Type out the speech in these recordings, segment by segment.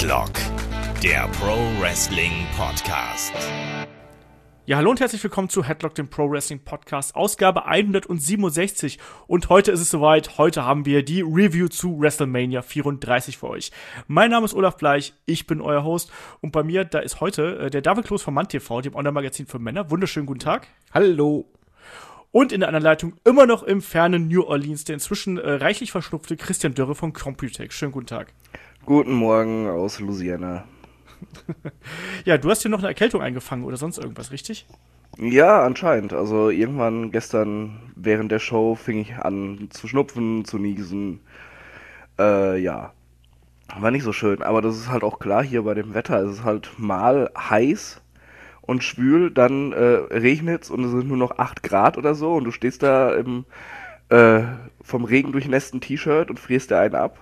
Headlock, der Pro Wrestling Podcast. Ja, hallo und herzlich willkommen zu Headlock, dem Pro Wrestling Podcast, Ausgabe 167. Und heute ist es soweit, heute haben wir die Review zu WrestleMania 34 für euch. Mein Name ist Olaf Bleich, ich bin euer Host und bei mir, da ist heute der David Kloß von MannTV, dem Online-Magazin für Männer. Wunderschönen guten Tag. Hallo. Und in der anderen Leitung immer noch im fernen New Orleans, der inzwischen reichlich verschnupfte Christian Dörre von Computech. Schönen guten Tag. Guten Morgen aus Louisiana. Ja, du hast hier noch eine Erkältung eingefangen oder sonst irgendwas, richtig? Ja, anscheinend. Also irgendwann gestern während der Show fing ich an zu schnupfen, zu niesen. Ja, war nicht so schön. Aber das ist halt auch klar hier bei dem Wetter. Es ist halt mal heiß und schwül, dann regnet's und es sind nur noch 8 Grad oder so und du stehst da im vom Regen durchnässten T-Shirt und frierst dir einen ab.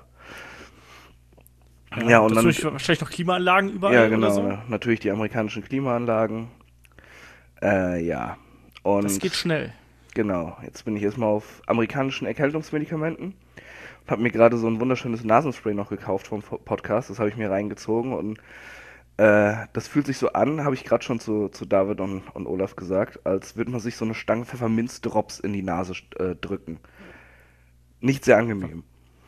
Ja, und dann wahrscheinlich noch Klimaanlagen überall ja, genau, oder so? natürlich die amerikanischen Klimaanlagen. Ja. Und Das geht schnell. genau, jetzt bin ich erstmal auf amerikanischen Erkältungsmedikamenten und habe mir gerade so ein wunderschönes Nasenspray noch gekauft vom Podcast. Das habe ich mir reingezogen und das fühlt sich so an, habe ich gerade schon zu David und Olaf gesagt, als würde man sich so eine Stange Pfefferminzdrops in die Nase drücken. Nicht sehr angenehm.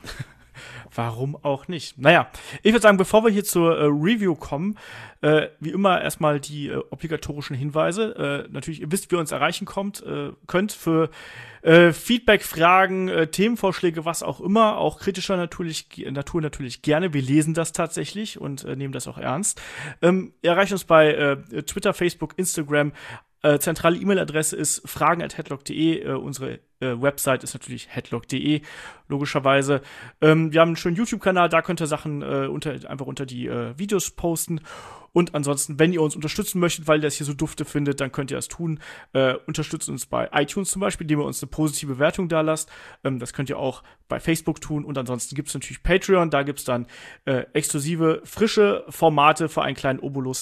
Warum auch nicht? Naja, ich würde sagen, bevor wir hier zur Review kommen, wie immer erstmal die obligatorischen Hinweise. Natürlich, ihr wisst, wie ihr uns erreichen könnt für Feedback, Fragen, Themenvorschläge, was auch immer, auch kritischer Natur natürlich gerne. Wir lesen das tatsächlich und nehmen das auch ernst. Ihr erreicht uns bei Twitter, Facebook, Instagram. Zentrale E-Mail-Adresse ist fragen@headlock.de. Unsere Website ist natürlich headlock.de, logischerweise. Wir haben einen schönen YouTube-Kanal, da könnt ihr Sachen einfach unter die Videos posten. Und ansonsten, wenn ihr uns unterstützen möchtet, weil ihr das hier so dufte findet, dann könnt ihr das tun. Unterstützt uns bei iTunes zum Beispiel, indem ihr uns eine positive Bewertung da lasst. Das könnt ihr auch bei Facebook tun. Und ansonsten gibt es natürlich Patreon, da gibt es dann exklusive, frische Formate für einen kleinen Obolus.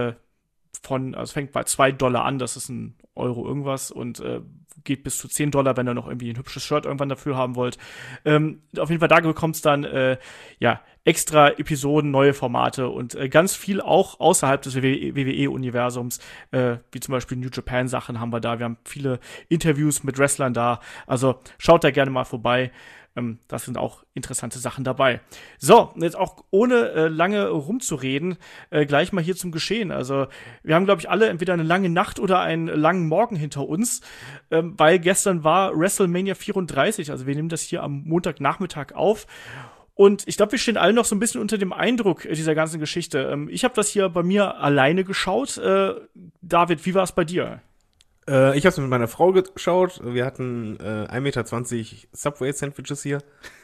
Also fängt bei $2 an, das ist ein Euro irgendwas und geht bis zu $10, wenn ihr noch irgendwie ein hübsches Shirt irgendwann dafür haben wollt. Auf jeden Fall, da bekommt es dann extra Episoden, neue Formate und ganz viel auch außerhalb des WWE-Universums, wie zum Beispiel New Japan-Sachen haben wir da. Wir haben viele Interviews mit Wrestlern da, also schaut da gerne mal vorbei. Das sind auch interessante Sachen dabei. So, jetzt auch ohne lange rumzureden, gleich mal hier zum Geschehen. Also wir haben, glaube ich, alle entweder eine lange Nacht oder einen langen Morgen hinter uns, weil gestern war WrestleMania 34. Also wir nehmen das hier am Montagnachmittag auf. Und ich glaube, wir stehen alle noch so ein bisschen unter dem Eindruck dieser ganzen Geschichte. Ich habe das hier bei mir alleine geschaut. David, wie war es bei dir? Ich habe es mit meiner Frau geschaut. Wir hatten 1,20 Meter Subway-Sandwiches hier.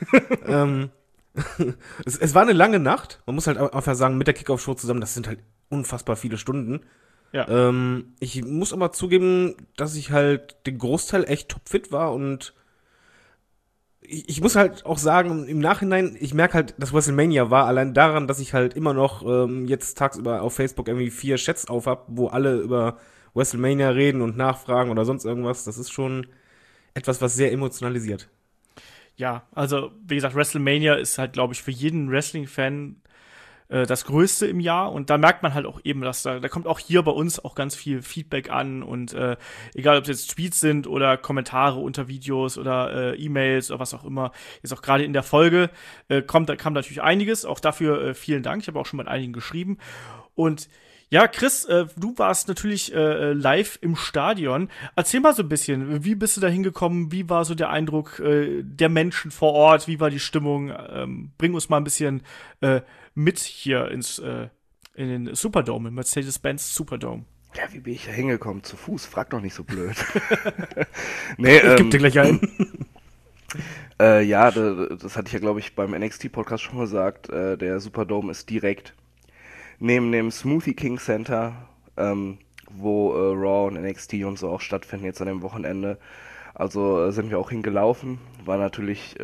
Es war eine lange Nacht. Man muss halt einfach sagen, mit der Kickoff-Show zusammen, das sind halt unfassbar viele Stunden. Ja. Ich muss aber zugeben, dass ich halt den Großteil echt topfit war und ich muss halt auch sagen, im Nachhinein, ich merke halt, dass WrestleMania war, allein daran, dass ich halt immer noch jetzt tagsüber auf Facebook irgendwie 4 Chats auf hab, wo alle über WrestleMania reden und nachfragen oder sonst irgendwas. Das ist schon etwas, was sehr emotionalisiert. Ja, also wie gesagt, WrestleMania ist halt, glaube ich, für jeden Wrestling-Fan das Größte im Jahr und da merkt man halt auch eben, dass da kommt auch hier bei uns auch ganz viel Feedback an und egal, ob es jetzt Tweets sind oder Kommentare unter Videos oder E-Mails oder was auch immer, jetzt auch gerade in der Folge kam natürlich einiges, auch dafür vielen Dank, ich habe auch schon mit einigen geschrieben und ja, Chris, du warst natürlich live im Stadion. Erzähl mal so ein bisschen, wie bist du da hingekommen? Wie war so der Eindruck der Menschen vor Ort? Wie war die Stimmung? Bring uns mal ein bisschen mit hier in den Superdome, im Mercedes-Benz Superdome. Ja, wie bin ich da hingekommen? Zu Fuß? Frag doch nicht so blöd. Nee, ich geb dir gleich einen. Ja, das hatte ich ja, glaube ich, beim NXT-Podcast schon gesagt. Der Superdome ist direkt neben dem Smoothie King Center, wo Raw und NXT und so auch stattfinden jetzt an dem Wochenende. Also sind wir auch hingelaufen. War natürlich,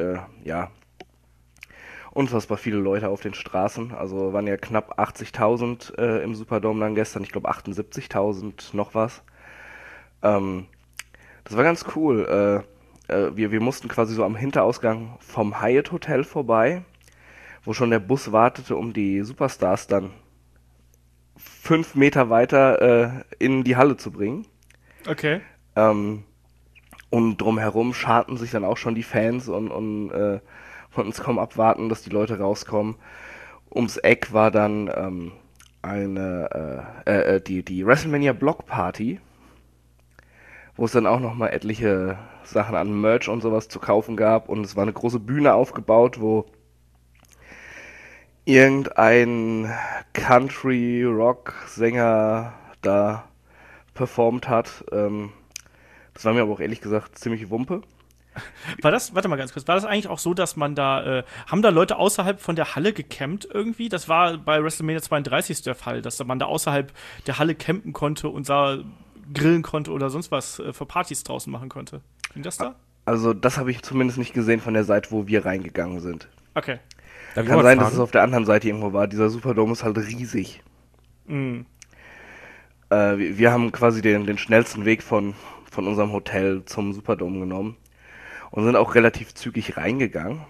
unfassbar viele Leute auf den Straßen. Also waren ja knapp 80.000 im Superdome dann gestern. Ich glaube 78.000 noch was. Das war ganz cool. Wir mussten quasi so am Hinterausgang vom Hyatt Hotel vorbei. wo schon der Bus wartete, um die Superstars dann 5 Meter weiter in die Halle zu bringen. Okay. Und drumherum scharten sich dann auch schon die Fans und konnten es kaum abwarten, dass die Leute rauskommen. Ums Eck war dann die WrestleMania Block Party, wo es dann auch nochmal etliche Sachen an Merch und sowas zu kaufen gab. Und es war eine große Bühne aufgebaut, wo irgendein Country-Rock-Sänger da performt hat. Das war mir aber auch ehrlich gesagt ziemlich Wumpe. Warte mal ganz kurz, war das eigentlich auch so, dass man da, haben da Leute außerhalb von der Halle gecampt irgendwie? Das war bei WrestleMania 32 der Fall, dass man da außerhalb der Halle campen konnte und grillen konnte oder sonst was für Partys draußen machen konnte. Ging das da? Also das habe ich zumindest nicht gesehen von der Seite, wo wir reingegangen sind. Okay. Kann sein, dass es auf der anderen Seite irgendwo war. Dieser Superdome ist halt riesig. Mhm. Wir haben quasi den schnellsten Weg von unserem Hotel zum Superdome genommen und sind auch relativ zügig reingegangen.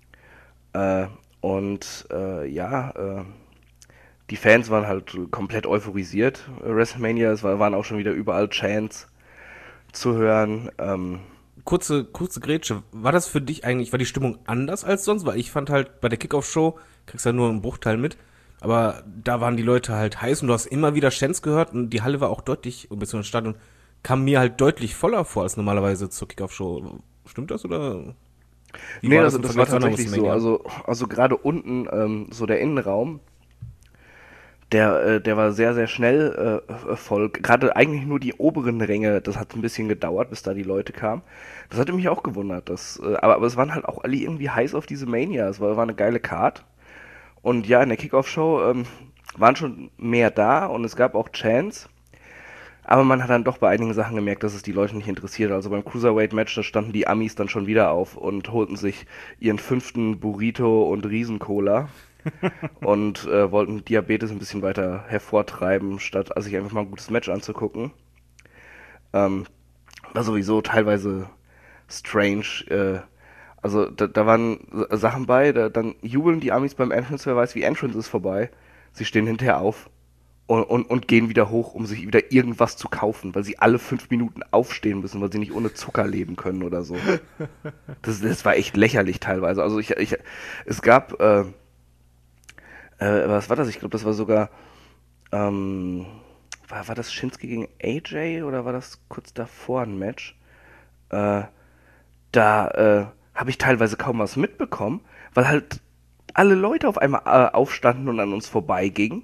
Die Fans waren halt komplett euphorisiert. WrestleMania, waren auch schon wieder überall Chants zu hören. Kurze Grätsche. War das für dich eigentlich, war die Stimmung anders als sonst? Weil ich fand halt, bei der Kickoff-Show kriegst du ja nur einen Bruchteil mit. Aber da waren die Leute halt heiß und du hast immer wieder Chants gehört und die Halle war auch deutlich, beziehungsweise das Stadion kam mir halt deutlich voller vor als normalerweise zur Kickoff-Show. Stimmt das oder? Nee, das war tatsächlich so. Also gerade unten, so der Innenraum, der war sehr, sehr schnell voll. Gerade eigentlich nur die oberen Ränge, das hat ein bisschen gedauert, bis da die Leute kamen. Das hatte mich auch gewundert. Aber es waren halt auch alle irgendwie heiß auf diese Mania. Es war eine geile Card. Und ja, in der Kickoff-Show waren schon mehr da und es gab auch Chants. Aber man hat dann doch bei einigen Sachen gemerkt, dass es die Leute nicht interessiert. Also beim Cruiserweight-Match, da standen die Amis dann schon wieder auf und holten sich ihren 5. Burrito und Riesencola und wollten Diabetes ein bisschen weiter hervortreiben, statt sich einfach mal ein gutes Match anzugucken. War sowieso teilweise strange. Also da waren Sachen bei, dann jubeln die Amis beim Entrance, wer weiß, wie Entrance ist vorbei. Sie stehen hinterher auf und gehen wieder hoch, um sich wieder irgendwas zu kaufen, weil sie alle 5 Minuten aufstehen müssen, weil sie nicht ohne Zucker leben können oder so. Das war echt lächerlich teilweise. Also es gab, was war das? Ich glaube, das war sogar, war das Shinsuke gegen AJ oder war das kurz davor ein Match? Da habe ich teilweise kaum was mitbekommen, weil halt alle Leute auf einmal aufstanden und an uns vorbeigingen.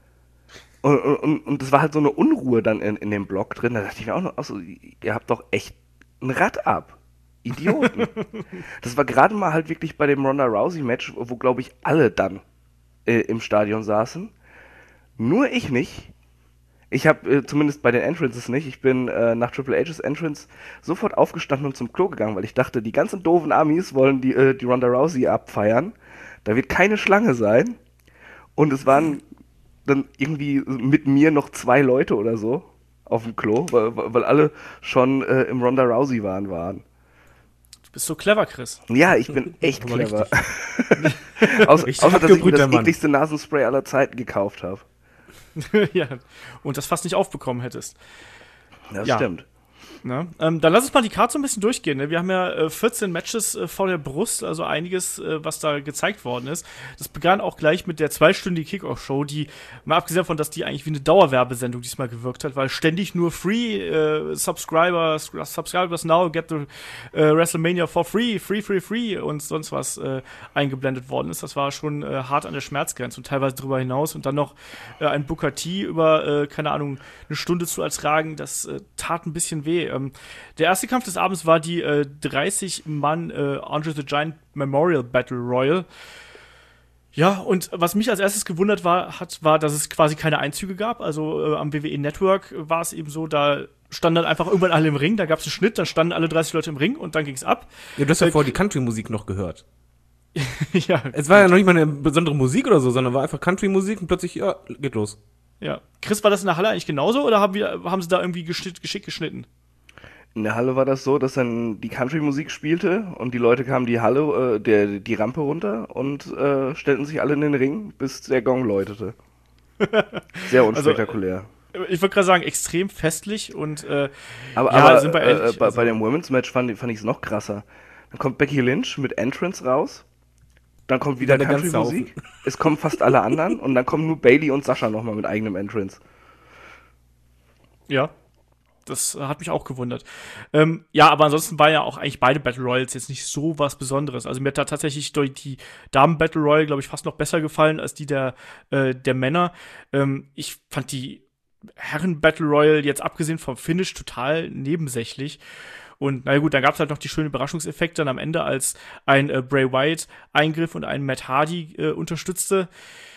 Und das war halt so eine Unruhe dann in dem Block drin. Da dachte ich mir auch noch, also, ihr habt doch echt ein Rad ab. Idioten. Das war gerade mal halt wirklich bei dem Ronda Rousey-Match, wo, glaube ich, alle dann im Stadion saßen. Nur ich nicht. Ich habe zumindest bei den Entrances nicht. Ich bin nach Triple H's Entrance sofort aufgestanden und zum Klo gegangen, weil ich dachte, die ganzen doofen Amis wollen die Ronda Rousey abfeiern. Da wird keine Schlange sein. Und es waren dann irgendwie mit mir noch 2 Leute oder so auf dem Klo, weil alle schon im Ronda Rousey waren. Du bist so clever, Chris. Ja, ich bin echt clever. Richtig außer dass ich mir das Mann. ekligste Nasenspray aller Zeiten gekauft habe. Ja, und das fast nicht aufbekommen hättest. Das Ja. stimmt. Ne? Dann lass uns mal die Karte so ein bisschen durchgehen. Ne? Wir haben ja 14 Matches vor der Brust, also einiges, was da gezeigt worden ist. Das begann auch gleich mit der 2-stündigen Kickoff-Show, die, mal abgesehen davon, dass die eigentlich wie eine Dauerwerbesendung diesmal gewirkt hat, weil ständig nur free Subscribers now get the WrestleMania for free und sonst was eingeblendet worden ist. Das war schon hart an der Schmerzgrenze und teilweise darüber hinaus. Und dann noch ein Booker T über, keine Ahnung, eine Stunde zu ertragen, das tat ein bisschen weh. Der erste Kampf des Abends war die 30-Mann Andre the Giant Memorial Battle Royal. Ja, und was mich als erstes gewundert war, dass es quasi keine Einzüge gab. Also am WWE Network war es eben so, da standen dann einfach irgendwann alle im Ring, da gab es einen Schnitt, dann standen alle 30 Leute im Ring und dann ging es ab. Ja, du hast ja vorher die Country-Musik noch gehört. Ja. Es war ja noch nicht mal eine besondere Musik oder so, sondern war einfach Country-Musik und plötzlich, ja, geht los. Ja. Chris, war das in der Halle eigentlich genauso oder haben sie da irgendwie geschickt geschnitten? In der Halle war das so, dass dann die Country-Musik spielte und die Leute kamen die Halle, die Rampe runter und stellten sich alle in den Ring, bis der Gong läutete. Sehr unspektakulär. Ich würde gerade sagen, extrem festlich und aber sind wir ehrlich. bei dem Women's Match fand ich es noch krasser. Dann kommt Becky Lynch mit Entrance raus, dann kommt wieder Der ganze Country-Musik, es kommen fast alle anderen und dann kommen nur Bayley und Sascha nochmal mit eigenem Entrance. Ja, das hat mich auch gewundert. Ja, aber ansonsten waren ja auch eigentlich beide Battle Royals jetzt nicht so was Besonderes. Also mir hat da tatsächlich die Damen Battle Royal, glaube ich, fast noch besser gefallen als die der Männer. Ich fand die Herren Battle Royal jetzt abgesehen vom Finish total nebensächlich. Und na gut, dann gab es halt noch die schönen Überraschungseffekte dann am Ende, als ein Bray Wyatt eingriff und einen Matt Hardy unterstützte.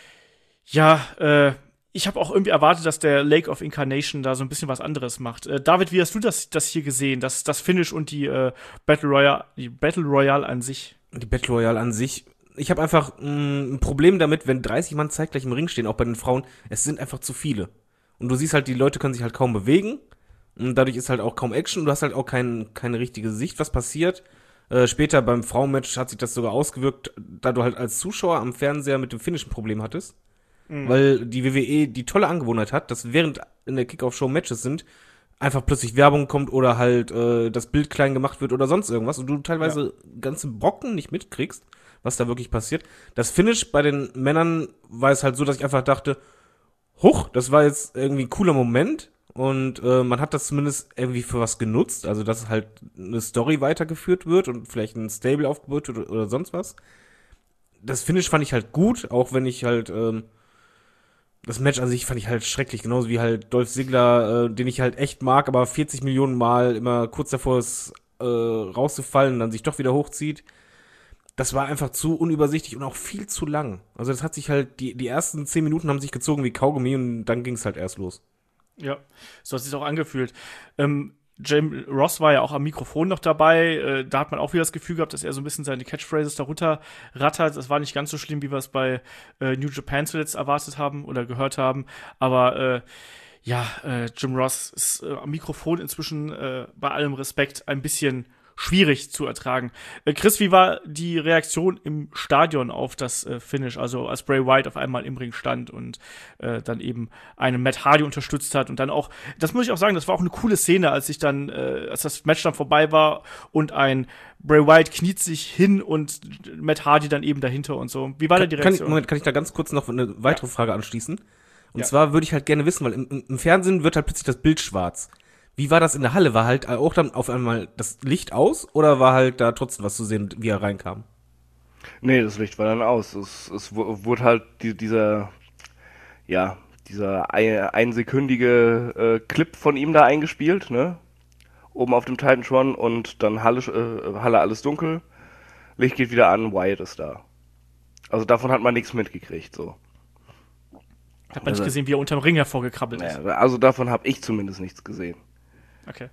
Ja, ich habe auch irgendwie erwartet, dass der Lake of Incarnation da so ein bisschen was anderes macht. David, wie hast du das hier gesehen? Das Finish und die Battle Royale an sich? Die Battle Royale an sich. Ich habe einfach ein Problem damit, wenn 30 Mann zeitgleich im Ring stehen, auch bei den Frauen. Es sind einfach zu viele. Und du siehst halt, die Leute können sich halt kaum bewegen. Und dadurch ist halt auch kaum Action. Du hast halt auch keine richtige Sicht, was passiert. Später beim Frauenmatch hat sich das sogar ausgewirkt, da du halt als Zuschauer am Fernseher mit dem Finish ein Problem hattest. Weil die WWE die tolle Angewohnheit hat, dass während in der Kickoff-Show Matches sind, einfach plötzlich Werbung kommt oder halt das Bild klein gemacht wird oder sonst irgendwas und du teilweise ganze Brocken nicht mitkriegst, was da wirklich passiert. Das Finish bei den Männern war es halt so, dass ich einfach dachte, huch, das war jetzt irgendwie ein cooler Moment und man hat das zumindest irgendwie für was genutzt, also dass halt eine Story weitergeführt wird und vielleicht ein Stable aufgebaut wird oder sonst was. Das Finish fand ich halt gut, auch wenn ich halt das Match an sich fand ich halt schrecklich, genauso wie halt Dolph Ziggler, den ich halt echt mag, aber 40 Millionen Mal immer kurz davor ist, rauszufallen und dann sich doch wieder hochzieht. Das war einfach zu unübersichtlich und auch viel zu lang. Also das hat sich halt, die ersten 10 Minuten haben sich gezogen wie Kaugummi und dann ging es halt erst los. Ja, so hat es sich auch angefühlt. Jim Ross war ja auch am Mikrofon noch dabei. Da hat man auch wieder das Gefühl gehabt, dass er so ein bisschen seine Catchphrases darunter rattert. Das war nicht ganz so schlimm, wie wir es bei New Japan zuletzt erwartet haben oder gehört haben. Aber Jim Ross ist am Mikrofon inzwischen bei allem Respekt ein bisschen schwierig zu ertragen. Chris, wie war die Reaktion im Stadion auf das Finish? Also als Bray Wyatt auf einmal im Ring stand und dann eben einen Matt Hardy unterstützt hat und dann auch, das muss ich auch sagen, das war auch eine coole Szene, als das Match dann vorbei war und ein Bray Wyatt kniet sich hin und Matt Hardy dann eben dahinter und so. Wie war da die Reaktion? Kann ich da ganz kurz noch eine weitere Frage anschließen? Und zwar würde ich halt gerne wissen, weil im Fernsehen wird halt plötzlich das Bild schwarz. Wie war das in der Halle? War halt auch dann auf einmal das Licht aus oder war halt da trotzdem was zu sehen, wie er reinkam? Nee, das Licht war dann aus. Es wurde halt dieser einsekündige Clip von ihm da eingespielt, ne? Oben auf dem Titantron und dann Halle alles dunkel, Licht geht wieder an, Wyatt ist da. Also davon hat man nichts mitgekriegt, so. Hat man nicht gesehen, wie er unterm Ring hervorgekrabbelt ist? Ja, also davon habe ich zumindest nichts gesehen. Okay.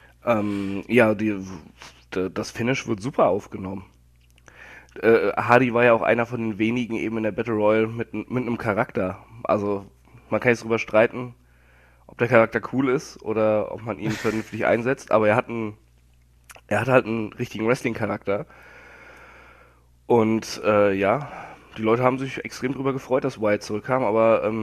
Das Finish wird super aufgenommen. Hardy war ja auch einer von den wenigen eben in der Battle Royale mit einem Charakter. Also man kann jetzt drüber streiten, ob der Charakter cool ist oder ob man ihn vernünftig einsetzt, aber er hat halt einen richtigen Wrestling-Charakter. Und die Leute haben sich extrem drüber gefreut, dass Wyatt zurückkam, aber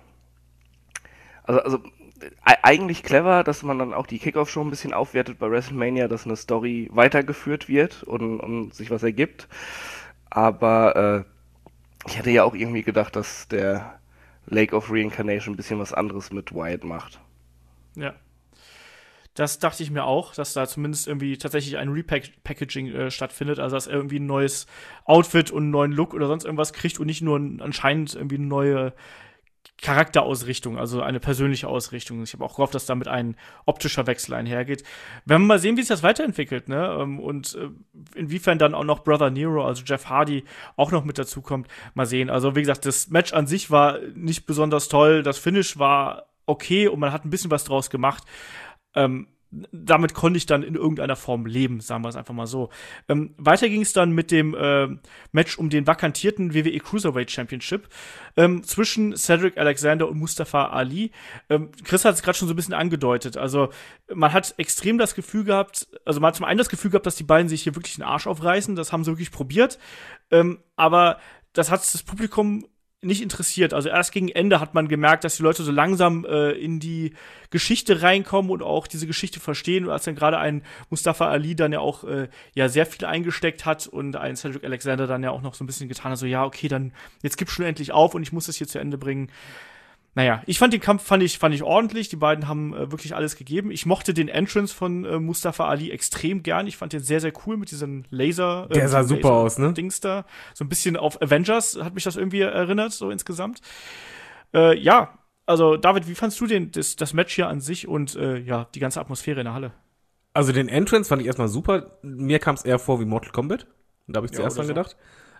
eigentlich clever, dass man dann auch die Kickoff-Show ein bisschen aufwertet bei WrestleMania, dass eine Story weitergeführt wird und sich was ergibt. Aber ich hätte ja auch irgendwie gedacht, dass der Lake of Reincarnation ein bisschen was anderes mit Wyatt macht. Ja. Das dachte ich mir auch, dass da zumindest irgendwie tatsächlich ein Repackaging stattfindet, also dass er irgendwie ein neues Outfit und einen neuen Look oder sonst irgendwas kriegt und nicht nur anscheinend irgendwie eine neue Charakterausrichtung, also eine persönliche Ausrichtung. Ich habe auch gehofft, dass damit ein optischer Wechsel einhergeht. Werden wir mal sehen, wie sich das weiterentwickelt, ne? Und inwiefern dann auch noch Brother Nero, also Jeff Hardy, auch noch mit dazu kommt. Mal sehen. Also wie gesagt, das Match an sich war nicht besonders toll. Das Finish war okay und man hat ein bisschen was draus gemacht. damit konnte ich dann in irgendeiner Form leben, sagen wir es einfach mal so. Weiter ging es dann mit dem Match um den vakantierten WWE Cruiserweight Championship zwischen Cedric Alexander und Mustafa Ali. Chris hat es gerade schon so ein bisschen angedeutet. Also man hat extrem das Gefühl gehabt, also man hat zum einen das Gefühl gehabt, dass die beiden sich hier wirklich den Arsch aufreißen. Das haben sie wirklich probiert. Aber das hat das Publikum nicht interessiert. Also erst gegen Ende hat man gemerkt, dass die Leute so langsam in die Geschichte reinkommen und auch diese Geschichte verstehen. Und als dann gerade ein Mustafa Ali dann ja auch sehr viel eingesteckt hat und ein Cedric Alexander dann ja auch noch so ein bisschen getan hat, so ja, okay, dann jetzt gib schon endlich auf und ich muss das hier zu Ende bringen. Naja, ich fand den Kampf fand ich ordentlich. Die beiden haben wirklich alles gegeben. Ich mochte den Entrance von Mustafa Ali extrem gern. Ich fand den sehr, sehr cool mit diesem Laser. Der sah super aus, ne? Dings da. So ein bisschen auf Avengers hat mich das irgendwie erinnert, so insgesamt. Ja, also David, wie fandst du das Match hier an sich und die ganze Atmosphäre in der Halle? Also den Entrance fand ich erstmal super. Mir kam es eher vor wie Mortal Kombat. Da habe ich zuerst dran gedacht.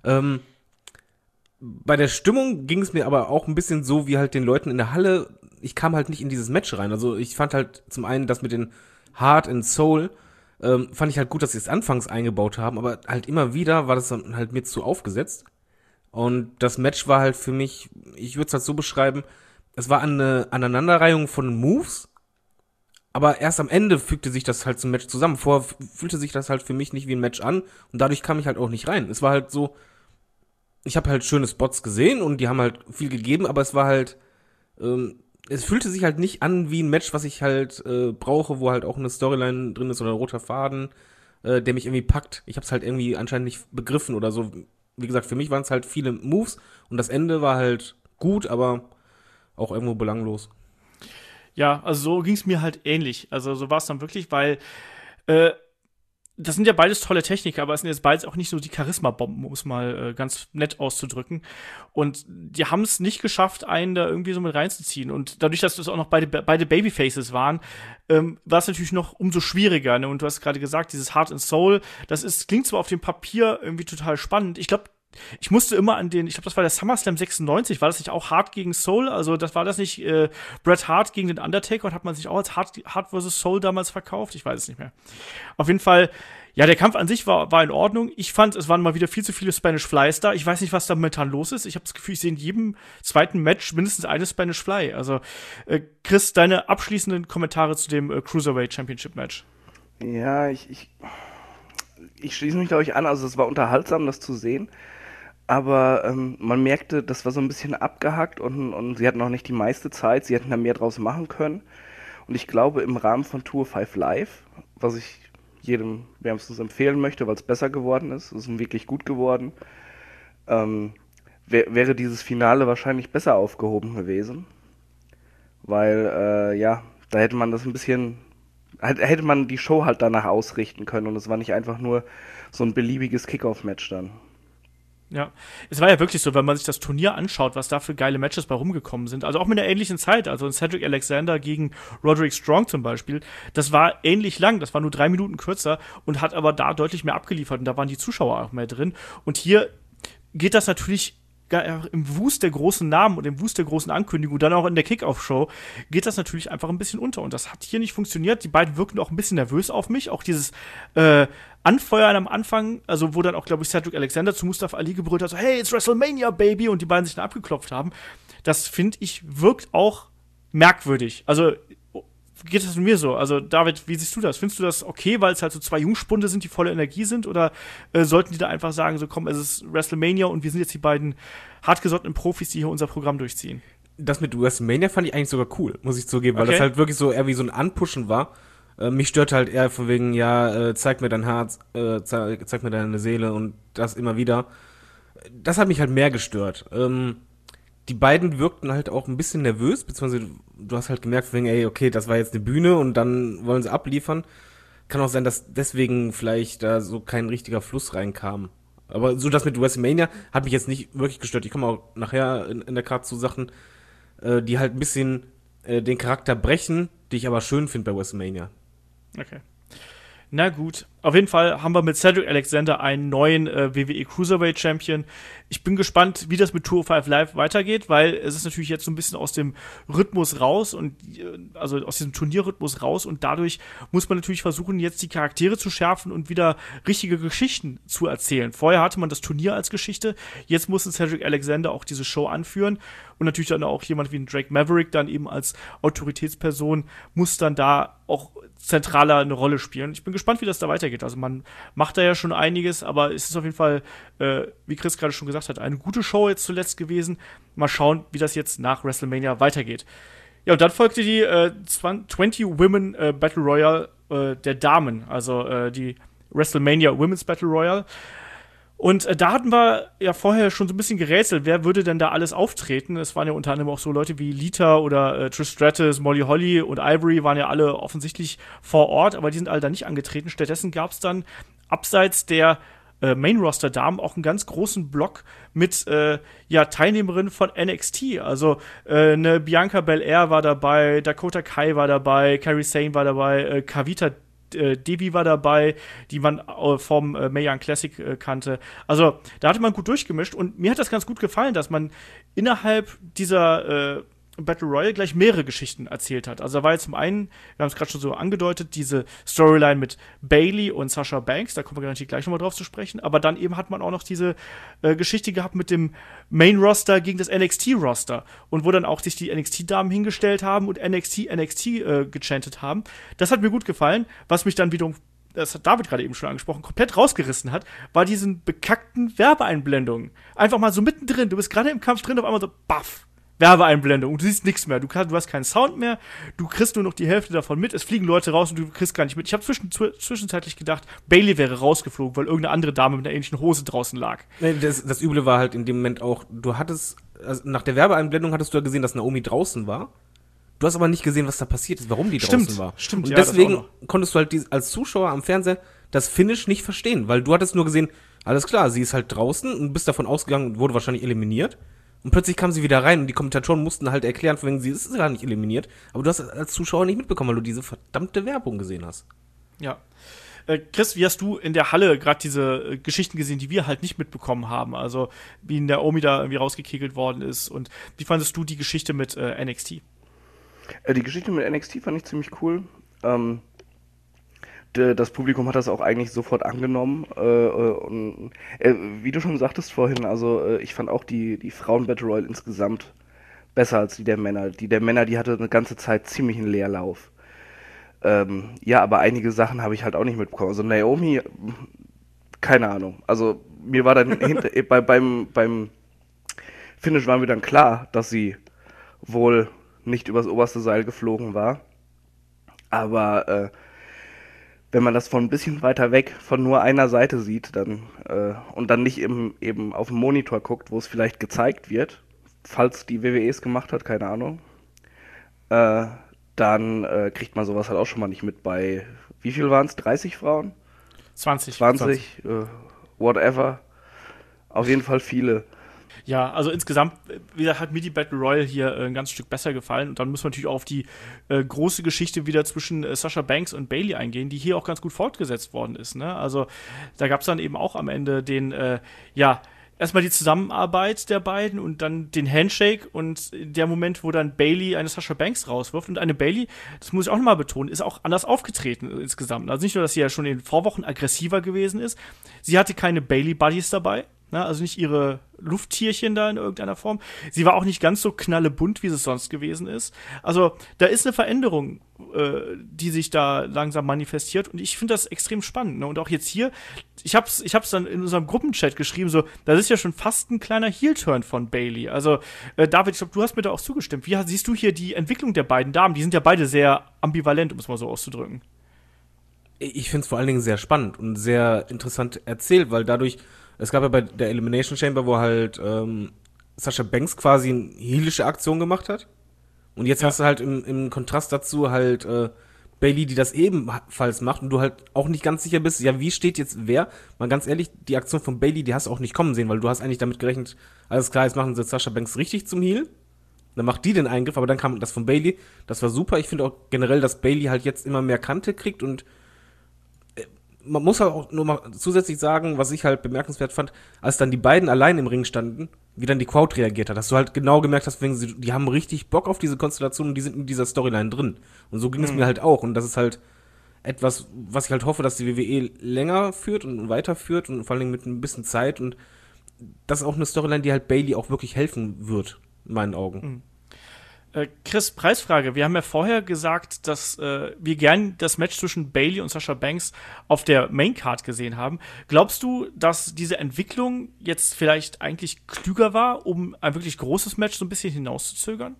Bei der Stimmung ging es mir aber auch ein bisschen so wie halt den Leuten in der Halle. Ich kam halt nicht in dieses Match rein. Also ich fand halt zum einen das mit den Heart and Soul, fand ich halt gut, dass sie es anfangs eingebaut haben, aber halt immer wieder war das dann halt mir zu aufgesetzt. Und das Match war halt für mich, ich würde es halt so beschreiben, es war eine Aneinanderreihung von Moves, aber erst am Ende fügte sich das halt zum Match zusammen. Vorher fühlte sich das halt für mich nicht wie ein Match an und dadurch kam ich halt auch nicht rein. Es war halt so, ich habe halt schöne Spots gesehen und die haben halt viel gegeben, aber es war halt, es fühlte sich halt nicht an wie ein Match, was ich halt brauche, wo halt auch eine Storyline drin ist oder ein roter Faden, der mich irgendwie packt. Ich habe es halt irgendwie anscheinend nicht begriffen oder so. Wie gesagt, für mich waren es halt viele Moves und das Ende war halt gut, aber auch irgendwo belanglos. Ja, also so ging es mir halt ähnlich. Also so war es dann wirklich, weil das sind ja beides tolle Techniker, aber es sind jetzt beides auch nicht so die Charisma-Bomben, um es mal ganz nett auszudrücken. Und die haben es nicht geschafft, einen da irgendwie so mit reinzuziehen. Und dadurch, dass das auch noch beide Babyfaces waren, war es natürlich noch umso schwieriger. Ne? Und du hast gerade gesagt, dieses Heart and Soul, klingt zwar auf dem Papier irgendwie total spannend. Ich glaube, ich musste immer ich glaube, das war der SummerSlam 96, war das nicht auch Hart gegen Soul? Also war das nicht Bret Hart gegen den Undertaker und hat man sich auch als Hart vs. Soul damals verkauft? Ich weiß es nicht mehr. Auf jeden Fall, ja, der Kampf an sich war in Ordnung. Ich fand, es waren mal wieder viel zu viele Spanish Flies da. Ich weiß nicht, was da momentan los ist. Ich habe das Gefühl, ich sehe in jedem zweiten Match mindestens eine Spanish Fly. Also, Chris, deine abschließenden Kommentare zu dem Cruiserweight Championship Match. Ja, ich schließe mich, glaube ich, an. Also es war unterhaltsam, das zu sehen. Aber man merkte, das war so ein bisschen abgehackt und sie hatten noch nicht die meiste Zeit. Sie hätten da mehr draus machen können. Und ich glaube, im Rahmen von Tour 5 Live, was ich jedem wärmstens empfehlen möchte, weil es besser geworden ist, es ist wirklich gut geworden, wäre dieses Finale wahrscheinlich besser aufgehoben gewesen. Weil, da hätte man das ein bisschen, hätte man die Show halt danach ausrichten können und es war nicht einfach nur so ein beliebiges Kickoff-Match dann. Ja, es war ja wirklich so, wenn man sich das Turnier anschaut, was da für geile Matches bei rumgekommen sind. Also auch mit einer ähnlichen Zeit, also ein Cedric Alexander gegen Roderick Strong zum Beispiel, das war ähnlich lang, das war nur 3 Minuten kürzer und hat aber da deutlich mehr abgeliefert und da waren die Zuschauer auch mehr drin. Und hier geht das natürlich im Wust der großen Namen und im Wust der großen Ankündigung, dann auch in der Kickoff-Show, geht das natürlich einfach ein bisschen unter. Und das hat hier nicht funktioniert. Die beiden wirkten auch ein bisschen nervös auf mich. Auch dieses Anfeuern am Anfang, also wo dann auch, glaube ich, Cedric Alexander zu Mustafa Ali gebrüllt hat, so, hey, it's WrestleMania, Baby, und die beiden sich dann abgeklopft haben. Das, finde ich, wirkt auch merkwürdig. Also geht das mir so? Also, David, wie siehst du das? Findest du das okay, weil es halt so zwei Jungspunde sind, die voller Energie sind? Oder sollten die da einfach sagen, so komm, es ist WrestleMania und wir sind jetzt die beiden hartgesottenen Profis, die hier unser Programm durchziehen? Das mit WrestleMania fand ich eigentlich sogar cool, muss ich zugeben, weil Okay. das halt wirklich so eher wie so ein Anpushen war. Mich stört halt eher von wegen, zeig mir dein Herz, zeig mir deine Seele und das immer wieder. Das hat mich halt mehr gestört. Die beiden wirkten halt auch ein bisschen nervös, beziehungsweise du hast halt gemerkt, von wegen, ey, okay, das war jetzt eine Bühne und dann wollen sie abliefern. Kann auch sein, dass deswegen vielleicht da so kein richtiger Fluss reinkam. Aber so das mit WrestleMania hat mich jetzt nicht wirklich gestört. Ich komme auch nachher in der Karte zu Sachen, die halt ein bisschen den Charakter brechen, die ich aber schön finde bei WrestleMania. Okay. Na gut, auf jeden Fall haben wir mit Cedric Alexander einen neuen WWE Cruiserweight Champion. Ich bin gespannt, wie das mit 205 Live weitergeht, weil es ist natürlich jetzt so ein bisschen aus dem Rhythmus raus und also aus diesem Turnierrhythmus raus und dadurch muss man natürlich versuchen, jetzt die Charaktere zu schärfen und wieder richtige Geschichten zu erzählen. Vorher hatte man das Turnier als Geschichte, jetzt muss ein Cedric Alexander auch diese Show anführen und natürlich dann auch jemand wie ein Drake Maverick dann eben als Autoritätsperson muss dann da auch zentraler eine Rolle spielen. Ich bin gespannt, wie das da weitergeht. Also man macht da ja schon einiges, aber es ist auf jeden Fall, wie Chris gerade schon gesagt hat, eine gute Show jetzt zuletzt gewesen. Mal schauen, wie das jetzt nach WrestleMania weitergeht. Ja, und dann folgte die 20 Women Battle Royale der Damen, also die WrestleMania Women's Battle Royale. Und da hatten wir ja vorher schon so ein bisschen gerätselt, wer würde denn da alles auftreten. Es waren ja unter anderem auch so Leute wie Lita oder Trish Stratus, Molly Holly und Ivory waren ja alle offensichtlich vor Ort, aber die sind alle da nicht angetreten. Stattdessen gab es dann abseits der Main-Roster-Damen auch einen ganz großen Block mit Teilnehmerinnen von NXT. Also eine Bianca Belair war dabei, Dakota Kai war dabei, Kairi Sane war dabei, Kavita Devi war dabei, die man vom Mae Young Classic kannte. Also da hatte man gut durchgemischt und mir hat das ganz gut gefallen, dass man innerhalb dieser Battle Royale gleich mehrere Geschichten erzählt hat. Also da war jetzt zum einen, wir haben es gerade schon so angedeutet, diese Storyline mit Bayley und Sasha Banks, da kommen wir garantiert gleich nochmal drauf zu sprechen, aber dann eben hat man auch noch diese Geschichte gehabt mit dem Main-Roster gegen das NXT-Roster und wo dann auch sich die NXT-Damen hingestellt haben und NXT gechantet haben. Das hat mir gut gefallen, was mich dann wiederum, das hat David gerade eben schon angesprochen, komplett rausgerissen hat, war diesen bekackten Werbeeinblendungen. Einfach mal so mittendrin, du bist gerade im Kampf drin, auf einmal so, baff, Werbeeinblendung und du siehst nichts mehr. Du hast keinen Sound mehr, du kriegst nur noch die Hälfte davon mit, es fliegen Leute raus und du kriegst gar nicht mit. Ich habe zwischenzeitlich gedacht, Bayley wäre rausgeflogen, weil irgendeine andere Dame mit einer ähnlichen Hose draußen lag. Nee, das Üble war halt in dem Moment auch, du hattest, also nach der Werbeeinblendung hattest du ja gesehen, dass Naomi draußen war. Du hast aber nicht gesehen, was da passiert ist, warum die draußen war. Stimmt, und ja, deswegen konntest du halt als Zuschauer am Fernseher das Finish nicht verstehen, weil du hattest nur gesehen, alles klar, sie ist halt draußen und bist davon ausgegangen und wurde wahrscheinlich eliminiert. Und plötzlich kam sie wieder rein und die Kommentatoren mussten halt erklären, von wegen, sie ist gar nicht eliminiert. Aber du hast als Zuschauer nicht mitbekommen, weil du diese verdammte Werbung gesehen hast. Ja. Chris, wie hast du in der Halle gerade diese Geschichten gesehen, die wir halt nicht mitbekommen haben? Also wie Naomi da irgendwie rausgekegelt worden ist und wie fandest du die Geschichte mit NXT? Die Geschichte mit NXT fand ich ziemlich cool. Das Publikum hat das auch eigentlich sofort angenommen. Und wie du schon sagtest vorhin, also ich fand auch die Frauen-Battle Royale insgesamt besser als die der Männer. Die der Männer, die hatte eine ganze Zeit ziemlich einen Leerlauf. Ja, aber einige Sachen habe ich halt auch nicht mitbekommen. Also Naomi, keine Ahnung. Also mir war dann beim Finish war mir dann klar, dass sie wohl nicht übers oberste Seil geflogen war. Aber wenn man das von ein bisschen weiter weg von nur einer Seite sieht, dann und dann nicht eben auf dem Monitor guckt, wo es vielleicht gezeigt wird, falls die WWE es gemacht hat, keine Ahnung, dann kriegt man sowas halt auch schon mal nicht mit bei, wie viel waren es? 30 Frauen? 20. Whatever. Auf jeden Fall viele. Ja, also insgesamt, wie gesagt, hat mir die Battle Royale hier ein ganz Stück besser gefallen. Und dann müssen wir natürlich auch auf die große Geschichte wieder zwischen Sasha Banks und Bayley eingehen, die hier auch ganz gut fortgesetzt worden ist. Ne? Also da gab es dann eben auch am Ende den, erstmal die Zusammenarbeit der beiden und dann den Handshake und der Moment, wo dann Bayley eine Sasha Banks rauswirft. Und eine Bayley, das muss ich auch nochmal betonen, ist auch anders aufgetreten insgesamt. Also nicht nur, dass sie ja schon in den Vorwochen aggressiver gewesen ist, sie hatte keine Bayley-Buddies dabei. Ne, also nicht ihre Lufttierchen da in irgendeiner Form. Sie war auch nicht ganz so knallebunt, wie es sonst gewesen ist. Also da ist eine Veränderung, die sich da langsam manifestiert. Und ich finde das extrem spannend. Ne? Und auch jetzt hier, ich hab's dann in unserem Gruppenchat geschrieben, so, das ist ja schon fast ein kleiner Heel-Turn von Bayley. Also David, ich glaube, du hast mir da auch zugestimmt. Wie siehst du hier die Entwicklung der beiden Damen? Die sind ja beide sehr ambivalent, um es mal so auszudrücken. Ich finde es vor allen Dingen sehr spannend und sehr interessant erzählt, weil dadurch, es gab ja bei der Elimination Chamber, wo halt Sasha Banks quasi eine heelische Aktion gemacht hat. Und jetzt hast du halt im Kontrast dazu halt Bayley, die das ebenfalls macht und du halt auch nicht ganz sicher bist, ja, wie steht jetzt wer? Mal ganz ehrlich, die Aktion von Bayley, die hast du auch nicht kommen sehen, weil du hast eigentlich damit gerechnet, alles klar, jetzt machen sie Sasha Banks richtig zum Heel. Dann macht die den Eingriff, aber dann kam das von Bayley. Das war super. Ich finde auch generell, dass Bayley halt jetzt immer mehr Kante kriegt und man muss halt auch nur mal zusätzlich sagen, was ich halt bemerkenswert fand, als dann die beiden allein im Ring standen, wie dann die Crowd reagiert hat, dass du halt genau gemerkt hast, die haben richtig Bock auf diese Konstellation und die sind in dieser Storyline drin. Und so ging es mir halt auch. Und das ist halt etwas, was ich halt hoffe, dass die WWE länger führt und weiterführt und vor allem mit ein bisschen Zeit. Und das ist auch eine Storyline, die halt Bayley auch wirklich helfen wird, in meinen Augen. Chris, Preisfrage. Wir haben ja vorher gesagt, dass wir gern das Match zwischen Bayley und Sasha Banks auf der Maincard gesehen haben. Glaubst du, dass diese Entwicklung jetzt vielleicht eigentlich klüger war, um ein wirklich großes Match so ein bisschen hinauszuzögern?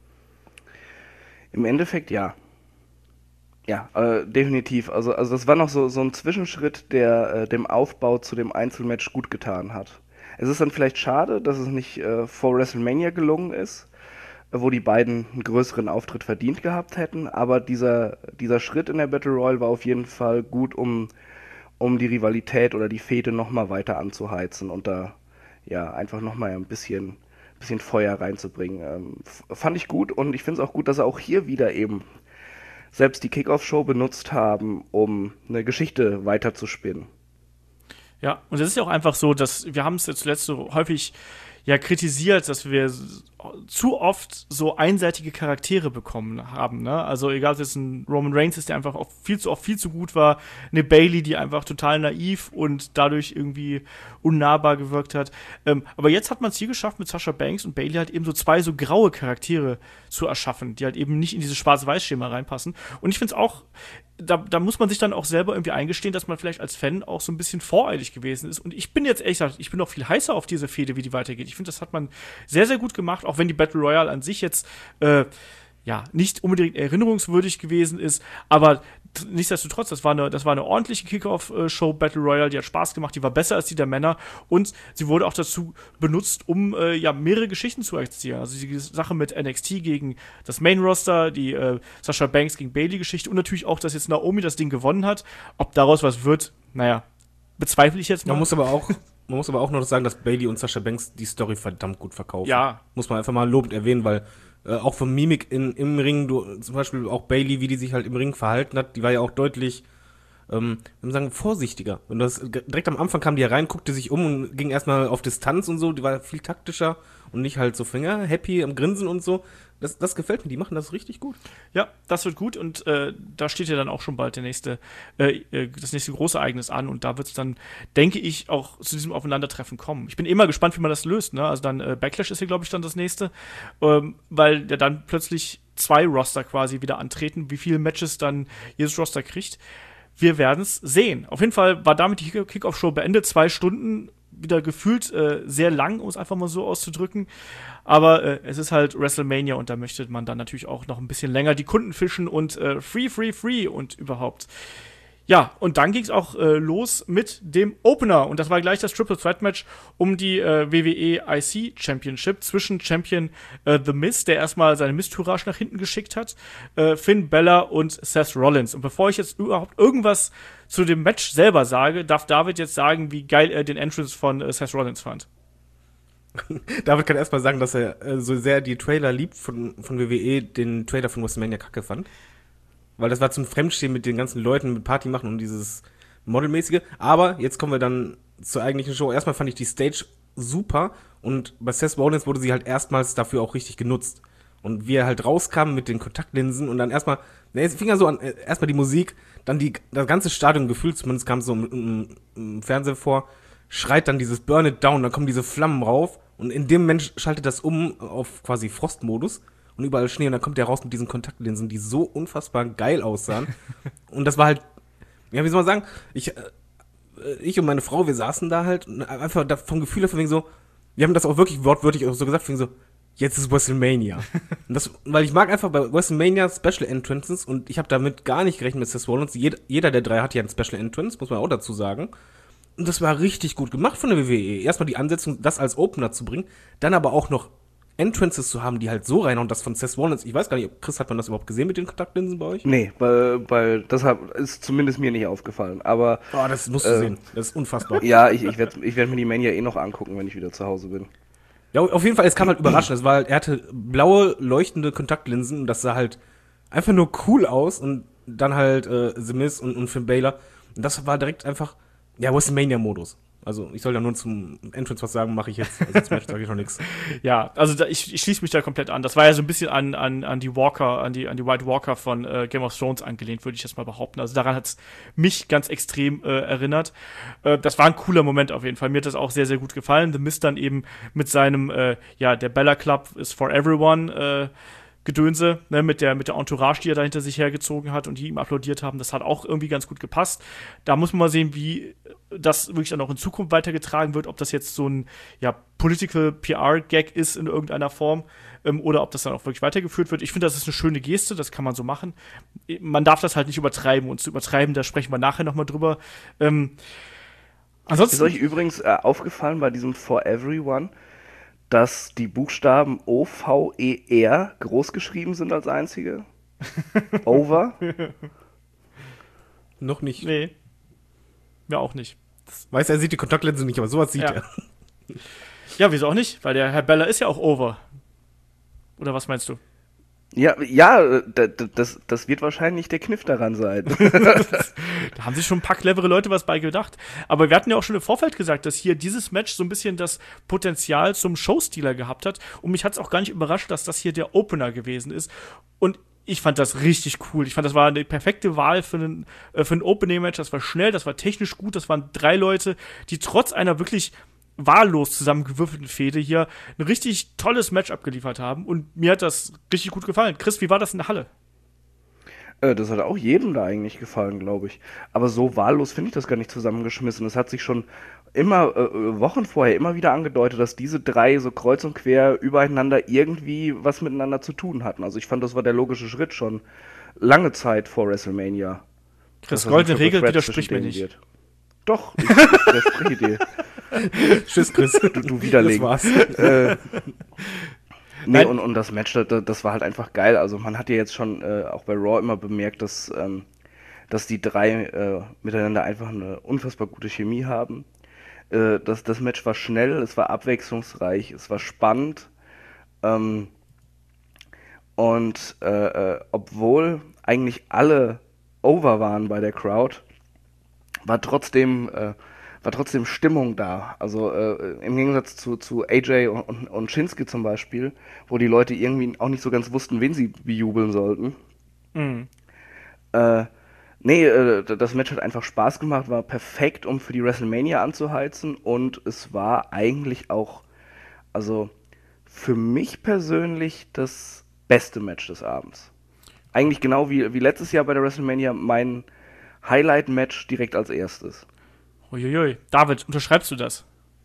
Im Endeffekt ja. Ja, definitiv. Also das war noch so ein Zwischenschritt, der dem Aufbau zu dem Einzelmatch gut getan hat. Es ist dann vielleicht schade, dass es nicht vor WrestleMania gelungen ist, wo die beiden einen größeren Auftritt verdient gehabt hätten, aber dieser Schritt in der Battle Royale war auf jeden Fall gut, um die Rivalität oder die Fehde nochmal weiter anzuheizen und da ja einfach nochmal ein bisschen Feuer reinzubringen. Fand ich gut und ich finde es auch gut, dass sie auch hier wieder eben selbst die Kickoff-Show benutzt haben, um eine Geschichte weiterzuspinnen. Ja, und es ist ja auch einfach so, dass wir haben es jetzt zuletzt so häufig ja kritisiert, dass wir zu oft so einseitige Charaktere bekommen haben, ne? Also egal, ob es jetzt ein Roman Reigns ist, der einfach auch viel zu gut war, eine Bayley, die einfach total naiv und dadurch irgendwie unnahbar gewirkt hat. Aber jetzt hat man es hier geschafft, mit Sasha Banks und Bayley halt eben so zwei so graue Charaktere zu erschaffen, die halt eben nicht in dieses Schwarz-Weiß-Schema reinpassen. Und ich finde es auch, da muss man sich dann auch selber irgendwie eingestehen, dass man vielleicht als Fan auch so ein bisschen voreilig gewesen ist. Und ich bin jetzt ehrlich gesagt, ich bin noch viel heißer auf diese Fehde, wie die weitergeht. Ich finde, das hat man sehr, sehr gut gemacht, auch wenn die Battle Royale an sich jetzt nicht unbedingt erinnerungswürdig gewesen ist, aber nichtsdestotrotz, das war eine ordentliche Kickoff-Show, Battle Royale, die hat Spaß gemacht, die war besser als die der Männer und sie wurde auch dazu benutzt, um mehrere Geschichten zu erzählen. Also die Sache mit NXT gegen das Main-Roster, die Sasha Banks gegen Bayley-Geschichte und natürlich auch, dass jetzt Naomi das Ding gewonnen hat. Ob daraus was wird, bezweifle ich jetzt mal. Man muss aber auch noch sagen, dass Bayley und Sasha Banks die Story verdammt gut verkaufen. Ja. Muss man einfach mal lobend erwähnen, weil auch von Mimik im Ring, zum Beispiel auch Bayley, wie die sich halt im Ring verhalten hat, die war ja auch deutlich, vorsichtiger. Und direkt am Anfang kam die herein, guckte sich um und ging erstmal auf Distanz und so, die war viel taktischer und nicht halt so happy am Grinsen und so. Das gefällt mir, die machen das richtig gut. Ja, das wird gut und da steht ja dann auch schon bald das nächste große Ereignis an und da wird es dann, denke ich, auch zu diesem Aufeinandertreffen kommen. Ich bin immer gespannt, wie man das löst, ne? Also dann Backlash ist hier, glaube ich, dann das nächste, weil ja dann plötzlich 2 Roster quasi wieder antreten, wie viele Matches dann jedes Roster kriegt. Wir werden es sehen. Auf jeden Fall war damit die Kickoff-Show beendet, 2 Stunden, wieder gefühlt sehr lang, um es einfach mal so auszudrücken. Aber es ist halt WrestleMania und da möchte man dann natürlich auch noch ein bisschen länger die Kunden fischen und free und überhaupt. Ja, und dann ging es auch los mit dem Opener und das war gleich das Triple Threat Match um die WWE IC Championship zwischen Champion The Miz, der erstmal seine Miz-Tourage nach hinten geschickt hat, Finn Balor und Seth Rollins. Und bevor ich jetzt überhaupt irgendwas zu dem Match selber sage, darf David jetzt sagen, wie geil er den Entrance von Seth Rollins fand. David kann erstmal sagen, dass er so sehr die Trailer liebt von WWE, den Trailer von WrestleMania kacke fand. Weil das war zum Fremdstehen mit den ganzen Leuten, mit Party machen und dieses Modelmäßige. Aber jetzt kommen wir dann zur eigentlichen Show. Erstmal fand ich die Stage super und bei Seth Rollins wurde sie halt erstmals dafür auch richtig genutzt. Und wie er halt rauskam mit den Kontaktlinsen und dann es fing ja so an, erstmal die Musik, dann das ganze Stadion gefühlt, zumindest kam es so im Fernsehen vor, schreit dann dieses Burn It Down, dann kommen diese Flammen rauf und in dem Moment schaltet das um auf quasi Frostmodus. Und überall Schnee und dann kommt der raus mit diesen Kontaktlinsen, die so unfassbar geil aussahen. Und das war halt, ja, wie soll man sagen, ich und meine Frau, wir saßen da halt und einfach vom Gefühl her, wegen so, wir haben das auch wirklich wortwörtlich auch so gesagt, wegen so, jetzt ist WrestleMania. Und weil ich mag einfach bei WrestleMania Special Entrances und ich habe damit gar nicht gerechnet mit Seth Rollins. Jeder der 3 hat ja ein Special Entrance, muss man auch dazu sagen. Und das war richtig gut gemacht von der WWE. Erstmal die Ansetzung, das als Opener zu bringen, dann aber auch noch Entrances zu haben, die halt so reinhauen, das von Seth Rollins, ich weiß gar nicht, Chris, hat man das überhaupt gesehen mit den Kontaktlinsen bei euch? Nee, weil das ist zumindest mir nicht aufgefallen, aber das musst du sehen, das ist unfassbar. Ja, ich werd mir die Mania noch angucken, wenn ich wieder zu Hause bin. Ja, auf jeden Fall, es kam halt überraschend, er hatte blaue, leuchtende Kontaktlinsen und das sah halt einfach nur cool aus und dann halt The Miz und Finn Balor. Und das war direkt einfach, ja, WrestleMania-Modus. Also ich soll ja nur zum Entrance was sagen, mache ich jetzt. Also zum Match sage ich noch nichts. Ja, also ich schließe mich da komplett an. Das war ja so ein bisschen an die Walker, an die White Walker von Game of Thrones angelehnt, würde ich jetzt mal behaupten. Also daran hat's mich ganz extrem erinnert. Das war ein cooler Moment auf jeden Fall. Mir hat das auch sehr, sehr gut gefallen. The Miz dann eben mit seinem, der Bella Club is for everyone, Gedönse, ne, mit der Entourage, die er da hinter sich hergezogen hat und die ihm applaudiert haben, das hat auch irgendwie ganz gut gepasst. Da muss man mal sehen, wie das wirklich dann auch in Zukunft weitergetragen wird, ob das jetzt so ein Political PR-Gag ist in irgendeiner Form oder ob das dann auch wirklich weitergeführt wird. Ich finde, das ist eine schöne Geste, das kann man so machen. Man darf das halt nicht übertreiben und zu übertreiben, da sprechen wir nachher nochmal drüber. Ansonsten ist euch übrigens aufgefallen bei diesem For Everyone, dass die Buchstaben O-V-E-R groß geschrieben sind als einzige? Over? Noch nicht. Nee. Ja, auch nicht. Weiß er sieht die Kontaktlinsen nicht, aber sowas sieht er. Ja, wieso auch nicht? Weil der Herr Bella ist ja auch over. Oder was meinst du? Ja, das wird wahrscheinlich der Kniff daran sein. Da haben sich schon ein paar clevere Leute was bei gedacht. Aber wir hatten ja auch schon im Vorfeld gesagt, dass hier dieses Match so ein bisschen das Potenzial zum Showstealer gehabt hat. Und mich hat es auch gar nicht überrascht, dass das hier der Opener gewesen ist. Und ich fand das richtig cool. Ich fand, das war eine perfekte Wahl für ein Opening-Match. Das war schnell, das war technisch gut. Das waren 3 Leute, die trotz einer wirklich wahllos zusammengewürfelten Fehde hier ein richtig tolles Match abgeliefert haben. Und mir hat das richtig gut gefallen. Chris, wie war das in der Halle? Das hat auch jedem da eigentlich gefallen, glaube ich. Aber so wahllos finde ich das gar nicht zusammengeschmissen. Es hat sich schon immer, Wochen vorher immer wieder angedeutet, dass diese 3 so kreuz und quer übereinander irgendwie was miteinander zu tun hatten. Also ich fand, das war der logische Schritt schon lange Zeit vor WrestleMania. Chris, goldene Regel widerspricht mir nicht. Wird. Doch, ich widerspreche dir. Tschüss, Chris. Du Widerling. Das war's. Nee, und das Match, das war halt einfach geil. Also man hat ja jetzt schon auch bei Raw immer bemerkt, dass die 3 miteinander einfach eine unfassbar gute Chemie haben. Das Match war schnell, es war abwechslungsreich, es war spannend. Obwohl eigentlich alle over waren bei der Crowd, war trotzdem Stimmung da. Also im Gegensatz zu AJ und Shinsuke zum Beispiel, wo die Leute irgendwie auch nicht so ganz wussten, wen sie bejubeln sollten. Mhm. Das Match hat einfach Spaß gemacht, war perfekt, um für die WrestleMania anzuheizen, und es war eigentlich auch, also für mich persönlich, das beste Match des Abends. Eigentlich genau wie letztes Jahr bei der WrestleMania mein Highlight-Match direkt als erstes. Uiuiui. David, unterschreibst du das?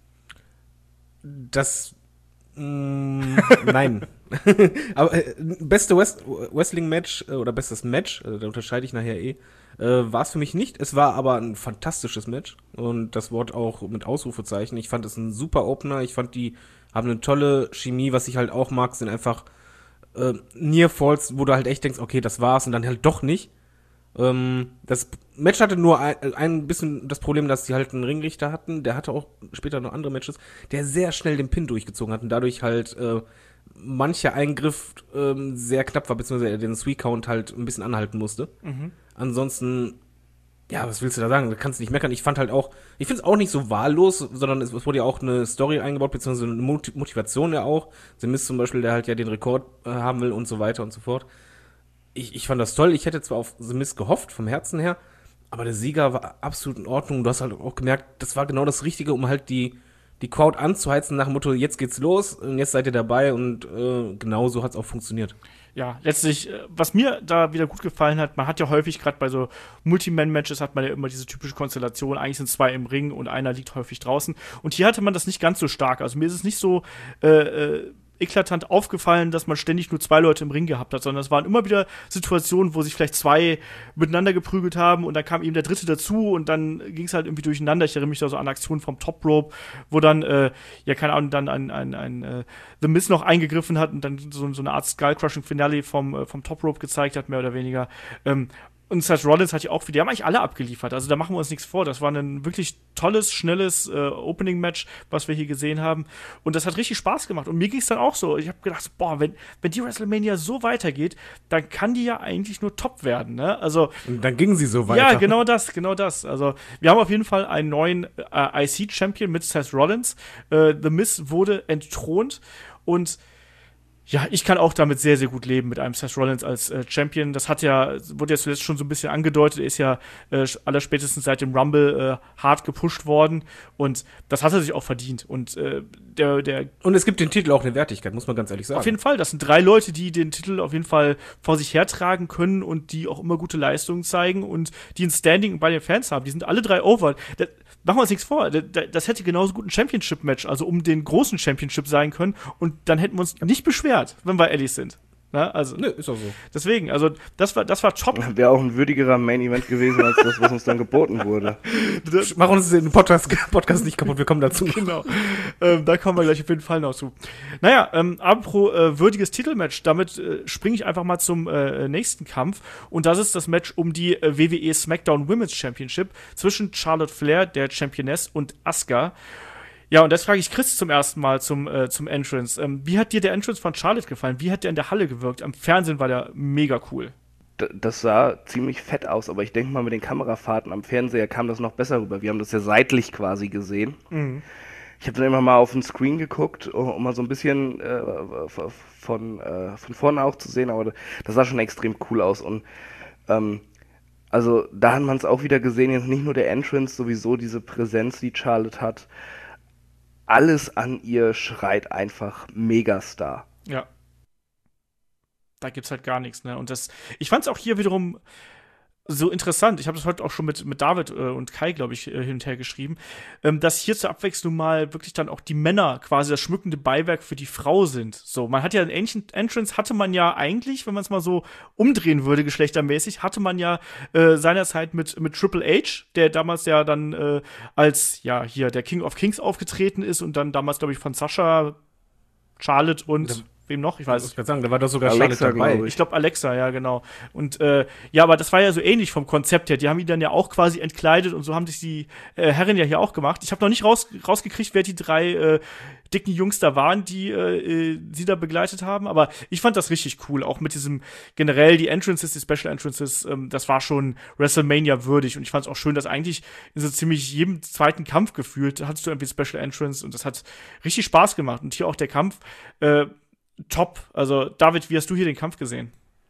Nein. Aber beste Wrestling-Match oder bestes Match, da unterscheide ich nachher war es für mich nicht. Es war aber ein fantastisches Match und das Wort auch mit Ausrufezeichen. Ich fand es ein super Opener. Ich fand, die haben eine tolle Chemie. Was ich halt auch mag, sind einfach Near Falls, wo du halt echt denkst, okay, das war's, und dann halt doch nicht. Das Match hatte nur ein bisschen das Problem, dass die halt einen Ringrichter hatten. Der hatte auch später noch andere Matches, der sehr schnell den Pin durchgezogen hat und dadurch halt mancher Eingriff sehr knapp war, beziehungsweise den Three-Count halt ein bisschen anhalten musste. Mhm. Ansonsten, ja, was willst du da sagen? Da kannst du nicht meckern. Ich finde es auch nicht so wahllos, sondern es wurde ja auch eine Story eingebaut, beziehungsweise eine Motivation ja auch. The Miz zum Beispiel, der halt ja den Rekord haben will und so weiter und so fort. Ich fand das toll. Ich hätte zwar auf The Miz gehofft, vom Herzen her, aber der Sieger war absolut in Ordnung. Du hast halt auch gemerkt, das war genau das Richtige, um halt die Crowd anzuheizen nach dem Motto, jetzt geht's los und jetzt seid ihr dabei, und genau so hat's auch funktioniert. Ja, letztlich, was mir da wieder gut gefallen hat, man hat ja häufig, gerade bei so Multi-Man-Matches, hat man ja immer diese typische Konstellation, eigentlich sind 2 im Ring und einer liegt häufig draußen. Und hier hatte man das nicht ganz so stark. Also mir ist es nicht so eklatant aufgefallen, dass man ständig nur 2 Leute im Ring gehabt hat, sondern es waren immer wieder Situationen, wo sich vielleicht 2 miteinander geprügelt haben und dann kam eben der Dritte dazu und dann ging es halt irgendwie durcheinander. Ich erinnere mich da so an Aktionen vom Top Rope, wo dann, keine Ahnung, dann ein The Miz noch eingegriffen hat und dann so eine Art Skull-Crushing-Finale vom Top Rope gezeigt hat, mehr oder weniger. Und Seth Rollins hat ja auch wieder, die haben eigentlich alle abgeliefert. Also da machen wir uns nichts vor. Das war ein wirklich tolles, schnelles Opening-Match, was wir hier gesehen haben. Und das hat richtig Spaß gemacht. Und mir ging es dann auch so. Ich habe gedacht, boah, wenn die WrestleMania so weitergeht, dann kann die ja eigentlich nur top werden. Ne? Also, und dann ging sie so weiter. Ja, genau das. Also wir haben auf jeden Fall einen neuen IC-Champion mit Seth Rollins. The Miz wurde entthront. Und ja, ich kann auch damit sehr, sehr gut leben mit einem Seth Rollins als Champion. Das wurde ja zuletzt schon so ein bisschen angedeutet. Er ist ja allerspätestens seit dem Rumble hart gepusht worden. Und das hat er sich auch verdient. Und und es gibt den Titel auch eine Wertigkeit, muss man ganz ehrlich sagen. Auf jeden Fall. Das sind 3 Leute, die den Titel auf jeden Fall vor sich hertragen können und die auch immer gute Leistungen zeigen und die ein Standing bei den Fans haben. Die sind alle 3 over. Machen wir uns nichts vor. Das hätte genauso gut ein Championship-Match, also um den großen Championship sein können. Und dann hätten wir uns nicht beschwert, wenn wir ehrlich sind. Na, also, Nö, ist auch so. Deswegen, also das war top. Wäre auch ein würdigerer Main-Event gewesen, als das, was uns dann geboten wurde. Mach uns den Podcast nicht kaputt, wir kommen dazu. Genau. Da kommen wir gleich auf jeden Fall noch zu. Naja, apropos würdiges Titelmatch, damit springe ich einfach mal zum nächsten Kampf. Und das ist das Match um die WWE SmackDown Women's Championship zwischen Charlotte Flair, der Championess, und Asuka. Ja, und das frage ich Chris zum ersten Mal zum Entrance. Wie hat dir der Entrance von Charlotte gefallen? Wie hat der in der Halle gewirkt? Am Fernsehen war der mega cool. Das sah ziemlich fett aus, aber ich denke mal, mit den Kamerafahrten am Fernseher kam das noch besser rüber. Wir haben das ja seitlich quasi gesehen. Mhm. Ich habe dann immer mal auf den Screen geguckt, um mal so ein bisschen von vorne auch zu sehen, aber das sah schon extrem cool aus. Und also da hat man es auch wieder gesehen, jetzt nicht nur der Entrance, sowieso diese Präsenz, die Charlotte hat. Alles an ihr schreit einfach Megastar. Ja. Da gibt's halt gar nichts, ne? Und ich fand's auch hier wiederum so interessant. Ich habe das heute auch schon mit David und Kai, glaube ich, hin und her geschrieben, dass hier zur Abwechslung mal wirklich dann auch die Männer quasi das schmückende Beiwerk für die Frau sind. So, man hat ja in Ancient Entrance hatte man ja eigentlich, wenn man es mal so umdrehen würde, geschlechtermäßig, hatte man ja seinerzeit mit Triple H, der damals ja dann als, ja, hier der King of Kings aufgetreten ist und dann damals, glaube ich, von Sascha, Charlotte und wem noch? Ich weiß nicht. Ich kann sagen, da war doch sogar Alexa Charlotte dabei. Ich glaube Alexa, ja, genau. Und ja, aber das war ja so ähnlich vom Konzept her. Die haben ihn dann ja auch quasi entkleidet und so haben sich die Herren ja hier auch gemacht. Ich habe noch nicht rausgekriegt, wer die 3 dicken Jungs da waren, die sie da begleitet haben. Aber ich fand das richtig cool. Auch mit diesem generell die Entrances, die Special Entrances, das war schon WrestleMania würdig. Und ich fand es auch schön, dass eigentlich in so ziemlich jedem zweiten Kampf gefühlt hattest du irgendwie Special Entrance und das hat richtig Spaß gemacht. Und hier auch der Kampf, top. Also, David, wie hast du hier den Kampf gesehen?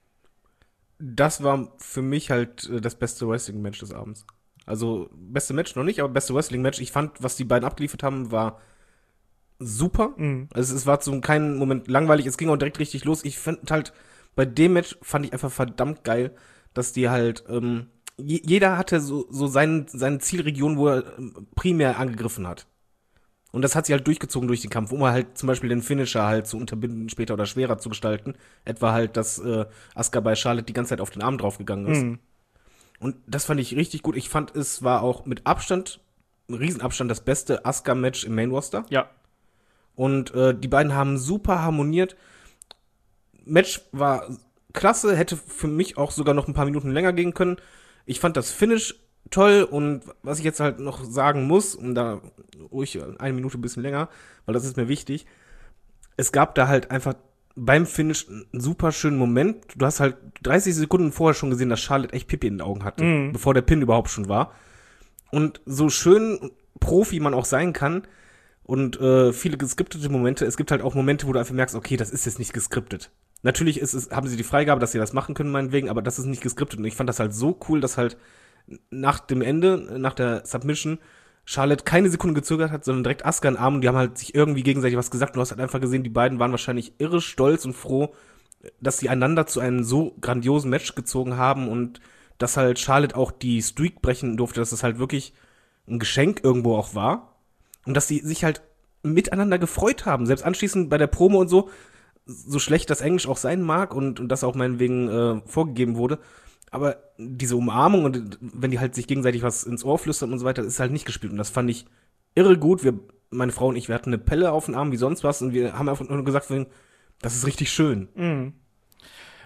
Das war für mich halt das beste Wrestling-Match des Abends. Also, beste Match noch nicht, aber beste Wrestling-Match. Ich fand, was die beiden abgeliefert haben, war super. Mhm. Also, es war zu keinem Moment langweilig. Es ging auch direkt richtig los. Ich fand halt, bei dem Match fand ich einfach verdammt geil, dass die halt, jeder hatte so seine Zielregion, wo er primär angegriffen hat. Und das hat sie halt durchgezogen durch den Kampf, um halt zum Beispiel den Finisher halt zu unterbinden später oder schwerer zu gestalten. Etwa halt, dass Asuka bei Charlotte die ganze Zeit auf den Arm draufgegangen ist. Mhm. Und das fand ich richtig gut. Ich fand, es war auch mit Abstand, Riesenabstand, das beste Asuka-Match im Main-Roster. Ja. Und die beiden haben super harmoniert. Match war klasse, hätte für mich auch sogar noch ein paar Minuten länger gehen können. Ich fand das Finish toll und was ich jetzt halt noch sagen muss, und da ruhig 1 Minute ein bisschen länger, weil das ist mir wichtig, es gab da halt einfach beim Finish einen super schönen Moment. Du hast halt 30 Sekunden vorher schon gesehen, dass Charlotte echt Pipi in den Augen hatte, bevor der Pin überhaupt schon war. Und so schön Profi man auch sein kann und viele geskriptete Momente, es gibt halt auch Momente, wo du einfach merkst, okay, das ist jetzt nicht geskriptet. Natürlich haben sie die Freigabe, dass sie das machen können, meinetwegen, aber das ist nicht geskriptet. Und ich fand das halt so cool, dass halt nach dem Ende, nach der Submission, Charlotte keine Sekunde gezögert hat, sondern direkt Asuka in den Arm und die haben halt sich irgendwie gegenseitig was gesagt und du hast halt einfach gesehen, die beiden waren wahrscheinlich irre stolz und froh, dass sie einander zu einem so grandiosen Match gezogen haben und dass halt Charlotte auch die Streak brechen durfte, dass es halt wirklich ein Geschenk irgendwo auch war und dass sie sich halt miteinander gefreut haben, selbst anschließend bei der Promo und so schlecht das Englisch auch sein mag und das auch meinetwegen vorgegeben wurde, aber diese Umarmung und wenn die halt sich gegenseitig was ins Ohr flüstern und so weiter, ist halt nicht gespielt. Und das fand ich irre gut. Meine Frau und ich, wir hatten eine Pelle auf den Arm wie sonst was und wir haben einfach nur gesagt, das ist richtig schön. Mhm.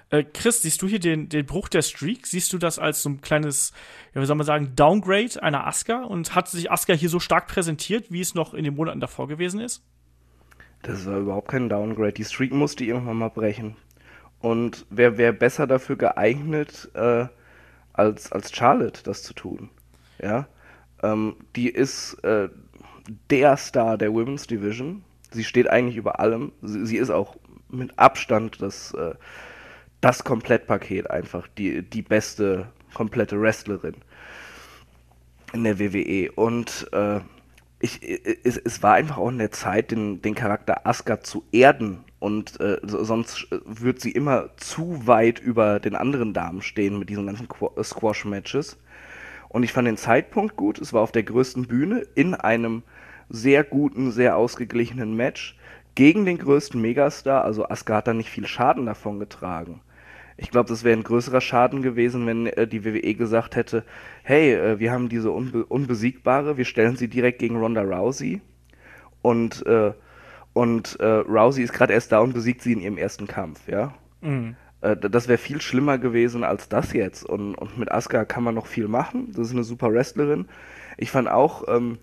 Chris, siehst du hier den Bruch der Streak? Siehst du das als so ein kleines, ja, wie soll man sagen, Downgrade einer Asuka? Und hat sich Asuka hier so stark präsentiert, wie es noch in den Monaten davor gewesen ist? Das war überhaupt kein Downgrade. Die Streak musste irgendwann mal brechen. Und wer wäre besser dafür geeignet, als Charlotte das zu tun? Ja, die ist der Star der Women's Division. Sie steht eigentlich über allem. Sie ist auch mit Abstand das Komplettpaket einfach. Die beste komplette Wrestlerin in der WWE. Und es war einfach auch in der Zeit, den Charakter Asuka zu erden. Und sonst wird sie immer zu weit über den anderen Damen stehen mit diesen ganzen Squash-Matches. Und ich fand den Zeitpunkt gut. Es war auf der größten Bühne in einem sehr guten, sehr ausgeglichenen Match gegen den größten Megastar. Also Asuka hat da nicht viel Schaden davon getragen. Ich glaube, das wäre ein größerer Schaden gewesen, wenn die WWE gesagt hätte, hey, wir haben diese Unbesiegbare, wir stellen sie direkt gegen Ronda Rousey. Und Rousey ist gerade erst da und besiegt sie in ihrem ersten Kampf, ja. Mhm. Das wäre viel schlimmer gewesen als das jetzt. Und mit Asuka kann man noch viel machen. Das ist eine super Wrestlerin. Ich fand auch,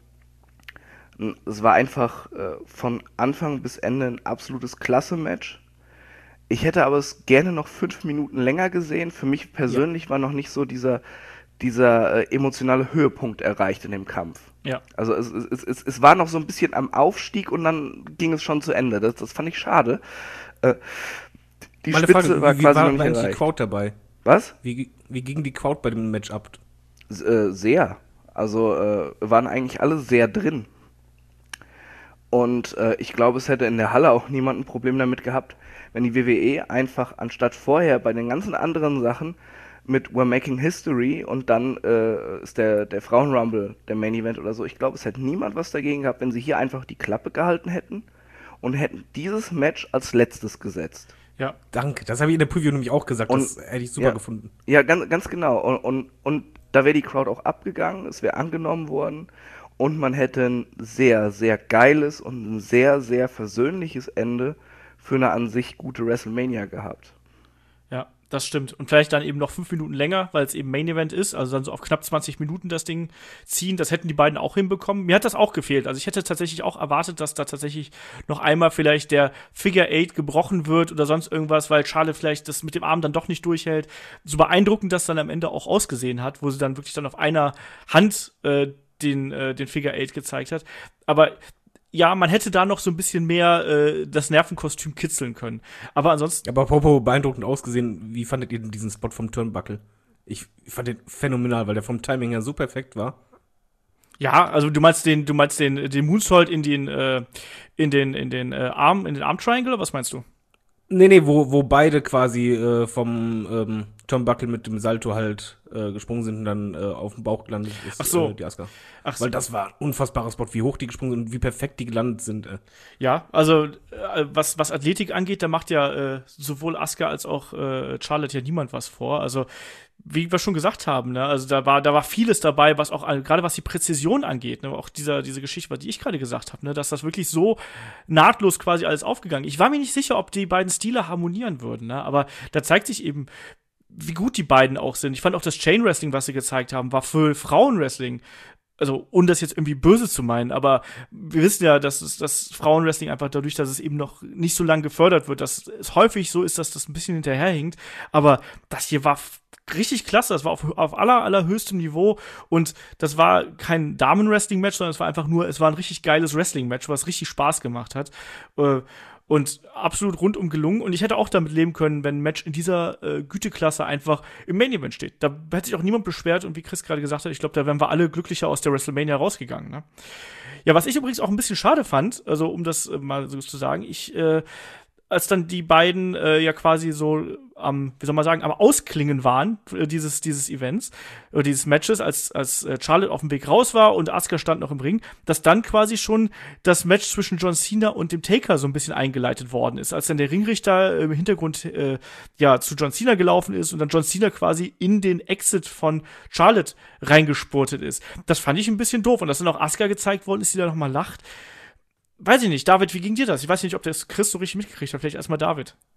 es war einfach von Anfang bis Ende ein absolutes Klasse-Match. Ich hätte aber es gerne noch 5 Minuten länger gesehen. Für mich persönlich war noch nicht so dieser emotionale Höhepunkt erreicht in dem Kampf. Ja. Also es war noch so ein bisschen am Aufstieg und dann ging es schon zu Ende. Das fand ich schade. Die Meine Spitze Frage, war wie quasi war noch nicht eigentlich die erreicht. Crowd dabei? Was? Wie ging die Crowd bei dem Match ab? Sehr. Also waren eigentlich alle sehr drin. Und ich glaube, es hätte in der Halle auch niemand ein Problem damit gehabt, wenn die WWE einfach anstatt vorher bei den ganzen anderen Sachen mit We're Making History und dann ist der Frauenrumble der Main Event oder so, ich glaube, es hätte niemand was dagegen gehabt, wenn sie hier einfach die Klappe gehalten hätten und hätten dieses Match als letztes gesetzt. Ja. Danke, das habe ich in der Preview nämlich auch gesagt, Und- das hätte ich super gefunden. Ja, ganz genau. Und da wäre die Crowd auch abgegangen, es wäre angenommen worden und man hätte ein sehr, sehr geiles und ein sehr, sehr versöhnliches Ende für eine an sich gute WrestleMania gehabt. Ja, das stimmt. Und vielleicht dann eben noch 5 Minuten länger, weil es eben Main Event ist, also dann so auf knapp 20 Minuten das Ding ziehen. Das hätten die beiden auch hinbekommen. Mir hat das auch gefehlt. Also ich hätte tatsächlich auch erwartet, dass da tatsächlich noch einmal vielleicht der Figure 8 gebrochen wird oder sonst irgendwas, weil Charlotte vielleicht das mit dem Arm dann doch nicht durchhält. So beeindruckend das dann am Ende auch ausgesehen hat, wo sie dann wirklich dann auf einer Hand den Figure 8 gezeigt hat. Aber ja, man hätte da noch so ein bisschen mehr das Nervenkostüm kitzeln können. Aber ansonsten. Aber apropos beeindruckend ausgesehen, wie fandet ihr denn diesen Spot vom Turnbuckle? Ich fand den phänomenal, weil der vom Timing her so perfekt war. Ja, also du meinst den Moonsault in den Arm Triangle, oder was meinst du? Nee, wo beide quasi vom Turnbuckle mit dem Salto halt gesprungen sind und dann auf dem Bauch gelandet ist. Ach so. Die Asuka. Ach so. Weil das war ein unfassbarer Spot, wie hoch die gesprungen sind und wie perfekt die gelandet sind. Ja, also was Athletik angeht, da macht ja sowohl Asuka als auch Charlotte ja niemand was vor. Also wie wir schon gesagt haben, ne, also da war vieles dabei, was auch gerade was die Präzision angeht, ne, auch diese Geschichte, die ich gerade gesagt habe, ne, dass das wirklich so nahtlos quasi alles aufgegangen. Ich war mir nicht sicher, ob die beiden Stile harmonieren würden, ne, aber da zeigt sich eben, wie gut die beiden auch sind. Ich fand auch das Chain Wrestling, was sie gezeigt haben, war für Frauenwrestling. Also, ohne das jetzt irgendwie böse zu meinen, aber wir wissen ja, dass das Frauenwrestling einfach dadurch, dass es eben noch nicht so lange gefördert wird, dass es häufig so ist, dass das ein bisschen hinterherhinkt. Aber das hier war richtig klasse. Das war auf allerhöchstem Niveau und das war kein Damen-Wrestling-Match, sondern es war ein richtig geiles Wrestling-Match, was richtig Spaß gemacht hat. Und absolut rundum gelungen. Und ich hätte auch damit leben können, wenn ein Match in dieser Güteklasse einfach im Main Event steht. Da hätte sich auch niemand beschwert. Und wie Chris gerade gesagt hat, ich glaube, da wären wir alle glücklicher aus der WrestleMania rausgegangen. Ne? Ja, was ich übrigens auch ein bisschen schade fand, also um das mal so zu sagen, als dann die beiden ja quasi so am Ausklingen waren dieses Events oder dieses Matches, als Charlotte auf dem Weg raus war und Asuka stand noch im Ring, dass dann quasi schon das Match zwischen John Cena und dem Taker so ein bisschen eingeleitet worden ist, als dann der Ringrichter im Hintergrund zu John Cena gelaufen ist und dann John Cena quasi in den Exit von Charlotte reingespurtet ist. Das fand ich ein bisschen doof und dass dann auch Asuka gezeigt worden ist, die da nochmal lacht. Weiß ich nicht. David, wie ging dir das? Ich weiß nicht, ob das Chris so richtig mitgekriegt hat. Vielleicht erstmal David.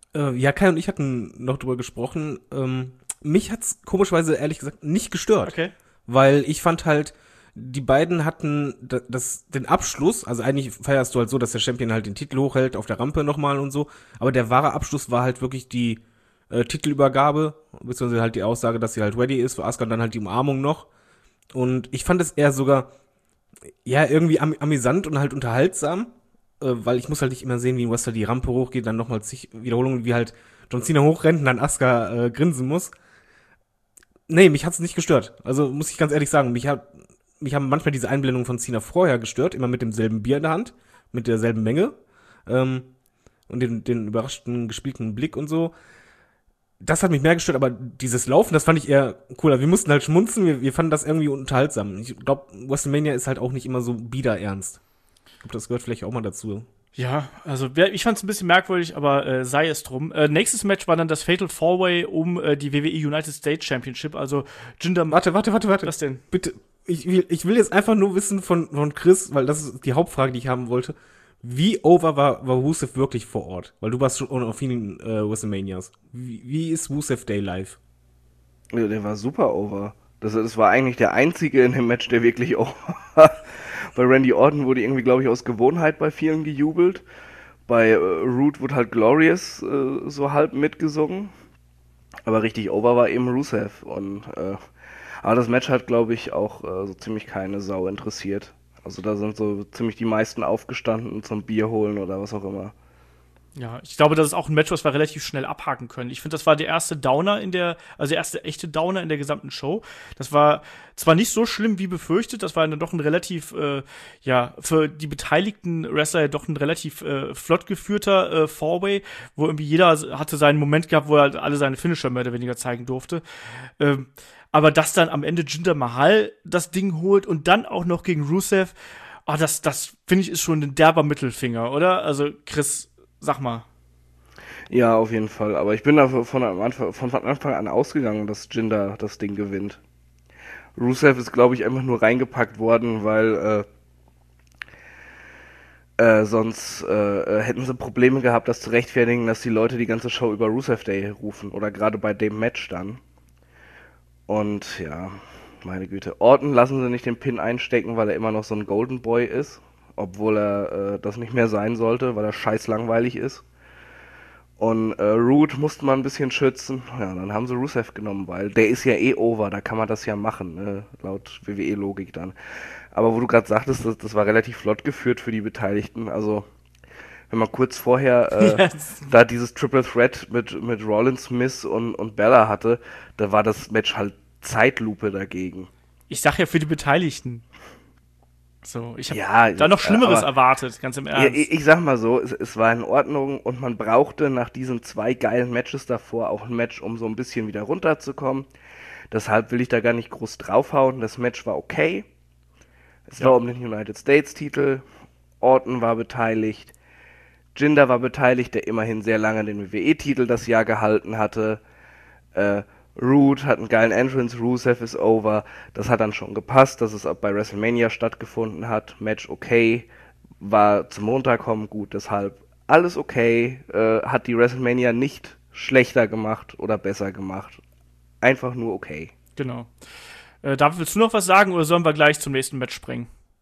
Ja, Kai und ich hatten noch drüber gesprochen. Mich hat's komischerweise ehrlich gesagt nicht gestört. Okay. Weil ich fand halt, die beiden hatten den Abschluss, also eigentlich feierst du halt so, dass der Champion halt den Titel hochhält auf der Rampe nochmal und so, aber der wahre Abschluss war halt wirklich die Titelübergabe, beziehungsweise halt die Aussage, dass sie halt ready ist für Asuka und dann halt die Umarmung noch. Und ich fand es eher sogar, ja, irgendwie amüsant und halt unterhaltsam, weil ich muss halt nicht immer sehen, wie ein Wrestler die Rampe hochgeht, dann nochmal zig Wiederholungen, wie halt John Cena hochrennt und dann Asuka grinsen muss. Nee, mich hat's nicht gestört. Also muss ich ganz ehrlich sagen, mich haben manchmal diese Einblendungen von Cena vorher gestört, immer mit demselben Bier in der Hand, mit derselben Menge und den überraschten, gespielten Blick und so. Das hat mich mehr gestört, aber dieses Laufen, das fand ich eher cooler. Wir mussten halt schmunzen, wir fanden das irgendwie unterhaltsam. Ich glaube, WrestleMania ist halt auch nicht immer so biederernst. Ich glaube, das gehört vielleicht auch mal dazu. Ja, also ich fand es ein bisschen merkwürdig, aber sei es drum. Nächstes Match war dann das Fatal 4-Way um die WWE United States Championship, also Jinder... Warte. Was denn? Bitte, ich will jetzt einfach nur wissen von Chris, weil das ist die Hauptfrage, die ich haben wollte. Wie over war Rusev wirklich vor Ort? Weil du warst schon auf vielen WrestleManias. Wie ist Rusev Day live? Ja, der war super over. Das war eigentlich der einzige in dem Match, der wirklich over war. Bei Randy Orton wurde irgendwie, glaube ich, aus Gewohnheit bei vielen gejubelt. Bei Roode wurde halt Glorious so halb mitgesungen. Aber richtig over war eben Rusev. Aber das Match hat, glaube ich, auch so ziemlich keine Sau interessiert. Also da sind so ziemlich die meisten aufgestanden zum Bier holen oder was auch immer. Ja, ich glaube, das ist auch ein Match, was wir relativ schnell abhaken können. Ich finde, das war der erste Downer der erste echte Downer in der gesamten Show. Das war zwar nicht so schlimm wie befürchtet, das war dann doch ein relativ, für die beteiligten Wrestler ja doch ein relativ flott geführter Four-Way, wo irgendwie jeder hatte seinen Moment gehabt, wo er halt alle seine Finisher mehr oder weniger zeigen durfte. Aber dass dann am Ende Jinder Mahal das Ding holt und dann auch noch gegen Rusev, das finde ich ist schon ein derber Mittelfinger, oder? Also Chris, sag mal. Ja, auf jeden Fall. Aber ich bin da von Anfang an ausgegangen, dass Jinder das Ding gewinnt. Rusev ist, glaube ich, einfach nur reingepackt worden, weil sonst hätten sie Probleme gehabt, das zu rechtfertigen, dass die Leute die ganze Show über Rusev Day rufen. Oder gerade bei dem Match dann. Und ja, meine Güte. Orton lassen sie nicht den Pin einstecken, weil er immer noch so ein Golden Boy ist. Obwohl er das nicht mehr sein sollte, weil er scheiß langweilig ist. Und Roode musste man ein bisschen schützen. Ja, dann haben sie Rusev genommen, weil der ist ja eh over, da kann man das ja machen, ne? Laut WWE-Logik dann. Aber wo du gerade sagtest, das war relativ flott geführt für die Beteiligten. Also, wenn man kurz vorher da dieses Triple Threat mit Rollins, Smith und Bella hatte, da war das Match halt Zeitlupe dagegen. Ich sag ja für die Beteiligten. So, ich habe da noch Schlimmeres erwartet, ganz im Ernst. Ich sag mal so, es war in Ordnung und man brauchte nach diesen 2 geilen Matches davor auch ein Match, um so ein bisschen wieder runterzukommen. Deshalb will ich da gar nicht groß draufhauen. Das Match war okay. Es war um den United States Titel. Orton war beteiligt. Jinder war beteiligt, der immerhin sehr lange den WWE-Titel das Jahr gehalten hatte. Roode hat einen geilen Entrance, Rusev ist over. Das hat dann schon gepasst, dass es auch bei WrestleMania stattgefunden hat. Match okay, war zum Runterkommen gut, deshalb alles okay. Hat die WrestleMania nicht schlechter gemacht oder besser gemacht. Einfach nur okay. Genau. David, willst du noch was sagen oder sollen wir gleich zum nächsten Match springen?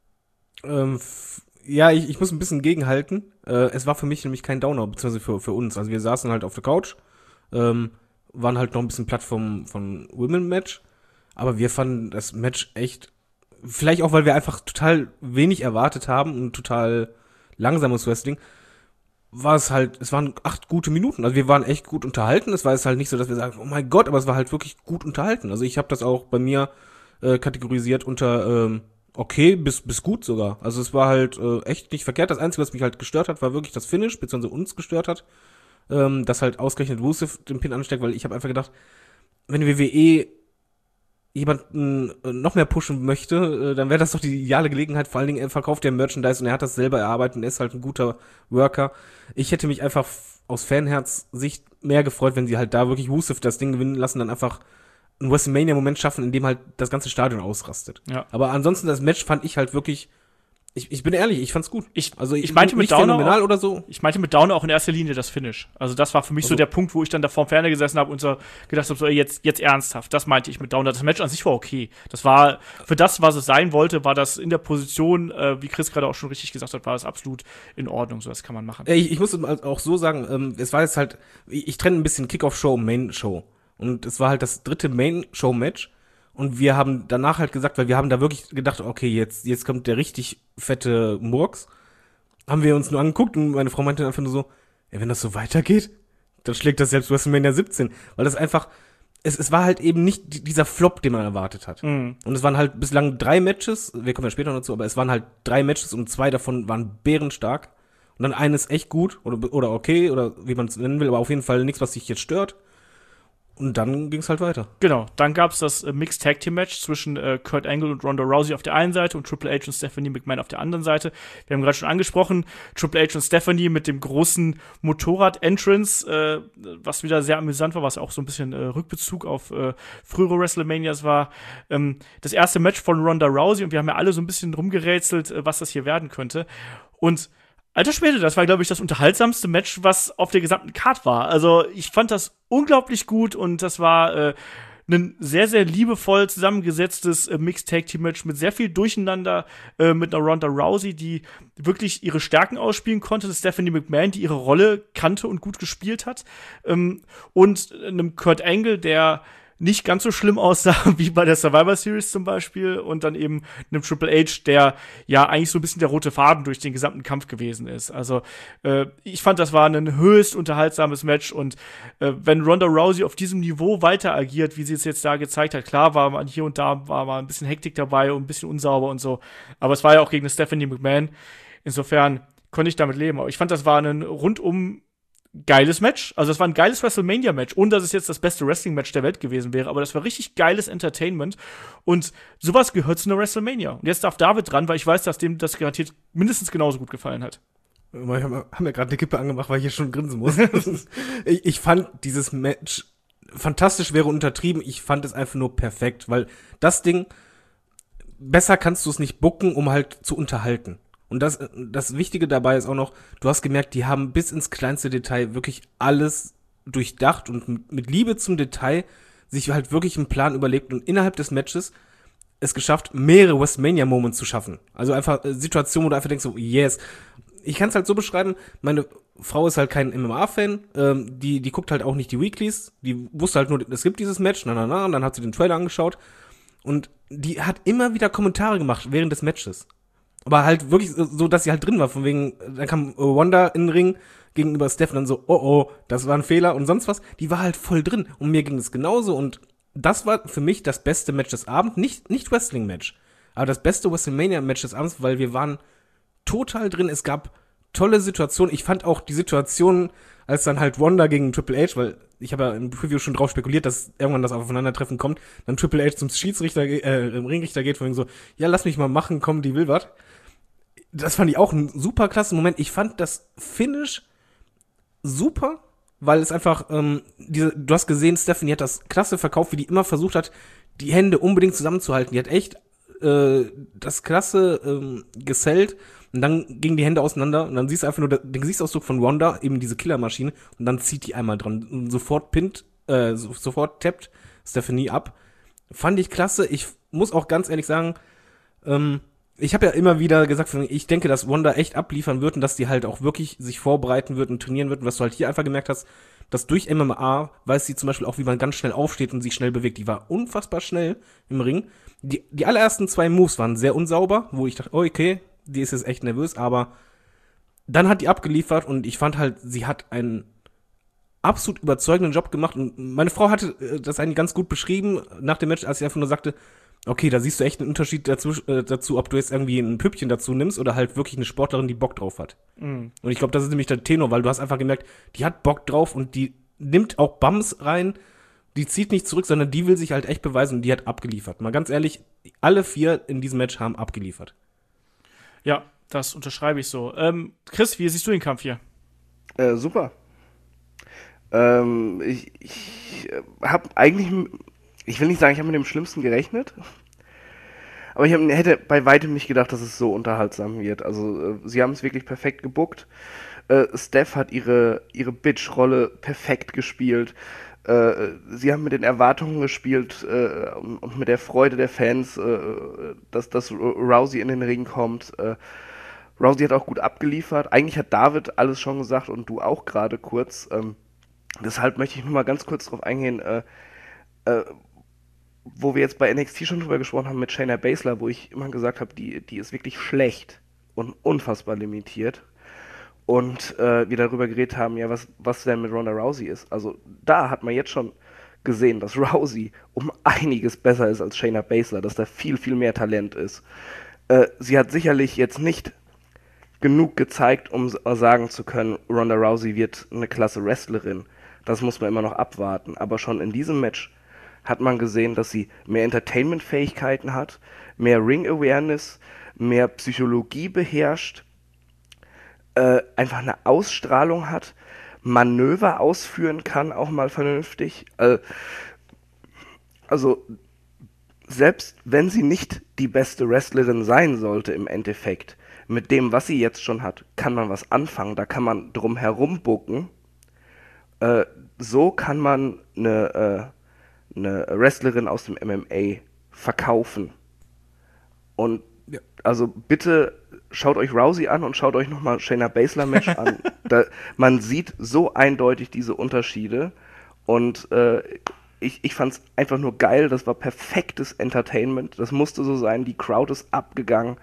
Ja, ich muss ein bisschen gegenhalten. Es war für mich nämlich kein Downer, beziehungsweise für uns. Also wir saßen halt auf der Couch, waren halt noch ein bisschen platt von Women-Match, aber wir fanden das Match echt, vielleicht auch, weil wir einfach total wenig erwartet haben und total langsames Wrestling, es waren 8 gute Minuten, also wir waren echt gut unterhalten, es war jetzt halt nicht so, dass wir sagen, oh mein Gott, aber es war halt wirklich gut unterhalten, also ich habe das auch bei mir kategorisiert unter okay bis gut sogar, also es war halt echt nicht verkehrt, das Einzige, was mich halt gestört hat, war wirklich das Finish, beziehungsweise uns gestört hat, dass halt ausgerechnet Rusev den Pin ansteckt, weil ich habe einfach gedacht, wenn WWE jemanden noch mehr pushen möchte, dann wäre das doch die ideale Gelegenheit, vor allen Dingen er verkauft ja Merchandise und er hat das selber erarbeitet und er ist halt ein guter Worker. Ich hätte mich einfach aus Fanherz-Sicht mehr gefreut, wenn sie halt da wirklich Rusev das Ding gewinnen lassen, dann einfach einen WrestleMania-Moment schaffen, in dem halt das ganze Stadion ausrastet. Ja. Aber ansonsten das Match fand ich halt wirklich Ich bin ehrlich, ich fand's gut. Ich meinte mit Downer phänomenal oder so. Ich meinte mit Downer auch in erster Linie das Finish. Also das war für mich so der Punkt, wo ich dann da vorm Fernseher gesessen habe und so gedacht habe, so jetzt ernsthaft. Das meinte ich mit Downer. Das Match an sich war okay. Das war, für das, was es sein wollte, war das in der Position, wie Chris gerade auch schon richtig gesagt hat, war das absolut in Ordnung. So, das kann man machen. Ich muss auch so sagen, es war jetzt halt, ich trenne ein bisschen Kickoff-Show und Main-Show. Und es war halt das dritte Main-Show-Match. Und wir haben danach halt gesagt, weil wir haben da wirklich gedacht, okay, jetzt kommt der richtig fette Murks. Haben wir uns nur angeguckt und meine Frau meinte einfach nur so, ey, wenn das so weitergeht, dann schlägt das selbst WrestleMania 17. Weil das einfach, es war halt eben nicht dieser Flop, den man erwartet hat. Und es waren halt bislang 3 Matches, wir kommen ja später noch dazu, aber es waren halt 3 Matches und 2 davon waren bärenstark. Und dann eines echt gut oder okay oder wie man es nennen will, aber auf jeden Fall nichts, was sich jetzt stört. Und dann ging's halt weiter. Genau, dann gab's das Mixed Tag Team Match zwischen Kurt Angle und Ronda Rousey auf der einen Seite und Triple H und Stephanie McMahon auf der anderen Seite. Wir haben gerade schon angesprochen, Triple H und Stephanie mit dem großen Motorrad-Entrance, was wieder sehr amüsant war, was auch so ein bisschen Rückbezug auf frühere WrestleManias war. Das erste Match von Ronda Rousey und wir haben ja alle so ein bisschen rumgerätselt, was das hier werden könnte. Und alter Schwede, das war, glaube ich, das unterhaltsamste Match, was auf der gesamten Card war. Also, ich fand das unglaublich gut und das war ein sehr, sehr liebevoll zusammengesetztes Mixed-Tag-Team-Match mit sehr viel Durcheinander, mit einer Ronda Rousey, die wirklich ihre Stärken ausspielen konnte, Stephanie McMahon, die ihre Rolle kannte und gut gespielt hat, und einem Kurt Angle, der nicht ganz so schlimm aussah wie bei der Survivor Series zum Beispiel und dann eben einem Triple H, der ja eigentlich so ein bisschen der rote Faden durch den gesamten Kampf gewesen ist. Also ich fand, das war ein höchst unterhaltsames Match und wenn Ronda Rousey auf diesem Niveau weiter agiert, wie sie es jetzt da gezeigt hat, klar war man hier und da war mal ein bisschen Hektik dabei und ein bisschen unsauber und so, aber es war ja auch gegen eine Stephanie McMahon. Insofern konnte ich damit leben. Aber ich fand, das war ein rundum geiles Match. Also es war ein geiles WrestleMania-Match, ohne dass es jetzt das beste Wrestling-Match der Welt gewesen wäre, aber das war richtig geiles Entertainment und sowas gehört zu einer WrestleMania. Und jetzt darf David dran, weil ich weiß, dass dem das garantiert mindestens genauso gut gefallen hat. Wir haben ja gerade eine Kippe angemacht, weil ich hier schon grinsen muss. Ich fand dieses Match fantastisch, wäre untertrieben. Ich fand es einfach nur perfekt, weil das Ding, besser kannst du es nicht booken, um halt zu unterhalten. Und das Wichtige dabei ist auch noch, du hast gemerkt, die haben bis ins kleinste Detail wirklich alles durchdacht und mit Liebe zum Detail sich halt wirklich einen Plan überlegt und innerhalb des Matches es geschafft, mehrere WrestleMania-Moments zu schaffen. Also einfach Situationen, wo du einfach denkst, so, yes. Ich kann es halt so beschreiben, meine Frau ist halt kein MMA-Fan, die guckt halt auch nicht die Weeklies, die wusste halt nur, es gibt dieses Match, und dann hat sie den Trailer angeschaut und die hat immer wieder Kommentare gemacht während des Matches. Aber halt wirklich so, dass sie halt drin war, von wegen, dann kam Wanda in den Ring gegenüber Steph und dann so, oh, das war ein Fehler und sonst was. Die war halt voll drin und mir ging es genauso und das war für mich das beste Match des Abends, nicht Wrestling-Match, aber das beste WrestleMania-Match des Abends, weil wir waren total drin, es gab tolle Situationen. Ich fand auch die Situation, als dann halt Wanda gegen Triple H, weil ich habe ja im Preview schon drauf spekuliert, dass irgendwann das Aufeinandertreffen kommt, dann Triple H zum Schiedsrichter, Ringrichter geht, von wegen so, ja, lass mich mal machen, komm, die will was. Das fand ich auch ein super klasse Moment. Ich fand das Finish super, weil es einfach, du hast gesehen, Stephanie hat das klasse verkauft, wie die immer versucht hat, die Hände unbedingt zusammenzuhalten. Die hat echt das klasse gesellt und dann gingen die Hände auseinander und dann siehst du einfach nur den Gesichtsausdruck von Wanda, eben diese Killermaschine und dann zieht die einmal dran und sofort sofort tappt Stephanie ab. Fand ich klasse. Ich muss auch ganz ehrlich sagen, ich habe ja immer wieder gesagt, ich denke, dass Wanda echt abliefern wird und dass die halt auch wirklich sich vorbereiten wird und trainieren wird und was du halt hier einfach gemerkt hast, dass durch MMA weiß sie zum Beispiel auch, wie man ganz schnell aufsteht und sich schnell bewegt. Die war unfassbar schnell im Ring. Die allerersten 2 Moves waren sehr unsauber, wo ich dachte, oh, okay, die ist jetzt echt nervös, aber dann hat die abgeliefert und ich fand halt, sie hat einen absolut überzeugenden Job gemacht und meine Frau hatte das eigentlich ganz gut beschrieben nach dem Match, als sie einfach nur sagte, okay, da siehst du echt einen Unterschied dazu, ob du jetzt irgendwie ein Püppchen dazu nimmst oder halt wirklich eine Sportlerin, die Bock drauf hat. Und ich glaube, das ist nämlich der Tenor, weil du hast einfach gemerkt, die hat Bock drauf und die nimmt auch Bums rein, die zieht nicht zurück, sondern die will sich halt echt beweisen und die hat abgeliefert. Mal ganz ehrlich, alle 4 in diesem Match haben abgeliefert. Ja, das unterschreibe ich so. Chris, wie siehst du den Kampf hier? Super. Ich habe eigentlich, ich will nicht sagen, ich habe mit dem Schlimmsten gerechnet, Aber hätte bei weitem nicht gedacht, dass es so unterhaltsam wird. Also sie haben es wirklich perfekt gebookt. Steph hat ihre Bitch-Rolle perfekt gespielt. Sie haben mit den Erwartungen gespielt und mit der Freude der Fans, dass Rousey in den Ring kommt. Rousey hat auch gut abgeliefert. Eigentlich hat David alles schon gesagt und du auch gerade kurz. Deshalb möchte ich nur mal ganz kurz drauf eingehen, wo wir jetzt bei NXT schon drüber gesprochen haben mit Shayna Baszler, wo ich immer gesagt habe, die ist wirklich schlecht und unfassbar limitiert. Und wir darüber geredet haben, ja, was denn mit Ronda Rousey ist. Also da hat man jetzt schon gesehen, dass Rousey um einiges besser ist als Shayna Baszler, dass da viel, viel mehr Talent ist. Sie hat sicherlich jetzt nicht genug gezeigt, um sagen zu können, Ronda Rousey wird eine klasse Wrestlerin. Das muss man immer noch abwarten. Aber schon in diesem Match hat man gesehen, dass sie mehr Entertainment-Fähigkeiten hat, mehr Ring-Awareness, mehr Psychologie beherrscht, einfach eine Ausstrahlung hat, Manöver ausführen kann, auch mal vernünftig. Also, selbst wenn sie nicht die beste Wrestlerin sein sollte im Endeffekt, mit dem, was sie jetzt schon hat, kann man was anfangen, da kann man drum herum bucken. So kann man eine Wrestlerin aus dem MMA verkaufen. Und ja, also bitte schaut euch Rousey an und schaut euch nochmal Shayna Baszler Match an. Man sieht so eindeutig diese Unterschiede und ich fand's einfach nur geil, das war perfektes Entertainment, das musste so sein, die Crowd ist abgegangen,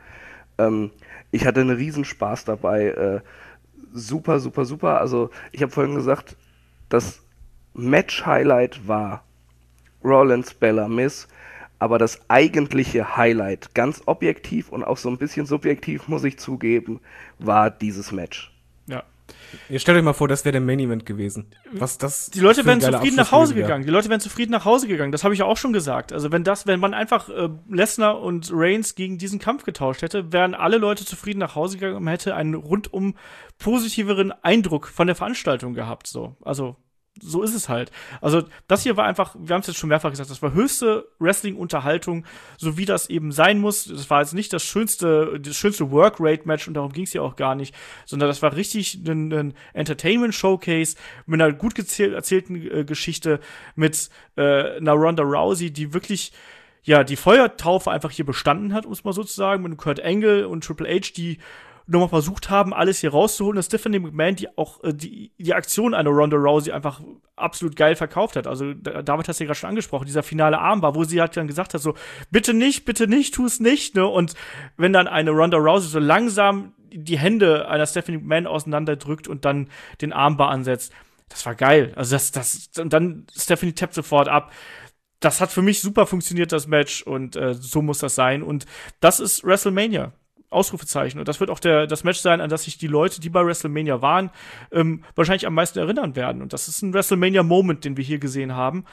ich hatte einen Riesenspaß dabei, super, super, super, also ich habe vorhin gesagt, das Match-Highlight war Rollins Bella Miss, aber das eigentliche Highlight, ganz objektiv und auch so ein bisschen subjektiv, muss ich zugeben, war dieses Match. Ja. Ihr stellt euch mal vor, das wäre der Main Event gewesen. Die Leute wären zufrieden nach Hause gegangen. Die Leute wären zufrieden nach Hause gegangen. Das habe ich ja auch schon gesagt. Also wenn man einfach Lesnar und Reigns gegen diesen Kampf getauscht hätte, wären alle Leute zufrieden nach Hause gegangen und man hätte einen rundum positiveren Eindruck von der Veranstaltung gehabt. So. Also so ist es halt. Also das hier war einfach, wir haben es jetzt schon mehrfach gesagt, das war höchste Wrestling-Unterhaltung, so wie das eben sein muss. Das war jetzt nicht das schönste Work-Rate-Match und darum ging es ja auch gar nicht, sondern das war richtig ein Entertainment-Showcase mit einer gut erzählten Geschichte, mit einer Ronda Rousey, die wirklich die Feuertaufe einfach hier bestanden hat, um es mal so zu sagen, mit Kurt Angle und Triple H, die nochmal versucht haben, alles hier rauszuholen, dass Stephanie McMahon, die auch die Aktion einer Ronda Rousey einfach absolut geil verkauft hat. Also David hat es ja gerade schon angesprochen, dieser finale Armbar, wo sie halt dann gesagt hat, so, bitte nicht, tu es nicht, ne? Und wenn dann eine Ronda Rousey so langsam die Hände einer Stephanie McMahon auseinanderdrückt und dann den Armbar ansetzt, das war geil. Also und dann Stephanie tappt sofort ab. Das hat für mich super funktioniert, das Match, und so muss das sein. Und das ist WrestleMania. Ausrufezeichen. Und das wird auch das Match sein, an das sich die Leute, die bei WrestleMania waren, wahrscheinlich am meisten erinnern werden. Und das ist ein WrestleMania-Moment, den wir hier gesehen haben,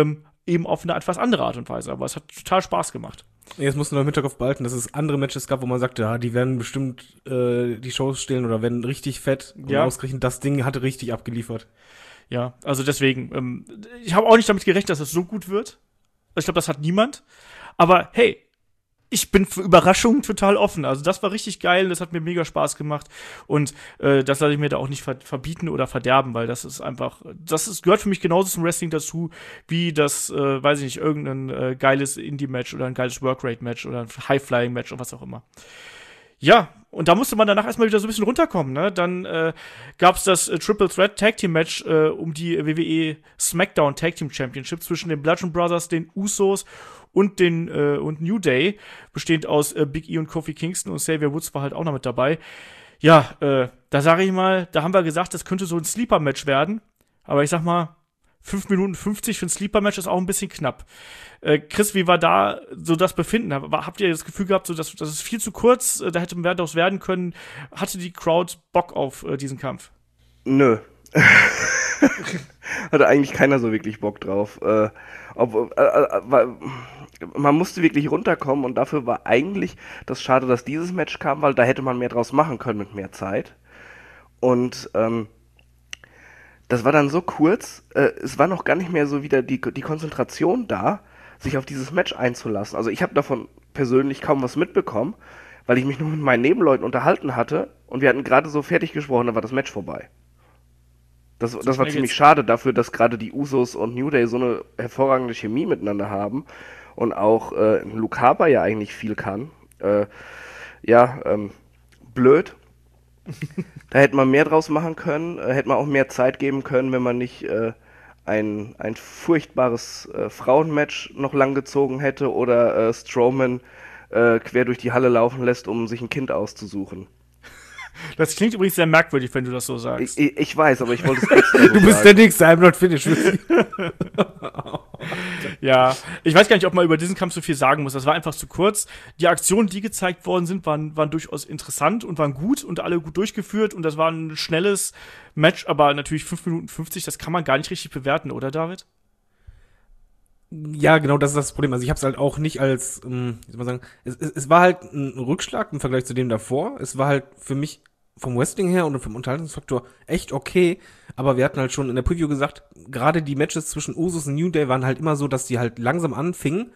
eben auf eine etwas andere Art und Weise. Aber es hat total Spaß gemacht. Jetzt musst du noch im Hinterkopf behalten, dass es andere Matches gab, wo man sagte, ja, die werden bestimmt die Shows stehlen oder werden richtig fett. Und ausgerechnet, das Ding hatte richtig abgeliefert. Ja, also deswegen, ich habe auch nicht damit gerechnet, dass es so gut wird. Ich glaube, das hat niemand. Aber hey, ich bin für Überraschungen total offen. Also das war richtig geil, das hat mir mega Spaß gemacht. Und das lasse ich mir da auch nicht verbieten oder verderben, weil das ist einfach, gehört für mich genauso zum Wrestling dazu, wie das, weiß ich nicht, irgendein geiles Indie-Match oder ein geiles Workrate-Match oder ein High-Flying-Match oder was auch immer. Ja, und da musste man danach erstmal wieder so ein bisschen runterkommen, ne? Dann gab's das Triple Threat Tag Team Match um die WWE SmackDown Tag Team Championship zwischen den Bludgeon Brothers, den Usos und und New Day, bestehend aus Big E und Kofi Kingston, und Xavier Woods war halt auch noch mit dabei. Ja, da sage ich mal, da haben wir gesagt, das könnte so ein Sleeper-Match werden. Aber ich sag mal, 5 Minuten 50 für ein Sleeper-Match ist auch ein bisschen knapp. Chris, wie war da so das Befinden? Habt ihr das Gefühl gehabt, so dass das ist viel zu kurz, da hätte mehr daraus werden können? Hatte die Crowd Bock auf diesen Kampf? Nö. Hatte eigentlich keiner so wirklich Bock drauf. Man musste wirklich runterkommen, und dafür war eigentlich das schade, dass dieses Match kam, weil da hätte man mehr draus machen können mit mehr Zeit. Und das war dann so kurz, es war noch gar nicht mehr so wieder die Konzentration da, sich auf dieses Match einzulassen. Also ich habe davon persönlich kaum was mitbekommen, weil ich mich nur mit meinen Nebenleuten unterhalten hatte und wir hatten gerade so fertig gesprochen, dann war das Match vorbei. Das war schnell ziemlich geht's. schade dafür, dass gerade die Usos und New Day so eine hervorragende Chemie miteinander haben und auch Luke Harper ja eigentlich viel kann. Ja, blöd. Da hätte man mehr draus machen können, hätte man auch mehr Zeit geben können, wenn man nicht ein furchtbares Frauenmatch noch langgezogen hätte oder Strowman quer durch die Halle laufen lässt, um sich ein Kind auszusuchen. Das klingt übrigens sehr merkwürdig, wenn du das so sagst. Ich weiß, aber ich wollte es extra so Du bist der sagen. Nächste, I'm not finished with you. Ja, ich weiß gar nicht, ob man über diesen Kampf so viel sagen muss. Das war einfach zu kurz. Die Aktionen, die gezeigt worden sind, waren durchaus interessant und waren gut und alle gut durchgeführt. Und das war ein schnelles Match, aber natürlich 5 Minuten 50, das kann man gar nicht richtig bewerten, oder David? Ja, genau, das ist das Problem. Also ich habe es halt auch nicht als, wie soll man sagen, es war halt ein Rückschlag im Vergleich zu dem davor. Es war halt für mich vom Wrestling her und vom Unterhaltungsfaktor echt okay, aber wir hatten halt schon in der Preview gesagt, gerade die Matches zwischen Usos und New Day waren halt immer so, dass die halt langsam anfingen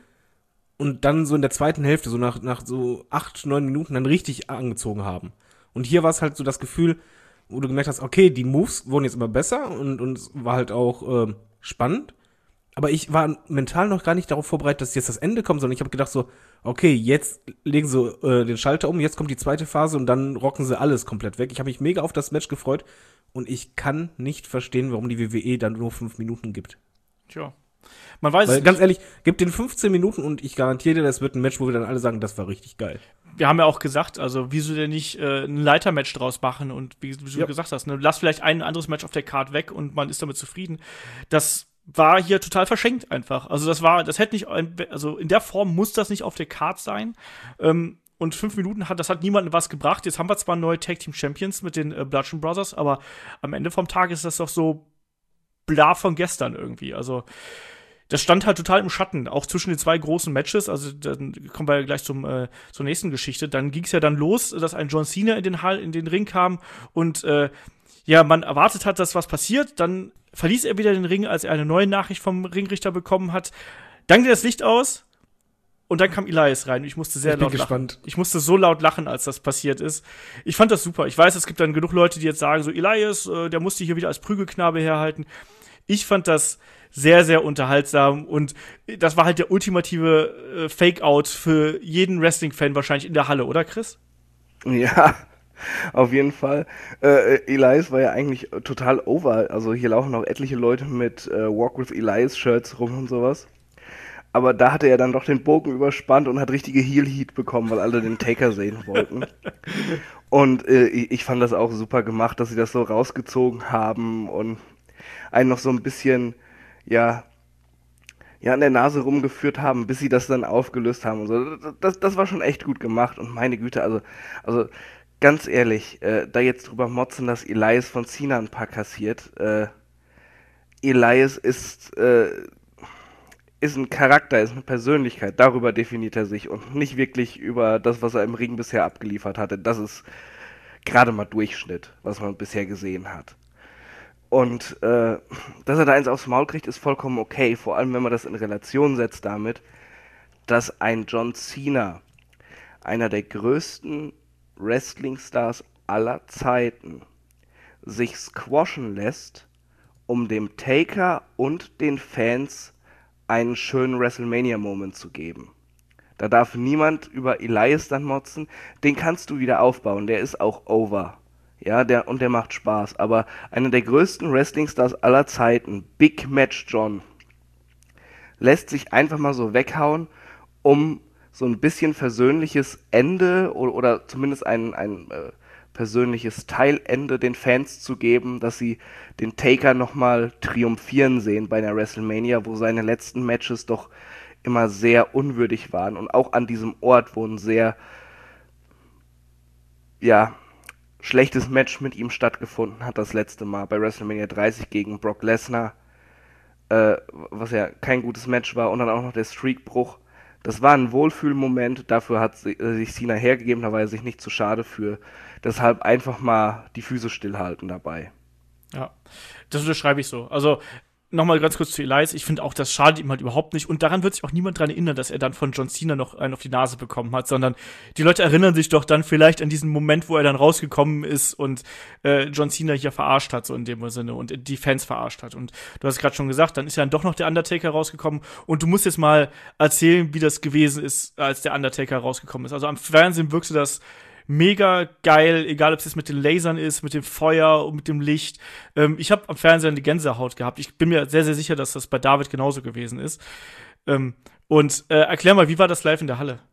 und dann so in der zweiten Hälfte, so nach so 8, 9 Minuten dann richtig angezogen haben. Und hier war es halt so das Gefühl, wo du gemerkt hast, okay, die Moves wurden jetzt immer besser und es war halt auch spannend. Aber ich war mental noch gar nicht darauf vorbereitet, dass jetzt das Ende kommt, sondern ich habe gedacht so, okay, jetzt legen sie den Schalter um, jetzt kommt die zweite Phase und dann rocken sie alles komplett weg. Ich habe mich mega auf das Match gefreut und ich kann nicht verstehen, warum die WWE dann nur 5 Minuten gibt. Tja. Man weiß Weil es ganz nicht. ehrlich, gib den 15 Minuten und ich garantiere dir, das wird ein Match, wo wir dann alle sagen, das war richtig geil. Wir haben ja auch gesagt, also wieso denn nicht ein Leitermatch draus machen und wie du Ja. gesagt hast, ne, lass vielleicht ein anderes Match auf der Card weg und man ist damit zufrieden. Das war hier total verschenkt einfach. Also das hätte nicht, also in der Form muss das nicht auf der Card sein. Und 5 Minuten das hat niemandem was gebracht. Jetzt haben wir zwar neue Tag Team Champions mit den Bludgeon Brothers, aber am Ende vom Tag ist das doch so bla von gestern irgendwie. Also das stand halt total im Schatten, auch zwischen den zwei großen Matches. Also dann kommen wir ja gleich zur nächsten Geschichte. Dann ging es ja dann los, dass ein John Cena in den Ring kam und ja, man erwartet hat, dass was passiert. Dann verließ er wieder den Ring, als er eine neue Nachricht vom Ringrichter bekommen hat. Dann geht das Licht aus und dann kam Elias rein. Ich musste sehr Ich bin laut lachen. gespannt. Ich musste so laut lachen, als das passiert ist. Ich fand das super. Ich weiß, es gibt dann genug Leute, die jetzt sagen, so Elias, der musste hier wieder als Prügelknabe herhalten. Ich fand das sehr, sehr unterhaltsam und das war halt der ultimative Fake-Out für jeden Wrestling-Fan wahrscheinlich in der Halle, oder Chris? Ja, auf jeden Fall. Elias war ja eigentlich total over. Also hier laufen auch etliche Leute mit Walk with Elias Shirts rum und sowas. Aber da hatte er dann doch den Bogen überspannt und hat richtige Heel-Heat bekommen, weil alle den Taker sehen wollten. Und ich fand das auch super gemacht, dass sie das so rausgezogen haben und einen noch so ein bisschen, ja, an der Nase rumgeführt haben, bis sie das dann aufgelöst haben und so. Das war schon echt gut gemacht und meine Güte, also ganz ehrlich, da jetzt drüber motzen, dass Elias von Cena ein paar kassiert, Elias ist ein Charakter, ist eine Persönlichkeit, darüber definiert er sich und nicht wirklich über das, was er im Ring bisher abgeliefert hatte. Das ist gerade mal Durchschnitt, was man bisher gesehen hat. Und dass er da eins aufs Maul kriegt, ist vollkommen okay, vor allem wenn man das in Relation setzt damit, dass ein John Cena, einer der größten Wrestling-Stars aller Zeiten, sich squashen lässt, um dem Taker und den Fans einen schönen WrestleMania-Moment zu geben. Da darf niemand über Elias dann motzen, den kannst du wieder aufbauen, der ist auch over. Ja, der macht Spaß, aber einer der größten Wrestling-Stars aller Zeiten, Big Match John, lässt sich einfach mal so weghauen, um so ein bisschen versöhnliches Ende oder zumindest ein persönliches Teilende den Fans zu geben, dass sie den Taker nochmal triumphieren sehen bei einer WrestleMania, wo seine letzten Matches doch immer sehr unwürdig waren und auch an diesem Ort, wo ein sehr, ja, schlechtes Match mit ihm stattgefunden hat, das letzte Mal bei WrestleMania 30 gegen Brock Lesnar, was ja kein gutes Match war, und dann auch noch der Streakbruch. Das war ein Wohlfühlmoment, dafür hat sich Cena hergegeben, da war er sich nicht zu schade für. Deshalb einfach mal die Füße stillhalten dabei. Ja, das unterschreibe ich so. Also nochmal ganz kurz zu Elias, ich finde auch, das schadet ihm halt überhaupt nicht. Und daran wird sich auch niemand dran erinnern, dass er dann von John Cena noch einen auf die Nase bekommen hat, sondern die Leute erinnern sich doch dann vielleicht an diesen Moment, wo er dann rausgekommen ist und John Cena hier verarscht hat, so in dem Sinne, und die Fans verarscht hat. Und du hast gerade schon gesagt, dann ist ja dann doch noch der Undertaker rausgekommen. Und du musst jetzt mal erzählen, wie das gewesen ist, als der Undertaker rausgekommen ist. Also am Fernsehen wirkte das mega geil, egal ob es jetzt mit den Lasern ist, mit dem Feuer und mit dem Licht. Ich habe am Fernseher eine Gänsehaut gehabt. Ich bin mir sehr, sehr sicher, dass das bei David genauso gewesen ist. Erklär mal, wie war das live in der Halle?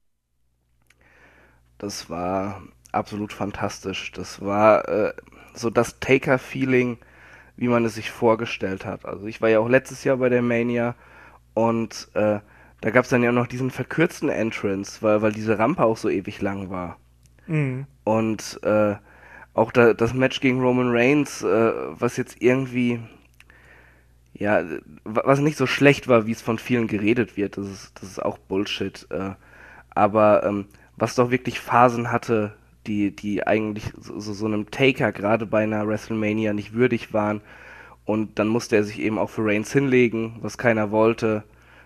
Das war absolut fantastisch. Das war so das Taker-Feeling, wie man es sich vorgestellt hat. Also ich war ja auch letztes Jahr bei der Mania und da gab es dann ja noch diesen verkürzten Entrance, weil diese Rampe auch so ewig lang war. Mhm. Und auch das Match gegen Roman Reigns, was jetzt irgendwie, ja, was nicht so schlecht war, wie es von vielen geredet wird, das ist auch Bullshit. Aber was doch wirklich Phasen hatte, die eigentlich so einem Taker gerade bei einer WrestleMania nicht würdig waren. Und dann musste er sich eben auch für Reigns hinlegen, was keiner wollte.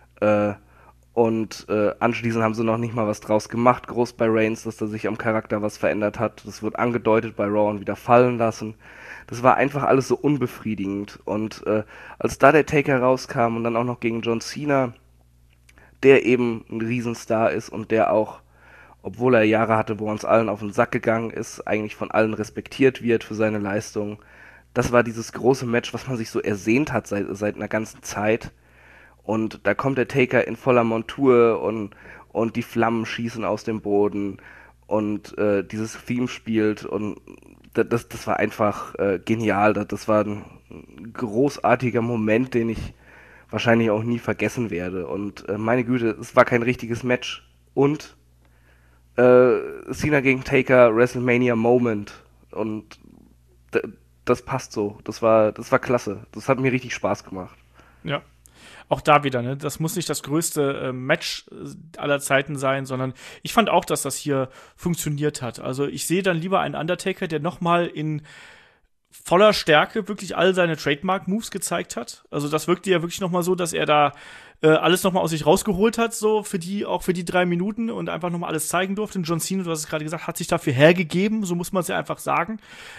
Und anschließend haben sie noch nicht mal was draus gemacht, groß bei Reigns, dass da sich am Charakter was verändert hat. Das wird angedeutet bei Raw und wieder fallen lassen. Das war einfach alles so unbefriedigend. Und als da der Taker rauskam und dann auch noch gegen John Cena, der eben ein Riesenstar ist und der auch, obwohl er Jahre hatte, wo er uns allen auf den Sack gegangen ist, eigentlich von allen respektiert wird für seine Leistung. Das war dieses große Match, was man sich so ersehnt hat seit einer ganzen Zeit. Und da kommt der Taker in voller Montur und die Flammen schießen aus dem Boden und dieses Theme spielt und das war einfach genial. Das war ein großartiger Moment, den ich wahrscheinlich auch nie vergessen werde. Und meine Güte, es war kein richtiges Match. Und Cena gegen Taker, WrestleMania Moment. Und das passt so. Das war klasse. Das hat mir richtig Spaß gemacht. Ja. Auch da wieder, ne? Das muss nicht das größte Match aller Zeiten sein, sondern ich fand auch, dass das hier funktioniert hat. Also ich sehe dann lieber einen Undertaker, der noch mal in voller Stärke wirklich all seine Trademark-Moves gezeigt hat. Also das wirkte ja wirklich noch mal so, dass er da alles noch mal aus sich rausgeholt hat, so für die 3 Minuten und einfach noch mal alles zeigen durfte. Und John Cena, du hast es gerade gesagt, hat sich dafür hergegeben, so muss man es ja einfach sagen.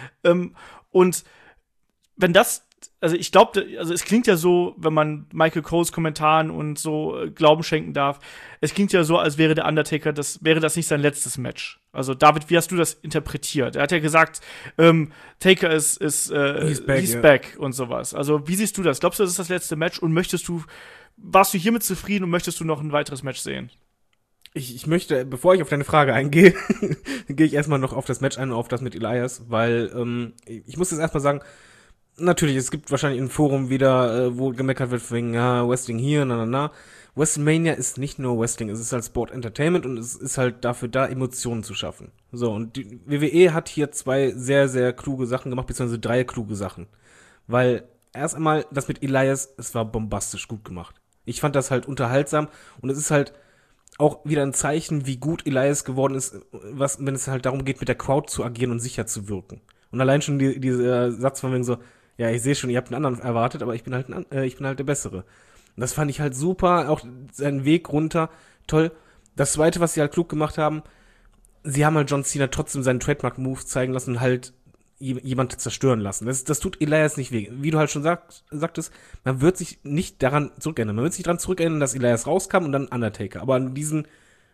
Und wenn das, also ich glaube, also es klingt ja so, wenn man Michael Coles Kommentaren und so Glauben schenken darf, es klingt ja so, als wäre der Undertaker, wäre das nicht sein letztes Match. Also David, wie hast du das interpretiert? Er hat ja gesagt, Taker ist he's back und sowas. Also wie siehst du das? Glaubst du, das ist das letzte Match und warst du hiermit zufrieden und möchtest du noch ein weiteres Match sehen? Ich möchte, bevor ich auf deine Frage eingehe, gehe ich erstmal noch auf das Match ein und auf das mit Elias, weil ich muss jetzt erstmal sagen, natürlich, es gibt wahrscheinlich ein Forum wieder, wo gemeckert wird wegen Wrestling hier, WrestleMania ist nicht nur Wrestling, es ist halt Sport Entertainment und es ist halt dafür da, Emotionen zu schaffen. So, und die WWE hat hier 2 sehr, sehr kluge Sachen gemacht, beziehungsweise 3 kluge Sachen. Weil erst einmal das mit Elias, es war bombastisch gut gemacht. Ich fand das halt unterhaltsam und es ist halt auch wieder ein Zeichen, wie gut Elias geworden ist, wenn es halt darum geht, mit der Crowd zu agieren und sicher zu wirken. Und allein schon dieser Satz von wegen so, ja, ich sehe schon, ihr habt einen anderen erwartet, aber ich bin halt der Bessere. Und das fand ich halt super, auch seinen Weg runter, toll. Das Zweite, was sie halt klug gemacht haben, sie haben halt John Cena trotzdem seinen Trademark-Move zeigen lassen und halt jemand zerstören lassen. Das tut Elias nicht weh. Wie du halt schon sagtest, man wird sich nicht daran zurückerinnern. Man wird sich daran zurückerinnern, dass Elias rauskam und dann Undertaker. Aber an diese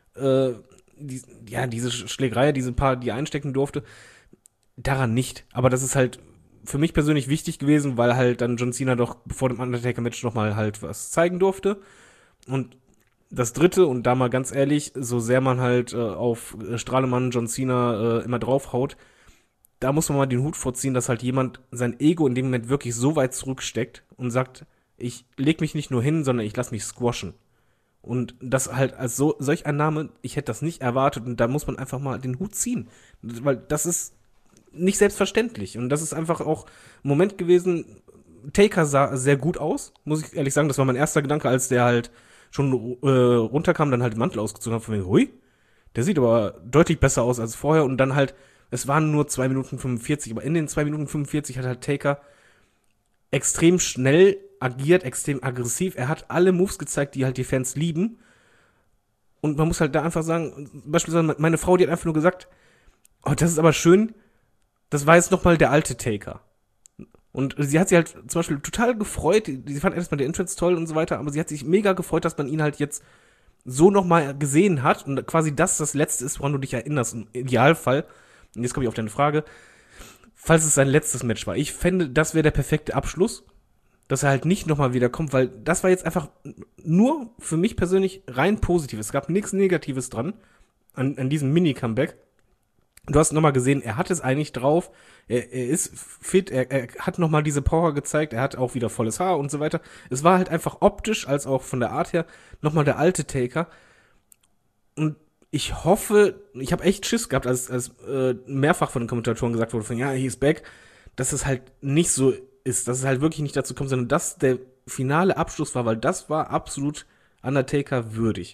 Schlägerei, die er einstecken durfte, daran nicht. Aber das ist halt für mich persönlich wichtig gewesen, weil halt dann John Cena doch vor dem Undertaker-Match nochmal halt was zeigen durfte. Und das Dritte, und da mal ganz ehrlich, so sehr man halt auf Strahlemann John Cena immer draufhaut, da muss man mal den Hut vorziehen, dass halt jemand sein Ego in dem Moment wirklich so weit zurücksteckt und sagt, ich leg mich nicht nur hin, sondern ich lass mich squashen. Und das halt als solch ein Name, ich hätte das nicht erwartet und da muss man einfach mal den Hut ziehen. Weil das ist nicht selbstverständlich. Und das ist einfach auch ein Moment gewesen, Taker sah sehr gut aus, muss ich ehrlich sagen. Das war mein erster Gedanke, als der halt schon runterkam, dann halt den Mantel ausgezogen hat, von mir, hui, der sieht aber deutlich besser aus als vorher. Und dann halt, es waren nur 2 Minuten 45, aber in den 2 Minuten 45 hat halt Taker extrem schnell agiert, extrem aggressiv. Er hat alle Moves gezeigt, die halt die Fans lieben. Und man muss halt da einfach sagen, beispielsweise meine Frau, die hat einfach nur gesagt, oh, das ist aber schön, das war jetzt nochmal der alte Taker. Und sie hat sich halt zum Beispiel total gefreut, sie fand erstmal den Entrance toll und so weiter, aber sie hat sich mega gefreut, dass man ihn halt jetzt so nochmal gesehen hat und quasi das Letzte ist, woran du dich erinnerst, im Idealfall. Und jetzt komme ich auf deine Frage, falls es sein letztes Match war. Ich fände, das wäre der perfekte Abschluss, dass er halt nicht nochmal wiederkommt, weil das war jetzt einfach nur für mich persönlich rein positiv. Es gab nichts Negatives dran an diesem Mini-Comeback. Du hast nochmal gesehen, er hat es eigentlich drauf, er ist fit, er hat nochmal diese Power gezeigt, er hat auch wieder volles Haar und so weiter. Es war halt einfach optisch, als auch von der Art her, nochmal der alte Taker. Und ich hoffe, ich habe echt Schiss gehabt, als mehrfach von den Kommentatoren gesagt wurde, ja, he is back, dass es halt nicht so ist, dass es halt wirklich nicht dazu kommt, sondern dass der finale Abschluss war, weil das war absolut Undertaker würdig.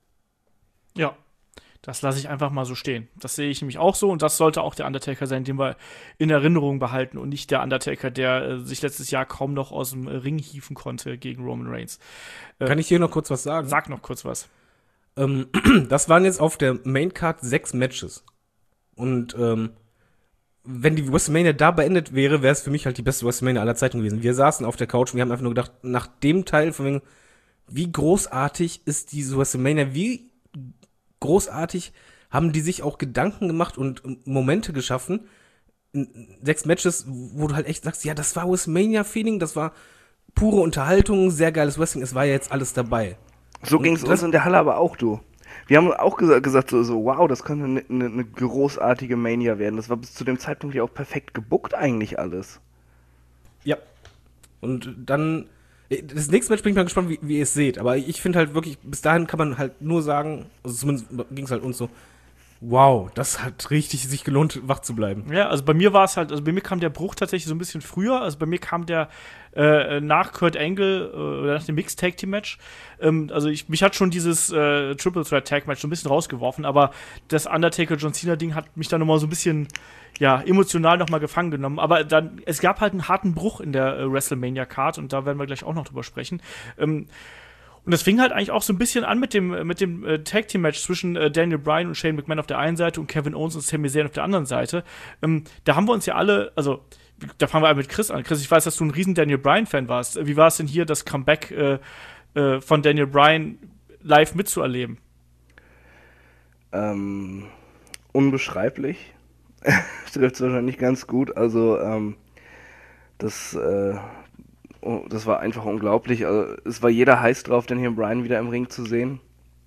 Ja, das lasse ich einfach mal so stehen. Das sehe ich nämlich auch so und das sollte auch der Undertaker sein, den wir in Erinnerung behalten und nicht der Undertaker, der sich letztes Jahr kaum noch aus dem Ring hieven konnte gegen Roman Reigns. Kann ich hier noch kurz was sagen? Sag noch kurz was. Das waren jetzt auf der Maincard 6 Matches. Und wenn die WrestleMania da beendet wäre, wäre es für mich halt die beste WrestleMania aller Zeiten gewesen. Wir saßen auf der Couch und wir haben einfach nur gedacht, nach dem Teil von wegen, wie großartig ist diese WrestleMania, wie großartig haben die sich auch Gedanken gemacht und Momente geschaffen in 6 Matches, wo du halt echt sagst, ja, das war WrestleMania-Feeling, das war pure Unterhaltung, sehr geiles Wrestling, es war ja jetzt alles dabei. So ging es uns in der Halle aber auch, du. Wir haben auch gesagt, so wow, das könnte eine großartige Mania werden. Das war bis zu dem Zeitpunkt ja auch perfekt gebuckt eigentlich alles. Ja. Und dann das nächste Match bin ich mal gespannt, wie ihr es seht. Aber ich finde halt wirklich, bis dahin kann man halt nur sagen, also zumindest ging es halt uns so, wow, das hat richtig sich gelohnt, wach zu bleiben. Ja, also bei mir war es halt, also bei mir kam der Bruch tatsächlich so ein bisschen früher. Also bei mir kam der nach Kurt Angle oder nach dem Mixed Tag Team Match. Also mich hat schon dieses Triple Threat Tag Match so ein bisschen rausgeworfen, aber das Undertaker John Cena Ding hat mich dann nochmal so ein bisschen emotional nochmal gefangen genommen. Aber dann, es gab halt einen harten Bruch in der WrestleMania Card und da werden wir gleich auch noch drüber sprechen. Und das fing halt eigentlich auch so ein bisschen an mit dem Tag-Team-Match zwischen Daniel Bryan und Shane McMahon auf der einen Seite und Kevin Owens und Sami Zayn auf der anderen Seite. Da haben wir uns ja alle, also da fangen wir mit Chris an. Chris, ich weiß, dass du ein riesen Daniel Bryan-Fan warst. Wie war es denn hier, das Comeback von Daniel Bryan live mitzuerleben? Unbeschreiblich. Trifft es wahrscheinlich ganz gut. Also das war einfach unglaublich. Also, es war jeder heiß drauf, Daniel Bryan wieder im Ring zu sehen.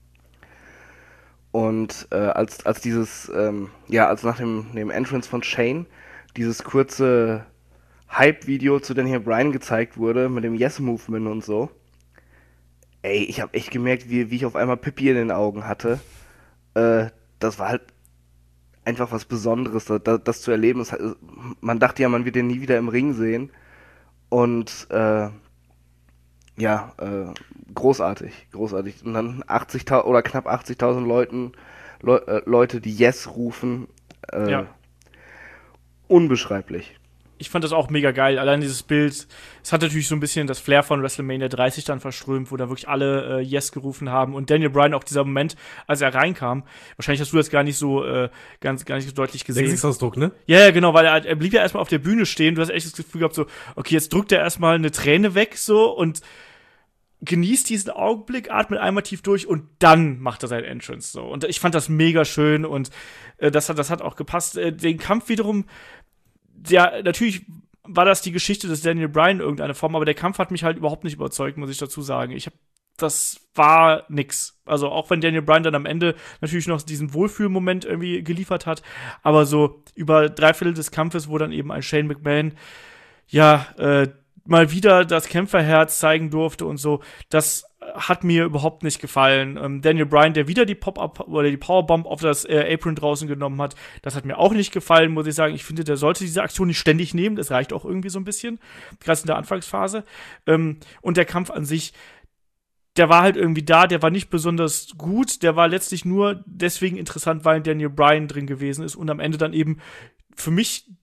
Und als nach dem Entrance von Shane dieses kurze Hype-Video zu Daniel Bryan gezeigt wurde, mit dem Yes-Movement und so. Ey, ich habe echt gemerkt, wie ich auf einmal Pipi in den Augen hatte. Das war halt einfach was Besonderes, das zu erleben. Man dachte ja, man wird den nie wieder im Ring sehen. Und großartig. Und dann 80.000 oder knapp 80.000 Leute, die Yes rufen. Unbeschreiblich. Ich fand das auch mega geil. Allein dieses Bild, es hat natürlich so ein bisschen das Flair von WrestleMania 30 dann verströmt, wo da wirklich alle Yes gerufen haben. Und Daniel Bryan auch dieser Moment, als er reinkam. Wahrscheinlich hast du das gar nicht so gar nicht so deutlich gesehen. Der Gesichtsausdruck, ne? Ja, genau, weil er blieb ja erstmal auf der Bühne stehen. Du hast echt das Gefühl gehabt, so, okay, jetzt drückt er erstmal eine Träne weg, so, und genießt diesen Augenblick, atmet einmal tief durch und dann macht er sein Entrance, so. Und ich fand das mega schön und das hat auch gepasst. Den Kampf wiederum, ja, natürlich war das die Geschichte des Daniel Bryan in irgendeiner Form, aber der Kampf hat mich halt überhaupt nicht überzeugt, muss ich dazu sagen. Das war nix. Also auch wenn Daniel Bryan dann am Ende natürlich noch diesen Wohlfühlmoment irgendwie geliefert hat, aber so über 3/4 des Kampfes, wo dann eben ein Shane McMahon mal wieder das Kämpferherz zeigen durfte und so, das hat mir überhaupt nicht gefallen. Daniel Bryan, der wieder die Pop-Up oder die Powerbomb auf das Apron draußen genommen hat, das hat mir auch nicht gefallen, muss ich sagen. Ich finde, der sollte diese Aktion nicht ständig nehmen, das reicht auch irgendwie so ein bisschen, gerade in der Anfangsphase. Und der Kampf an sich, der war halt irgendwie da, der war nicht besonders gut, der war letztlich nur deswegen interessant, weil Daniel Bryan drin gewesen ist und am Ende dann eben für mich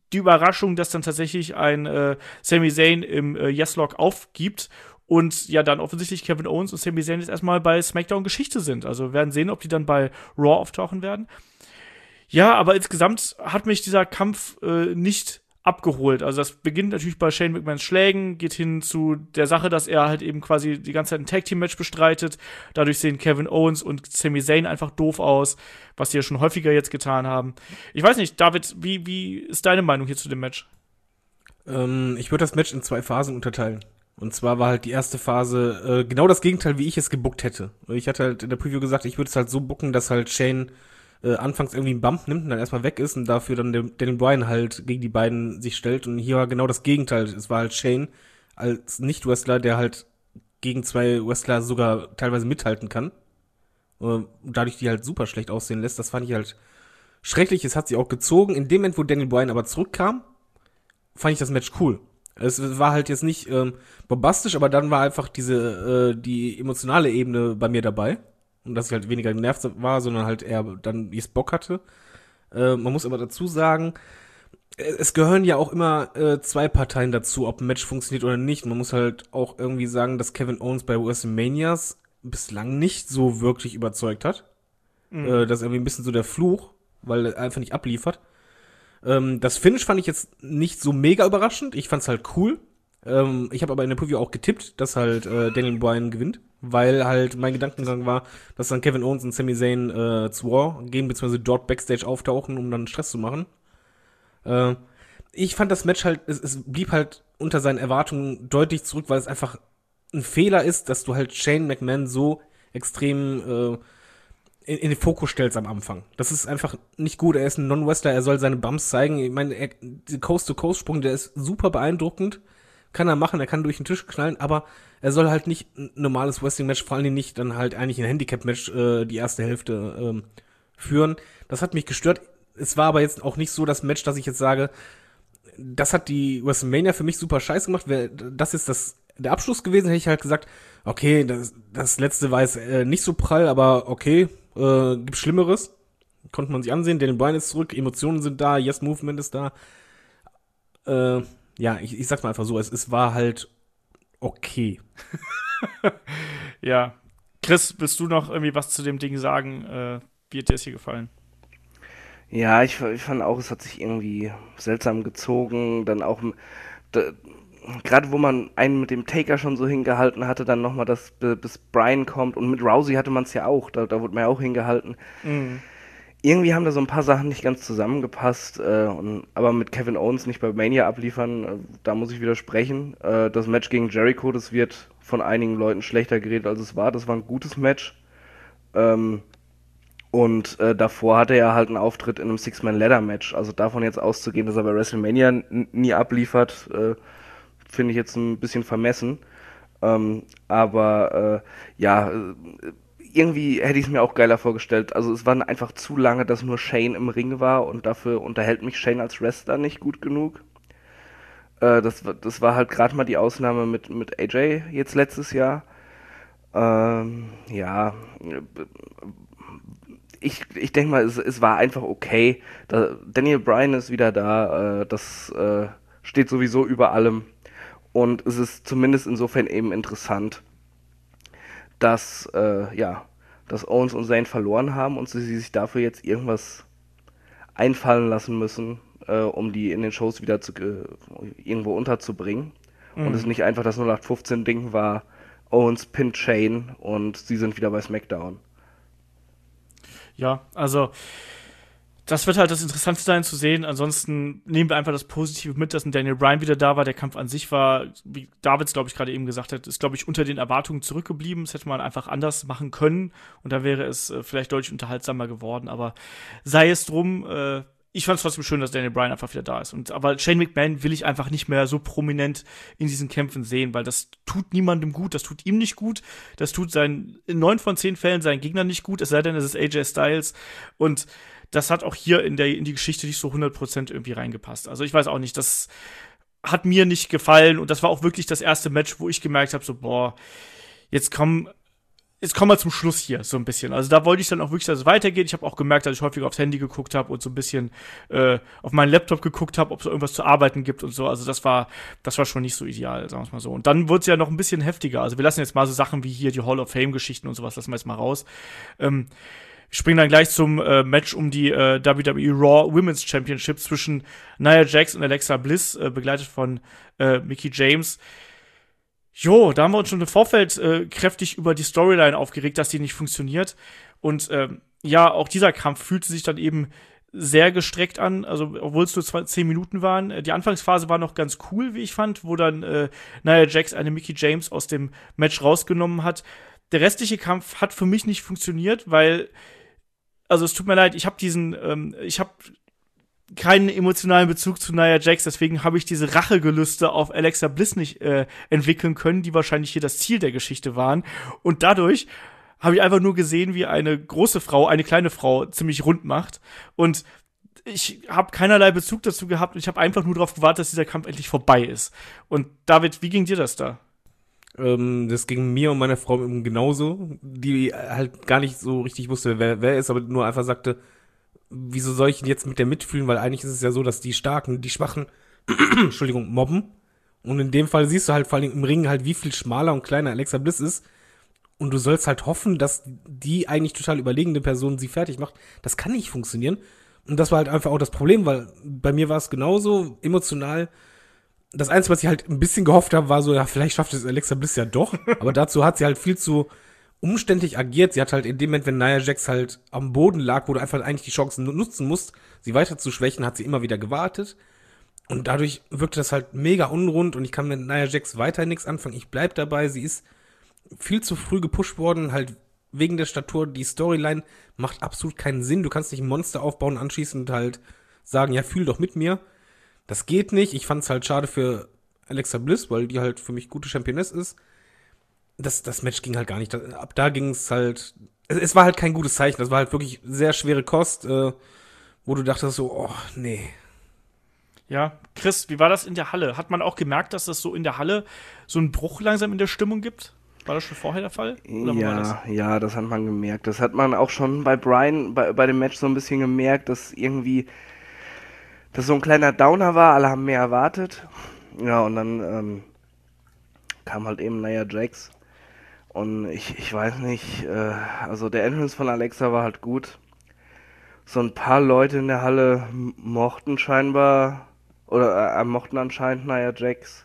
die Überraschung, dass dann tatsächlich ein Sami Zayn im Yes-Lock aufgibt und ja dann offensichtlich Kevin Owens und Sami Zayn jetzt erstmal bei SmackDown Geschichte sind. Also wir werden sehen, ob die dann bei Raw auftauchen werden. Ja, aber insgesamt hat mich dieser Kampf nicht abgeholt. Also das beginnt natürlich bei Shane McMahons Schlägen, geht hin zu der Sache, dass er halt eben quasi die ganze Zeit ein Tag-Team-Match bestreitet. Dadurch sehen Kevin Owens und Sami Zayn einfach doof aus, was die ja schon häufiger jetzt getan haben. Ich weiß nicht, David, wie ist deine Meinung hier zu dem Match? Ich würde das Match in 2 Phasen unterteilen. Und zwar war halt die erste Phase genau das Gegenteil, wie ich es gebuckt hätte. Ich hatte halt in der Preview gesagt, ich würde es halt so booken, dass halt Shane anfangs irgendwie einen Bump nimmt und dann erstmal weg ist und dafür dann Daniel Bryan halt gegen die beiden sich stellt. Und hier war genau das Gegenteil. Es war halt Shane als Nicht-Wrestler, der halt gegen 2 Wrestler sogar teilweise mithalten kann. Und dadurch die halt super schlecht aussehen lässt. Das fand ich halt schrecklich. Es hat sich auch gezogen. In dem Moment, wo Daniel Bryan aber zurückkam, fand ich das Match cool. Es war halt jetzt nicht bombastisch, aber dann war einfach die emotionale Ebene bei mir dabei. Und dass ich halt weniger genervt war, sondern halt eher dann, wie ich es Bock hatte. Man muss aber dazu sagen, es gehören ja auch immer 2 Parteien dazu, ob ein Match funktioniert oder nicht. Man muss halt auch irgendwie sagen, dass Kevin Owens bei WrestleManias bislang nicht so wirklich überzeugt hat. Das ist irgendwie ein bisschen so der Fluch, weil er einfach nicht abliefert. Das Finish fand ich jetzt nicht so mega überraschend. Ich fand's halt cool. Ich habe aber in der Preview auch getippt, dass halt Daniel Bryan gewinnt, weil halt mein Gedankengang war, dass dann Kevin Owens und Sami Zayn zu Raw gehen, beziehungsweise dort Backstage auftauchen, um dann Stress zu machen. Ich fand das Match halt, es blieb halt unter seinen Erwartungen deutlich zurück, weil es einfach ein Fehler ist, dass du halt Shane McMahon so extrem in den Fokus stellst am Anfang. Das ist einfach nicht gut. Er ist ein Non-Wrestler, er soll seine Bumps zeigen. Ich meine, der Coast-to-Coast-Sprung, der ist super beeindruckend. Kann er machen, er kann durch den Tisch knallen, aber er soll halt nicht ein normales Wrestling-Match, vor allem nicht dann halt eigentlich ein Handicap-Match die erste Hälfte führen. Das hat mich gestört. Es war aber jetzt auch nicht so das Match, dass ich jetzt sage, das hat die WrestleMania für mich super scheiße gemacht. Wäre das jetzt der Abschluss gewesen, hätte ich halt gesagt, okay, das letzte war jetzt nicht so prall, aber okay, gibt Schlimmeres. Konnte man sich ansehen, Daniel Bryan ist zurück, Emotionen sind da, Yes Movement ist da. Ja, ich sag's mal einfach so, es war halt okay. Ja. Chris, willst du noch irgendwie was zu dem Ding sagen? Wie hat dir es hier gefallen? Ja, ich fand auch, es hat sich irgendwie seltsam gezogen. Dann auch, gerade wo man einen mit dem Taker schon so hingehalten hatte, dann nochmal, bis Bryan kommt. Und mit Rousey hatte man es ja auch, da wurde man ja auch hingehalten. Mhm. Irgendwie haben da so ein paar Sachen nicht ganz zusammengepasst, aber mit Kevin Owens nicht bei Mania abliefern, da muss ich widersprechen. Das Match gegen Jericho, das wird von einigen Leuten schlechter geredet, als es war. Das war ein gutes Match. Und davor hatte er halt einen Auftritt in einem Six-Man-Ladder-Match. Also davon jetzt auszugehen, dass er bei WrestleMania nie abliefert, finde ich jetzt ein bisschen vermessen. Aber irgendwie hätte ich es mir auch geiler vorgestellt. Also es war einfach zu lange, dass nur Shane im Ring war und dafür unterhält mich Shane als Wrestler nicht gut genug. Das war halt gerade mal die Ausnahme mit AJ jetzt letztes Jahr. Ich denke mal, es war einfach okay. Daniel Bryan ist wieder da. Das steht sowieso über allem. Und es ist zumindest insofern eben interessant, dass Owens und Zayn verloren haben und sie sich dafür jetzt irgendwas einfallen lassen müssen, um die in den Shows wieder irgendwo unterzubringen. Mhm. Und es nicht einfach das 0815-Ding war, Owens pinnt Shane und sie sind wieder bei SmackDown. Ja, also das wird halt das Interessante sein zu sehen. Ansonsten nehmen wir einfach das Positive mit, dass ein Daniel Bryan wieder da war. Der Kampf an sich war, wie Davids, glaube ich, gerade eben gesagt hat, ist, glaube ich, unter den Erwartungen zurückgeblieben. Das hätte man einfach anders machen können. Und da wäre es vielleicht deutlich unterhaltsamer geworden. Aber sei es drum, ich fand es trotzdem schön, dass Daniel Bryan einfach wieder da ist. Aber Shane McMahon will ich einfach nicht mehr so prominent in diesen Kämpfen sehen, weil das tut niemandem gut, das tut ihm nicht gut, das tut in 9 von 10 Fällen seinen Gegnern nicht gut, es sei denn, es ist AJ Styles. Und das hat auch hier in die Geschichte nicht so 100% irgendwie reingepasst. Also ich weiß auch nicht, das hat mir nicht gefallen und das war auch wirklich das erste Match, wo ich gemerkt habe, so boah, jetzt komm, jetzt kommen wir zum Schluss hier so ein bisschen. Also da wollte ich dann auch wirklich, dass es weitergeht. Ich habe auch gemerkt, dass ich häufiger aufs Handy geguckt habe und so ein bisschen auf meinen Laptop geguckt habe, ob es irgendwas zu arbeiten gibt und so. Also das war schon nicht so ideal, sagen wir es mal so. Und dann wurde es ja noch ein bisschen heftiger. Also wir lassen jetzt mal so Sachen wie hier die Hall of Fame-Geschichten und sowas, lassen wir jetzt mal raus. Ich springe dann gleich zum Match um die WWE Raw Women's Championship zwischen Nia Jax und Alexa Bliss, begleitet von Mickie James. Jo, da haben wir uns schon im Vorfeld kräftig über die Storyline aufgeregt, dass die nicht funktioniert. Und ja, auch dieser Kampf fühlte sich dann eben sehr gestreckt an, also obwohl es nur 10 Minuten waren. Die Anfangsphase war noch ganz cool, wie ich fand, wo dann Nia Jax eine Mickie James aus dem Match rausgenommen hat. Der restliche Kampf hat für mich nicht funktioniert, weil, also es tut mir leid, ich habe keinen emotionalen Bezug zu Nia Jax, deswegen habe ich diese Rachegelüste auf Alexa Bliss nicht entwickeln können, die wahrscheinlich hier das Ziel der Geschichte waren. Und dadurch habe ich einfach nur gesehen, wie eine große Frau eine kleine Frau ziemlich rund macht. Und ich habe keinerlei Bezug dazu gehabt und ich habe einfach nur darauf gewartet, dass dieser Kampf endlich vorbei ist. Und David, wie ging dir das da? Das ging mir und meiner Frau genauso, die halt gar nicht so richtig wusste, wer ist, aber nur einfach sagte, wieso soll ich jetzt mit der mitfühlen, weil eigentlich ist es ja so, dass die Starken, die Schwachen, Entschuldigung, mobben. Und in dem Fall siehst du halt vor allem im Ring halt, wie viel schmaler und kleiner Alexa Bliss ist. Und du sollst halt hoffen, dass die eigentlich total überlegene Person sie fertig macht. Das kann nicht funktionieren. Und das war halt einfach auch das Problem, weil bei mir war es genauso emotional. Das Einzige, was ich halt ein bisschen gehofft habe, war so, ja, vielleicht schafft es Alexa Bliss ja doch. Aber dazu hat sie halt viel zu umständlich agiert. Sie hat halt in dem Moment, wenn Nia Jax halt am Boden lag, wo du einfach eigentlich die Chancen nutzen musst, sie weiter zu schwächen, hat sie immer wieder gewartet. Und dadurch wirkte das halt mega unrund und ich kann mit Nia Jax weiterhin nichts anfangen. Ich bleib dabei, sie ist viel zu früh gepusht worden, halt wegen der Statur. Die Storyline macht absolut keinen Sinn. Du kannst nicht ein Monster aufbauen, anschließend halt sagen, ja, fühl doch mit mir. Das geht nicht. Ich fand's halt schade für Alexa Bliss, weil die halt für mich gute Championess ist. Das Match ging halt gar nicht. Ab da ging es halt, es war halt kein gutes Zeichen. Das war halt wirklich sehr schwere Kost, wo du dachtest so, oh, nee. Ja, Chris, wie war das in der Halle? Hat man auch gemerkt, dass das so in der Halle so einen Bruch langsam in der Stimmung gibt? War das schon vorher der Fall? Oder wo war das? Ja, das hat man gemerkt. Das hat man auch schon bei Bryan, bei dem Match so ein bisschen gemerkt, dass irgendwie das so ein kleiner Downer war. Alle haben mehr erwartet. Ja, und dann kam halt eben Nia Jax. Und ich weiß nicht, also der Entrance von Alexa war halt gut. So ein paar Leute in der Halle mochten anscheinend Nia Jax,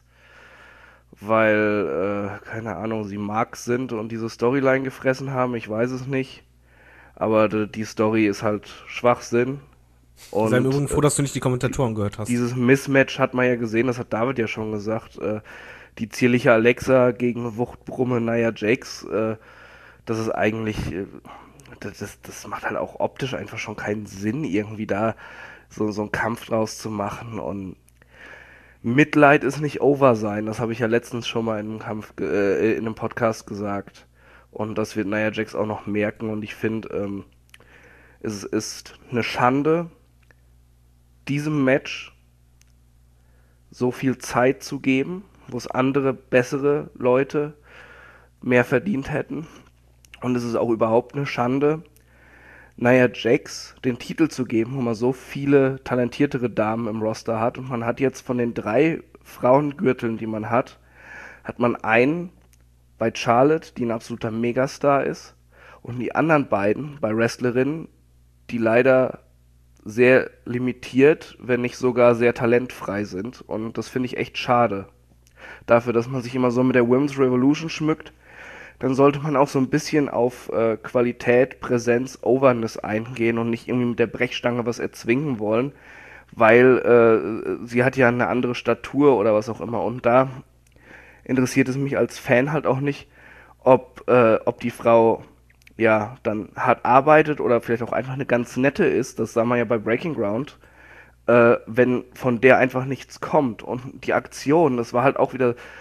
weil, keine Ahnung, sie Marks sind und diese Storyline gefressen haben, ich weiß es nicht. Aber die Story ist halt Schwachsinn. Und sei im Übrigen froh, dass du nicht die Kommentatoren gehört hast. Dieses Mismatch hat man ja gesehen, das hat David ja schon gesagt, die zierliche Alexa gegen Wuchtbrumme Nia Jax, das ist eigentlich, das macht halt auch optisch einfach schon keinen Sinn, irgendwie da so einen Kampf draus zu machen. Und Mitleid ist nicht over sein, das habe ich ja letztens schon mal in einem Podcast gesagt. Und das wird Nia Jax auch noch merken. Und ich finde, es ist eine Schande, diesem Match so viel Zeit zu geben, wo es andere, bessere Leute mehr verdient hätten. Und es ist auch überhaupt eine Schande, Nia Jax den Titel zu geben, wo man so viele talentiertere Damen im Roster hat. Und man hat jetzt von den 3 Frauengürteln, die man hat man einen bei Charlotte, die ein absoluter Megastar ist, und die anderen beiden bei Wrestlerinnen, die leider sehr limitiert, wenn nicht sogar sehr talentfrei sind. Und das finde ich echt schade. Dafür, dass man sich immer so mit der Women's Revolution schmückt, dann sollte man auch so ein bisschen auf Qualität, Präsenz, Overness eingehen und nicht irgendwie mit der Brechstange was erzwingen wollen, weil sie hat ja eine andere Statur oder was auch immer. Und da interessiert es mich als Fan halt auch nicht, ob die Frau ja dann hart arbeitet oder vielleicht auch einfach eine ganz nette ist. Das sah man ja bei Breaking Ground. Wenn von der einfach nichts kommt. Und die Aktion, das war halt auch wieder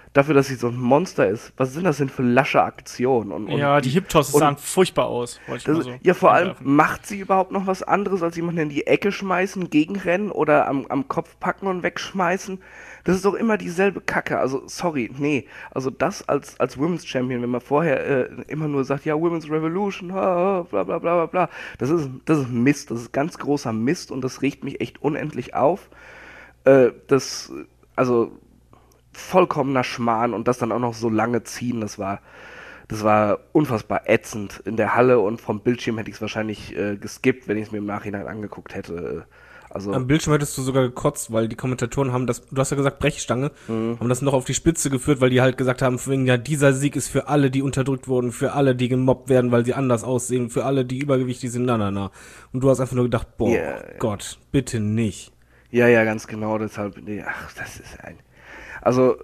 dafür, dass sie so ein Monster ist, was sind das denn für lasche Aktionen? Und die Hip-Tosses und sahen furchtbar aus, wollte ich mal so. ja, vor allem, einwerfen. macht sie überhaupt noch was anderes, als jemanden in die Ecke schmeißen, gegenrennen oder am Kopf packen und wegschmeißen? Das ist doch immer dieselbe Kacke. Also, sorry, nee. Also das als Women's Champion, wenn man vorher immer nur sagt, ja, Women's Revolution, bla bla bla bla bla. Das ist Mist, das ist ganz großer Mist und das regt mich echt unendlich auf. Also vollkommener Schmarrn und das dann auch noch so lange ziehen, das war unfassbar ätzend in der Halle und vom Bildschirm hätte ich es wahrscheinlich geskippt, wenn ich es mir im Nachhinein angeguckt hätte. Also, Am Bildschirm hättest du sogar gekotzt, weil die Kommentatoren haben das, du hast ja gesagt Brechstange, haben das noch auf die Spitze geführt, weil die halt gesagt haben, von wegen, ja, dieser Sieg ist für alle, die unterdrückt wurden, für alle, die gemobbt werden, weil sie anders aussehen, für alle, die übergewichtig sind, na. Und du hast einfach nur gedacht, boah, Yeah. Gott, bitte nicht. ja, ganz genau, deshalb, nee, ach, das ist also,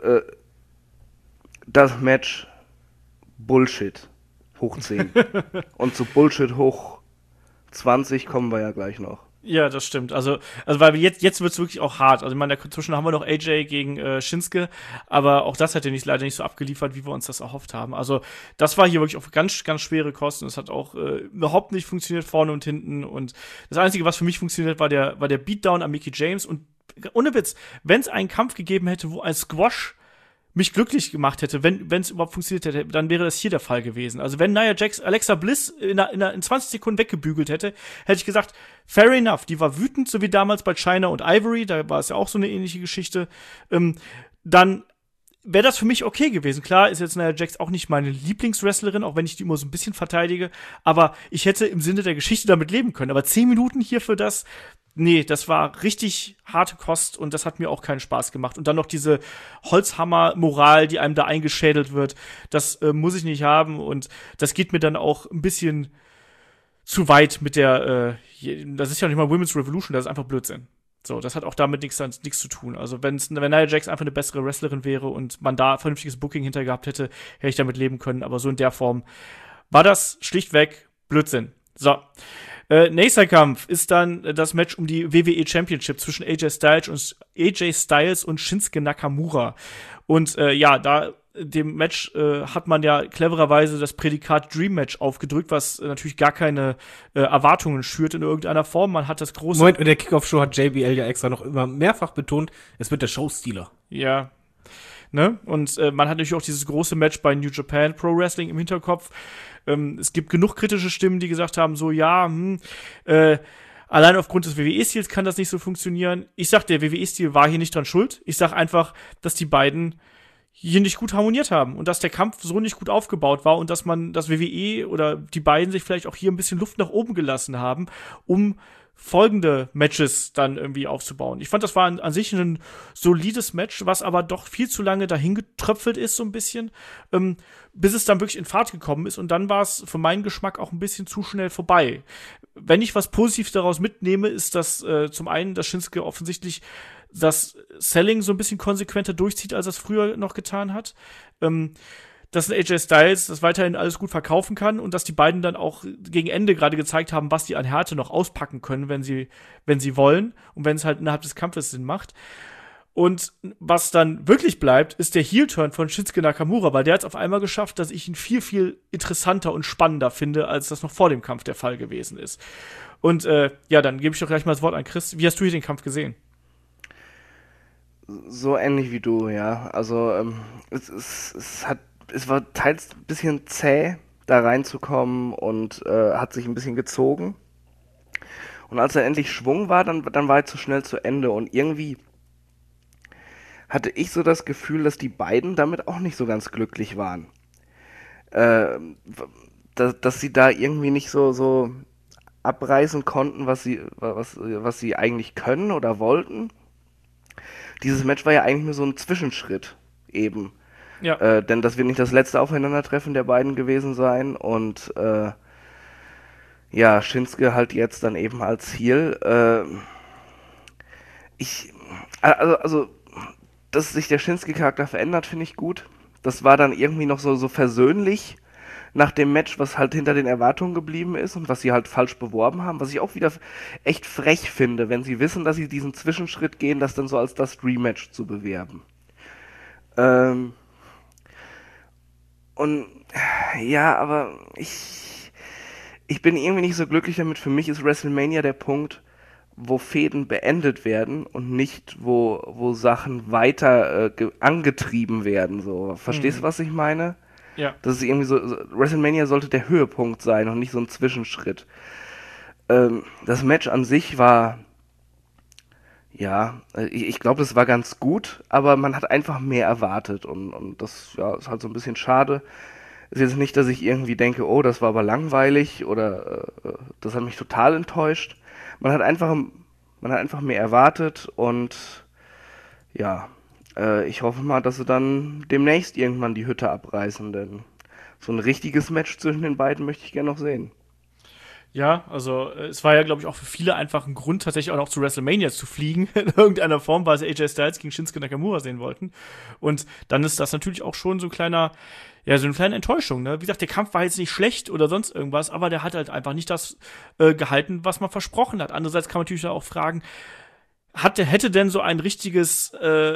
das Match, Bullshit, hoch 10. Und zu Bullshit hoch 20 kommen wir ja gleich noch. Ja, das stimmt. Also weil jetzt wird's wirklich auch hart. Also ich meine, dazwischen haben wir noch AJ gegen Shinsuke, aber auch das hat er leider nicht so abgeliefert, wie wir uns das erhofft haben. Also das war hier wirklich auf ganz, ganz schwere Kosten. Es hat auch überhaupt nicht funktioniert vorne und hinten. Und das Einzige, was für mich funktioniert, war der Beatdown an Mickie James. Und ohne Witz, wenn es einen Kampf gegeben hätte, wo ein Squash mich glücklich gemacht hätte, wenn es überhaupt funktioniert hätte, dann wäre das hier der Fall gewesen. Also wenn Nia Jax Alexa Bliss in 20 Sekunden weggebügelt hätte ich gesagt, fair enough, die war wütend, so wie damals bei Chyna und Ivory, da war es ja auch so eine ähnliche Geschichte, dann wäre das für mich okay gewesen. Klar ist jetzt Nia Jax auch nicht meine Lieblingswrestlerin, auch wenn ich die immer so ein bisschen verteidige, aber ich hätte im Sinne der Geschichte damit leben können. Aber 10 Minuten hier für das, nee, das war richtig harte Kost und das hat mir auch keinen Spaß gemacht. Und dann noch diese Holzhammer-Moral, die einem da eingeschädelt wird, das muss ich nicht haben und das geht mir dann auch ein bisschen zu weit mit der, das ist ja nicht mal Women's Revolution, das ist einfach Blödsinn. So, das hat auch damit nichts zu tun. Also wenn Nia Jax einfach eine bessere Wrestlerin wäre und man da vernünftiges Booking hinter gehabt hätte, hätte ich damit leben können. Aber so in der Form war das schlichtweg Blödsinn. So. Nächster Kampf ist dann das Match um die WWE Championship zwischen AJ Styles und Shinsuke Nakamura. Und dem Match hat man ja clevererweise das Prädikat Dream Match aufgedrückt, was natürlich gar keine Erwartungen schürt in irgendeiner Form. Man hat das große... Moment, in der Kickoff-Show hat JBL ja extra noch immer mehrfach betont, es wird der Showstealer. Ja. Ne? Und man hat natürlich auch dieses große Match bei New Japan Pro Wrestling im Hinterkopf. Es gibt genug kritische Stimmen, die gesagt haben, so, ja, allein aufgrund des WWE-Stils kann das nicht so funktionieren. Ich sag, der WWE-Stil war hier nicht dran schuld. Ich sag einfach, dass die beiden hier nicht gut harmoniert haben und dass der Kampf so nicht gut aufgebaut war und dass das WWE oder die beiden sich vielleicht auch hier ein bisschen Luft nach oben gelassen haben, um folgende Matches dann irgendwie aufzubauen. Ich fand, das war an sich ein solides Match, was aber doch viel zu lange dahin getröpfelt ist, so ein bisschen, bis es dann wirklich in Fahrt gekommen ist und dann war es für meinen Geschmack auch ein bisschen zu schnell vorbei. Wenn ich was Positives daraus mitnehme, ist, dass zum einen, dass Shinsuke offensichtlich das Selling so ein bisschen konsequenter durchzieht, als er es früher noch getan hat. Dass AJ Styles das weiterhin alles gut verkaufen kann und dass die beiden dann auch gegen Ende gerade gezeigt haben, was die an Härte noch auspacken können, wenn sie wollen und wenn es halt innerhalb des Kampfes Sinn macht. Und was dann wirklich bleibt, ist der Heel-Turn von Shinsuke Nakamura, weil der hat es auf einmal geschafft, dass ich ihn viel, viel interessanter und spannender finde, als das noch vor dem Kampf der Fall gewesen ist. Und dann gebe ich doch gleich mal das Wort an Chris. Wie hast du hier den Kampf gesehen? So ähnlich wie du, ja. Also es war teils ein bisschen zäh, da reinzukommen und hat sich ein bisschen gezogen. Und als er endlich Schwung war, dann war er zu schnell zu Ende. Und irgendwie hatte ich so das Gefühl, dass die beiden damit auch nicht so ganz glücklich waren. Dass sie da irgendwie nicht so abreißen konnten, was sie eigentlich können oder wollten. Dieses Match war ja eigentlich nur so ein Zwischenschritt eben. Ja. Denn das wird nicht das letzte Aufeinandertreffen der beiden gewesen sein. Und Shinsuke halt jetzt dann eben als Heel. Dass sich der Shinsuke-Charakter verändert, finde ich gut. Das war dann irgendwie noch so versöhnlich nach dem Match, was halt hinter den Erwartungen geblieben ist und was sie halt falsch beworben haben, was ich auch wieder echt frech finde, wenn sie wissen, dass sie diesen Zwischenschritt gehen, das dann so als das Rematch zu bewerben. Und ja, aber ich bin irgendwie nicht so glücklich damit. Für mich ist WrestleMania der Punkt, wo Fäden beendet werden und nicht, wo Sachen weiter angetrieben werden. So. Verstehst du, was ich meine? Ja. Das ist irgendwie so, WrestleMania sollte der Höhepunkt sein und nicht so ein Zwischenschritt. Das Match an sich war, ja, ich glaube, das war ganz gut, aber man hat einfach mehr erwartet und das ja, ist halt so ein bisschen schade. Ist jetzt nicht, dass ich irgendwie denke, oh, das war aber langweilig oder das hat mich total enttäuscht. Man hat einfach mehr erwartet und ja, ich hoffe mal, dass sie dann demnächst irgendwann die Hütte abreißen, denn so ein richtiges Match zwischen den beiden möchte ich gerne noch sehen. Ja, also es war ja, glaube ich, auch für viele einfach ein Grund, tatsächlich auch noch zu WrestleMania zu fliegen, in irgendeiner Form, weil sie AJ Styles gegen Shinsuke Nakamura sehen wollten. Und dann ist das natürlich auch schon so ein kleiner, ja, so eine kleine Enttäuschung, ne? Wie gesagt, der Kampf war jetzt nicht schlecht oder sonst irgendwas, aber der hat halt einfach nicht das gehalten, was man versprochen hat. Andererseits kann man natürlich auch fragen, hätte denn so ein richtiges,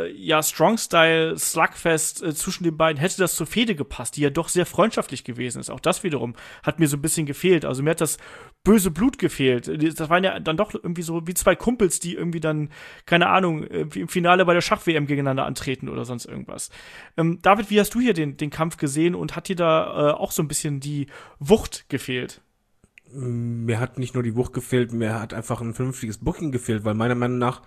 Strong-Style-Slugfest zwischen den beiden, hätte das zur Fehde gepasst, die ja doch sehr freundschaftlich gewesen ist. Auch das wiederum hat mir so ein bisschen gefehlt. Also mir hat das böse Blut gefehlt. Das waren ja dann doch irgendwie so wie zwei Kumpels, die irgendwie dann, keine Ahnung, wie im Finale bei der Schach-WM gegeneinander antreten oder sonst irgendwas. David, wie hast du hier den Kampf gesehen und hat dir da auch so ein bisschen die Wucht gefehlt? Mir hat nicht nur die Wucht gefehlt, mir hat einfach ein vernünftiges Booking gefehlt, weil meiner Meinung nach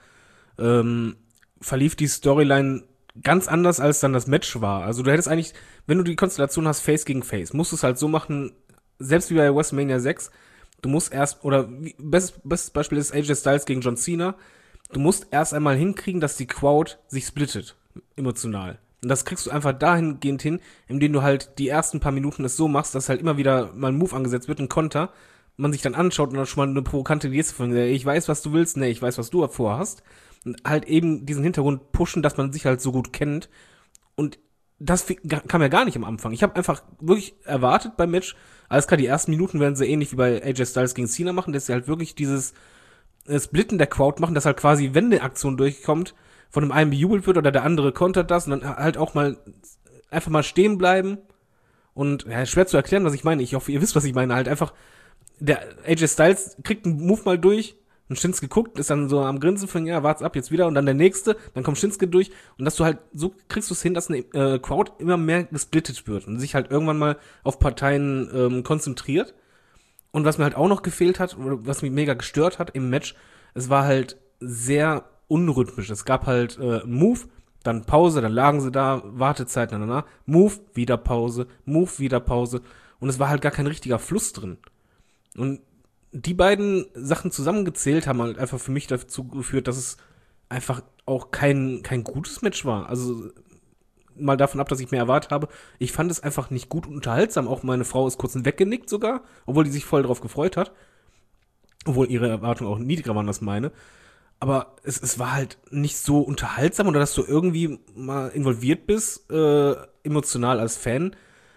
verlief die Storyline ganz anders, als dann das Match war. Also du hättest eigentlich, wenn du die Konstellation hast, Face gegen Face, musst du es halt so machen, selbst wie bei WrestleMania 6, du musst erst, oder bestes Beispiel ist AJ Styles gegen John Cena, du musst erst einmal hinkriegen, dass die Crowd sich splittet, emotional. Und das kriegst du einfach dahingehend hin, indem du halt die ersten paar Minuten es so machst, dass halt immer wieder mal ein Move angesetzt wird, ein Konter, man sich dann anschaut und dann schon mal eine provokante Geste von, ich weiß, was du willst, ich weiß, was du vorhast. Und halt eben diesen Hintergrund pushen, dass man sich halt so gut kennt. Und das kam ja gar nicht am Anfang. Ich habe einfach wirklich erwartet beim Match, alles klar, die ersten Minuten werden sie ähnlich wie bei AJ Styles gegen Cena machen, dass sie halt wirklich dieses Splitten der Crowd machen, dass halt quasi, wenn eine Aktion durchkommt, von dem einen bejubelt wird oder der andere kontert das und dann halt auch mal einfach mal stehen bleiben. Und ja, schwer zu erklären, was ich meine. Ich hoffe, ihr wisst, was ich meine. Halt einfach, der AJ Styles kriegt einen Move mal durch und Shinsuke guckt, ist dann so am Grinsen von, ja, wart's ab, jetzt wieder. Und dann der nächste, dann kommt Shinsuke durch. Und dass du halt, so kriegst du es hin, dass eine Crowd immer mehr gesplittet wird und sich halt irgendwann mal auf Parteien konzentriert. Und was mir halt auch noch gefehlt hat, oder was mich mega gestört hat im Match, es war halt sehr unrhythmisch. Es gab halt einen Move, dann Pause, dann lagen sie da, Wartezeit, Move, wieder Pause, Move, wieder Pause. Und es war halt gar kein richtiger Fluss drin. Und die beiden Sachen zusammengezählt haben halt einfach für mich dazu geführt, dass es einfach auch kein gutes Match war. Also mal davon ab, dass ich mehr erwartet habe. Ich fand es einfach nicht gut und unterhaltsam. Auch meine Frau ist kurz weggenickt sogar, obwohl die sich voll drauf gefreut hat. Obwohl ihre Erwartungen auch niedriger waren als meine. Aber es war halt nicht so unterhaltsam oder dass du irgendwie mal involviert bist, emotional als Fan.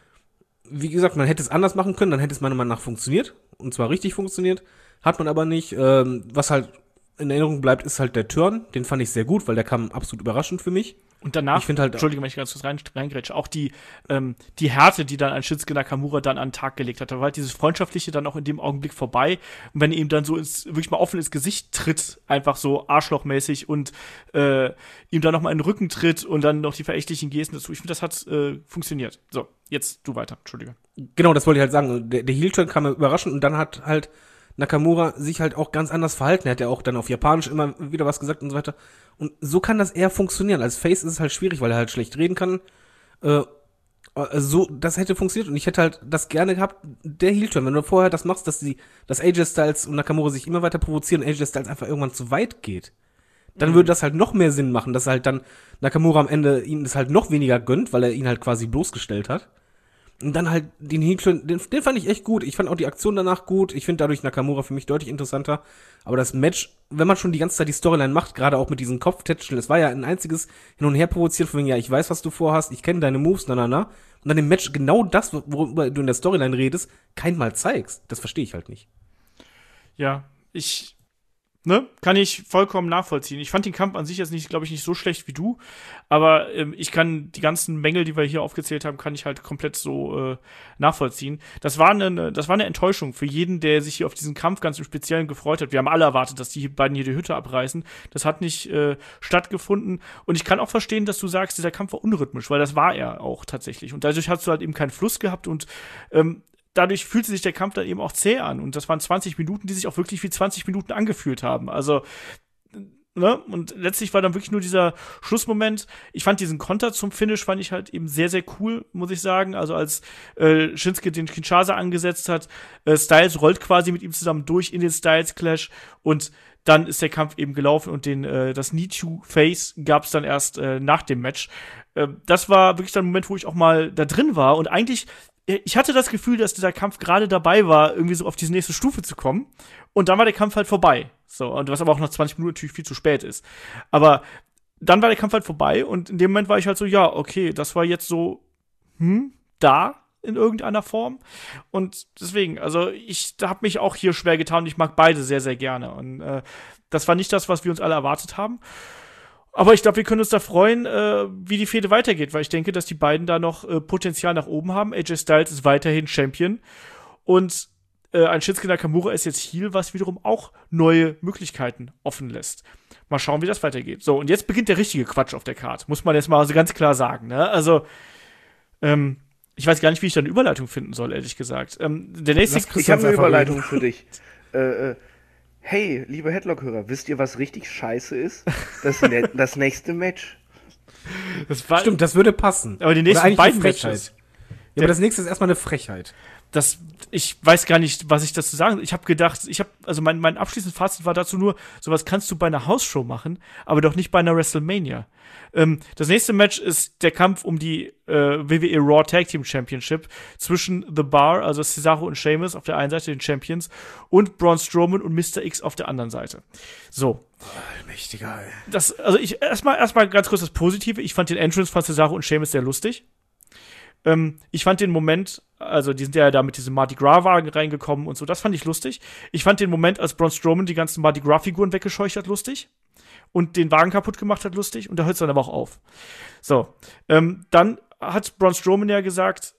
Wie gesagt, man hätte es anders machen können, dann hätte es meiner Meinung nach funktioniert. Und zwar richtig funktioniert. Hat man aber nicht. Was halt in Erinnerung bleibt, ist halt der Turn. Den fand ich sehr gut, weil der kam absolut überraschend für mich. Und danach, ich halt, Entschuldige, wenn ich ganz kurz reingrätsche, auch die Härte, die dann ein Shinsuke Nakamura dann an den Tag gelegt hat, da war halt dieses Freundschaftliche dann auch in dem Augenblick vorbei. Und wenn er ihm dann so wirklich mal offen ins Gesicht tritt, einfach so arschlochmäßig und ihm dann noch mal in den Rücken tritt und dann noch die verächtlichen Gesten dazu. Ich finde, das hat funktioniert. So, jetzt du weiter, Entschuldige. Genau, das wollte ich halt sagen. Der Heel-Turn kam überraschend und dann hat halt Nakamura sich halt auch ganz anders verhalten. Er hat ja auch dann auf Japanisch immer wieder was gesagt und so weiter. Und so kann das eher funktionieren. Als Face ist es halt schwierig, weil er halt schlecht reden kann. So, das hätte funktioniert und ich hätte halt das gerne gehabt, der Heel-Turn. Wenn du vorher das machst, dass AJ Styles und Nakamura sich immer weiter provozieren und AJ Styles einfach irgendwann zu weit geht, dann würde das halt noch mehr Sinn machen, dass halt dann Nakamura am Ende ihm das halt noch weniger gönnt, weil er ihn halt quasi bloßgestellt hat. Und dann halt den Heel-Turn, den fand ich echt gut. Ich fand auch die Aktion danach gut. Ich finde dadurch Nakamura für mich deutlich interessanter. Aber das Match, wenn man schon die ganze Zeit die Storyline macht, gerade auch mit diesen Kopftätscheln, es war ja ein einziges Hin- und Her provoziert, von wegen, ja, ich weiß, was du vorhast, ich kenne deine Moves, Und dann im Match genau das, worüber du in der Storyline redest, kein Mal zeigst. Das verstehe ich halt nicht. Ja, ich Ne? Kann ich vollkommen nachvollziehen. Ich fand den Kampf an sich jetzt nicht, glaube ich, nicht so schlecht wie du, aber ich kann die ganzen Mängel, die wir hier aufgezählt haben, kann ich halt komplett so nachvollziehen. Das war eine Enttäuschung für jeden, der sich hier auf diesen Kampf ganz im Speziellen gefreut hat. Wir haben alle erwartet, dass die beiden hier die Hütte abreißen. Das hat nicht stattgefunden und ich kann auch verstehen, dass du sagst, dieser Kampf war unrhythmisch, weil das war er auch tatsächlich und dadurch hast du halt eben keinen Fluss gehabt und dadurch fühlte sich der Kampf dann eben auch zäh an. Und das waren 20 Minuten, die sich auch wirklich wie 20 Minuten angefühlt haben. Also, ne? Und letztlich war dann wirklich nur dieser Schlussmoment. Ich fand diesen Konter zum Finish fand ich halt eben sehr, sehr cool, muss ich sagen. Also als Shinsuke den Kinshasa angesetzt hat, Styles rollt quasi mit ihm zusammen durch in den Styles-Clash und dann ist der Kampf eben gelaufen und das Knee-to-Face gab es dann erst nach dem Match. Das war wirklich dann ein Moment, wo ich auch mal da drin war und eigentlich ich hatte das Gefühl, dass dieser Kampf gerade dabei war, irgendwie so auf diese nächste Stufe zu kommen. Und dann war der Kampf halt vorbei. So, und was aber auch nach 20 Minuten natürlich viel zu spät ist. Aber dann war der Kampf halt vorbei und in dem Moment war ich halt so, ja, okay, das war jetzt so, da in irgendeiner Form. Und deswegen, also da hab mich auch hier schwer getan und ich mag beide sehr, sehr gerne. Und das war nicht das, was wir uns alle erwartet haben. Aber ich glaube, wir können uns da freuen, wie die Fehde weitergeht, weil ich denke, dass die beiden da noch Potenzial nach oben haben. AJ Styles ist weiterhin Champion und ein Shinsuke Nakamura ist jetzt Heel, was wiederum auch neue Möglichkeiten offen lässt. Mal schauen, wie das weitergeht. So, und jetzt beginnt der richtige Quatsch auf der Card, muss man jetzt mal so ganz klar sagen. Ne? Also, ich weiß gar nicht, wie ich da eine Überleitung finden soll, ehrlich gesagt. Der nächste Ich habe eine Überleitung für dich. Hey, liebe Headlock-Hörer, wisst ihr, was richtig scheiße ist? Das nächste Match. Stimmt, das würde passen. Aber die nächsten beiden Matches. Ja, aber das nächste ist erstmal eine Frechheit. Ich weiß gar nicht, was ich dazu sagen soll. Ich habe gedacht, also mein abschließendes Fazit war dazu nur, sowas kannst du bei einer Hausshow machen, aber doch nicht bei einer WrestleMania. Das nächste Match ist der Kampf um die WWE Raw Tag Team Championship zwischen The Bar, also Cesaro und Sheamus auf der einen Seite, den Champions, und Braun Strowman und Mr. X auf der anderen Seite. So. Mächtiger, ey. Also erstmal ganz kurz das Positive. Ich fand den Entrance von Cesaro und Sheamus sehr lustig. Ich fand den Moment, also die sind ja da mit diesem Mardi Gras-Wagen reingekommen und so, das fand ich lustig. Ich fand den Moment, als Braun Strowman die ganzen Mardi Gras-Figuren weggescheucht hat, lustig. Und den Wagen kaputt gemacht hat, lustig. Und da hört es dann aber auch auf. So, dann hat Braun Strowman ja gesagt,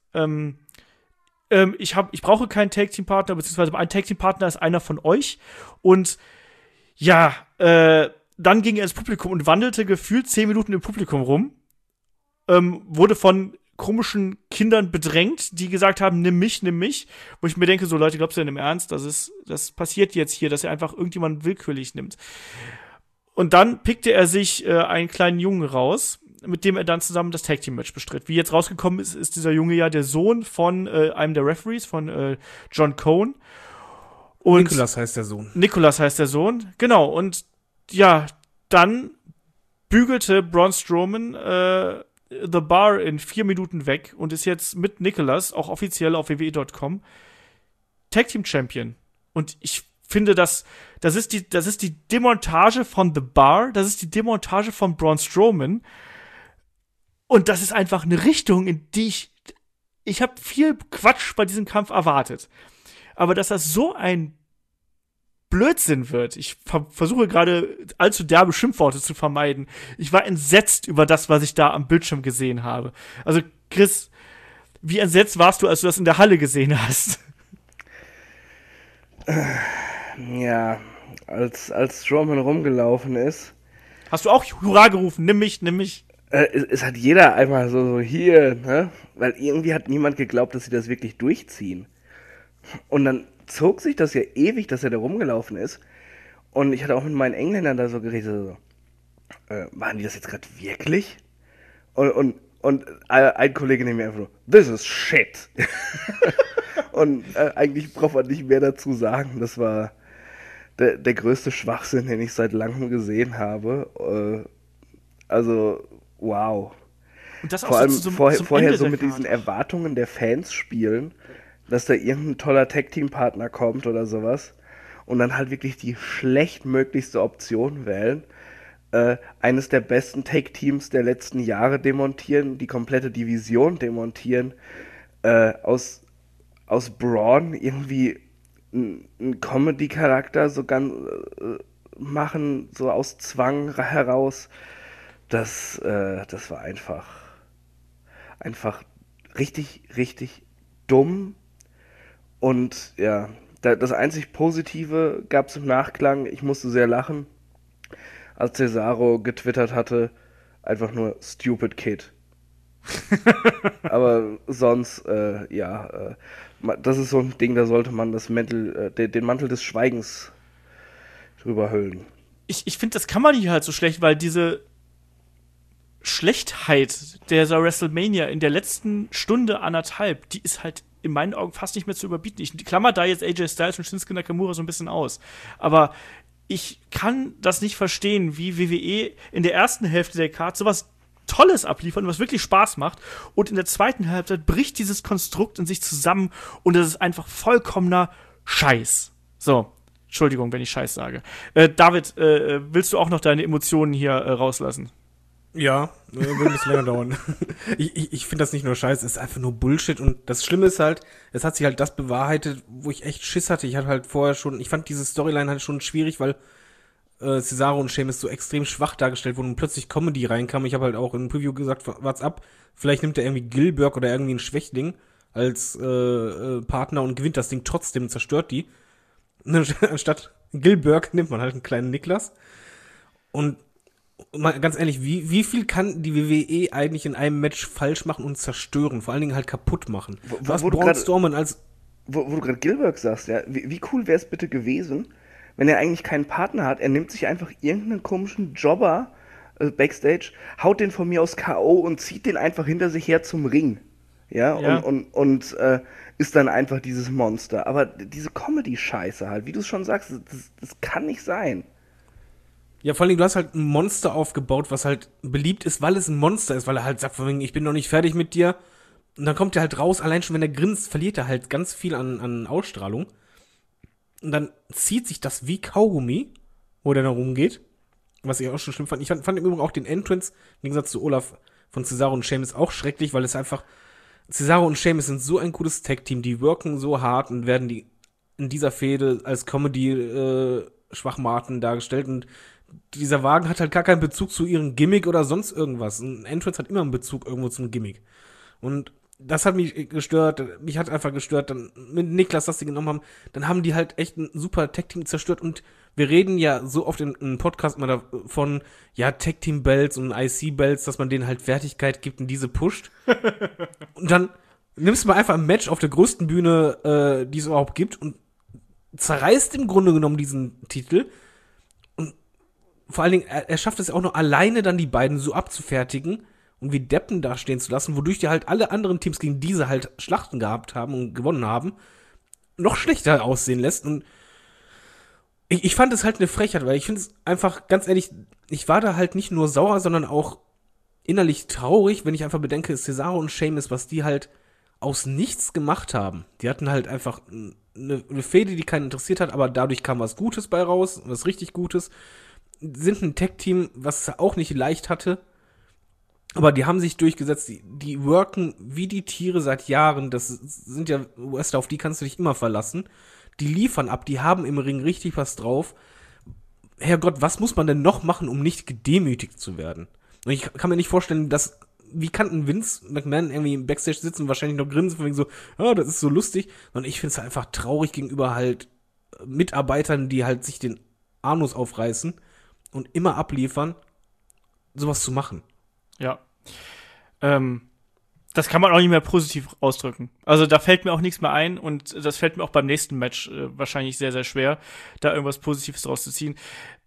ich brauche keinen Tag-Team-Partner, beziehungsweise ein Tag-Team-Partner ist einer von euch. Und ja, dann ging er ins Publikum und wandelte gefühlt 10 Minuten im Publikum rum. Wurde von komischen Kindern bedrängt, die gesagt haben, nimm mich. Wo ich mir denke, so Leute, glaubst du denn im Ernst, das passiert jetzt hier, dass er einfach irgendjemanden willkürlich nimmt. Und dann pickte er sich einen kleinen Jungen raus, mit dem er dann zusammen das Tag-Team-Match bestritt. Wie jetzt rausgekommen ist, ist dieser Junge ja der Sohn von einem der Referees, von John Cohn. Und Nicholas heißt der Sohn. Genau. Und ja, dann bügelte Braun Strowman The Bar in 4 Minuten weg und ist jetzt mit Nicholas, auch offiziell auf WWE.com, Tag Team Champion. Und ich finde, das ist die Demontage von The Bar, das ist die Demontage von Braun Strowman. Und das ist einfach eine Richtung, in die ich habe viel Quatsch bei diesem Kampf erwartet. Aber dass das so ein Blödsinn wird. Ich versuche gerade allzu derbe Schimpfworte zu vermeiden. Ich war entsetzt über das, was ich da am Bildschirm gesehen habe. Also, Chris, wie entsetzt warst du, als du das in der Halle gesehen hast? Ja, als Strowman rumgelaufen ist. Hast du auch Hurra gerufen? Nimm mich. Es hat jeder einmal so hier, ne? Weil irgendwie hat niemand geglaubt, dass sie das wirklich durchziehen. Und dann zog sich das ja ewig, dass er da rumgelaufen ist. Und ich hatte auch mit meinen Engländern da so geredet, so, waren die das jetzt gerade wirklich? Und ein Kollege neben mir einfach so, this is shit. Und eigentlich braucht man nicht mehr dazu sagen. Das war der größte Schwachsinn, den ich seit langem gesehen habe. Also, wow. Und das auch Vor allem so vorher so mit diesen Erwartungen der Fans spielen, dass da irgendein toller Tag-Team-Partner kommt oder sowas und dann halt wirklich die schlechtmöglichste Option wählen, eines der besten Tag-Teams der letzten Jahre demontieren, die komplette Division demontieren, aus Braun irgendwie ein Comedy-Charakter so ganz machen, so aus Zwang heraus, das war einfach richtig, richtig dumm. Und ja, das einzig Positive gab es im Nachklang. Ich musste sehr lachen, als Cesaro getwittert hatte, einfach nur Stupid Kid. Aber sonst, das ist so ein Ding, da sollte man den Mantel des Schweigens drüber hüllen. Ich finde, das kann man nicht halt so schlecht, weil diese Schlechtheit dieser WrestleMania in der letzten Stunde, anderthalb, die ist halt in meinen Augen fast nicht mehr zu überbieten. Ich klammer da jetzt AJ Styles und Shinsuke Nakamura so ein bisschen aus. Aber ich kann das nicht verstehen, wie WWE in der ersten Hälfte der Card sowas Tolles abliefern, was wirklich Spaß macht. Und in der zweiten Halbzeit bricht dieses Konstrukt in sich zusammen und das ist einfach vollkommener Scheiß. So, Entschuldigung, wenn ich Scheiß sage. David, willst du auch noch deine Emotionen hier rauslassen? Ja, wird ein bisschen länger dauern. Ich finde das nicht nur scheiße, es ist einfach nur Bullshit. Und das Schlimme ist halt, es hat sich halt das bewahrheitet, wo ich echt Schiss hatte. Ich hatte halt vorher schon, ich fand diese Storyline halt schon schwierig, weil Cesaro und Sheamus so extrem schwach dargestellt wurden und plötzlich Comedy reinkam. Ich habe halt auch in einem Preview gesagt, wart's ab, vielleicht nimmt er irgendwie Gillberg oder irgendwie einen Schwächling als Partner und gewinnt das Ding trotzdem und zerstört die. Anstatt Gillberg nimmt man halt einen kleinen Niklas. Und mal ganz ehrlich, wie viel kann die WWE eigentlich in einem Match falsch machen und zerstören? Vor allen Dingen halt kaputt machen. Wo du gerade Gillberg sagst, ja, wie cool wäre es bitte gewesen, wenn er eigentlich keinen Partner hat, er nimmt sich einfach irgendeinen komischen Jobber Backstage, haut den von mir aus K.O. und zieht den einfach hinter sich her zum Ring. Ja. Und ist dann einfach dieses Monster. Aber diese Comedy-Scheiße halt, wie du es schon sagst, das kann nicht sein. Ja, vor allem, du hast halt ein Monster aufgebaut, was halt beliebt ist, weil es ein Monster ist, weil er halt sagt, von wegen, ich bin noch nicht fertig mit dir. Und dann kommt er halt raus, allein schon, wenn er grinst, verliert er halt ganz viel an Ausstrahlung. Und dann zieht sich das wie Kaugummi, wo der da rumgeht. Was ich auch schon schlimm fand. Ich fand im Übrigen auch den Entrance, im Gegensatz zu Olaf von Cesaro und Sheamus, auch schrecklich, weil es einfach, Cesaro und Sheamus sind so ein cooles Tag-Team, die worken so hart und werden die in dieser Fehde als Comedy-Schwachmaten dargestellt. Und dieser Wagen hat halt gar keinen Bezug zu ihrem Gimmick oder sonst irgendwas. Ein Entrance hat immer einen Bezug irgendwo zum Gimmick. Und das hat mich gestört. Mich hat einfach gestört. Dann mit Niklas, das die genommen haben, dann haben die halt echt ein super Tag-Team zerstört. Und wir reden ja so oft im Podcast immer davon, ja, Tag-Team-Belts und IC-Belts, dass man denen halt Wertigkeit gibt und diese pusht. Und dann nimmst du mal einfach ein Match auf der größten Bühne, die es überhaupt gibt und zerreißt im Grunde genommen diesen Titel. Vor allen Dingen, er schafft es auch noch alleine dann die beiden so abzufertigen und wie Deppen dastehen zu lassen, wodurch die halt alle anderen Teams, gegen diese halt Schlachten gehabt haben und gewonnen haben, noch schlechter aussehen lässt. Und ich fand es halt eine Frechheit, weil ich finde es einfach, ganz ehrlich, ich war da halt nicht nur sauer, sondern auch innerlich traurig, wenn ich einfach bedenke, Cesaro und Sheamus, was die halt aus nichts gemacht haben. Die hatten halt einfach eine Fehde, die keinen interessiert hat, aber dadurch kam was Gutes bei raus, was richtig Gutes. Sind ein Tag-Team, was es auch nicht leicht hatte, aber die haben sich durchgesetzt, die worken wie die Tiere seit Jahren, das sind ja Wrestler, auf die kannst du dich immer verlassen, die liefern ab, die haben im Ring richtig was drauf. Herrgott, was muss man denn noch machen, um nicht gedemütigt zu werden? Und ich kann mir nicht vorstellen, wie kann ein Vince McMahon irgendwie im Backstage sitzen und wahrscheinlich noch grinsen, von wegen so, das ist so lustig, und ich finde es einfach traurig gegenüber halt Mitarbeitern, die halt sich den Anus aufreißen und immer abliefern, sowas zu machen. Ja. Das kann man auch nicht mehr positiv ausdrücken. Also da fällt mir auch nichts mehr ein und das fällt mir auch beim nächsten Match wahrscheinlich sehr, sehr schwer, da irgendwas Positives draus zu ziehen.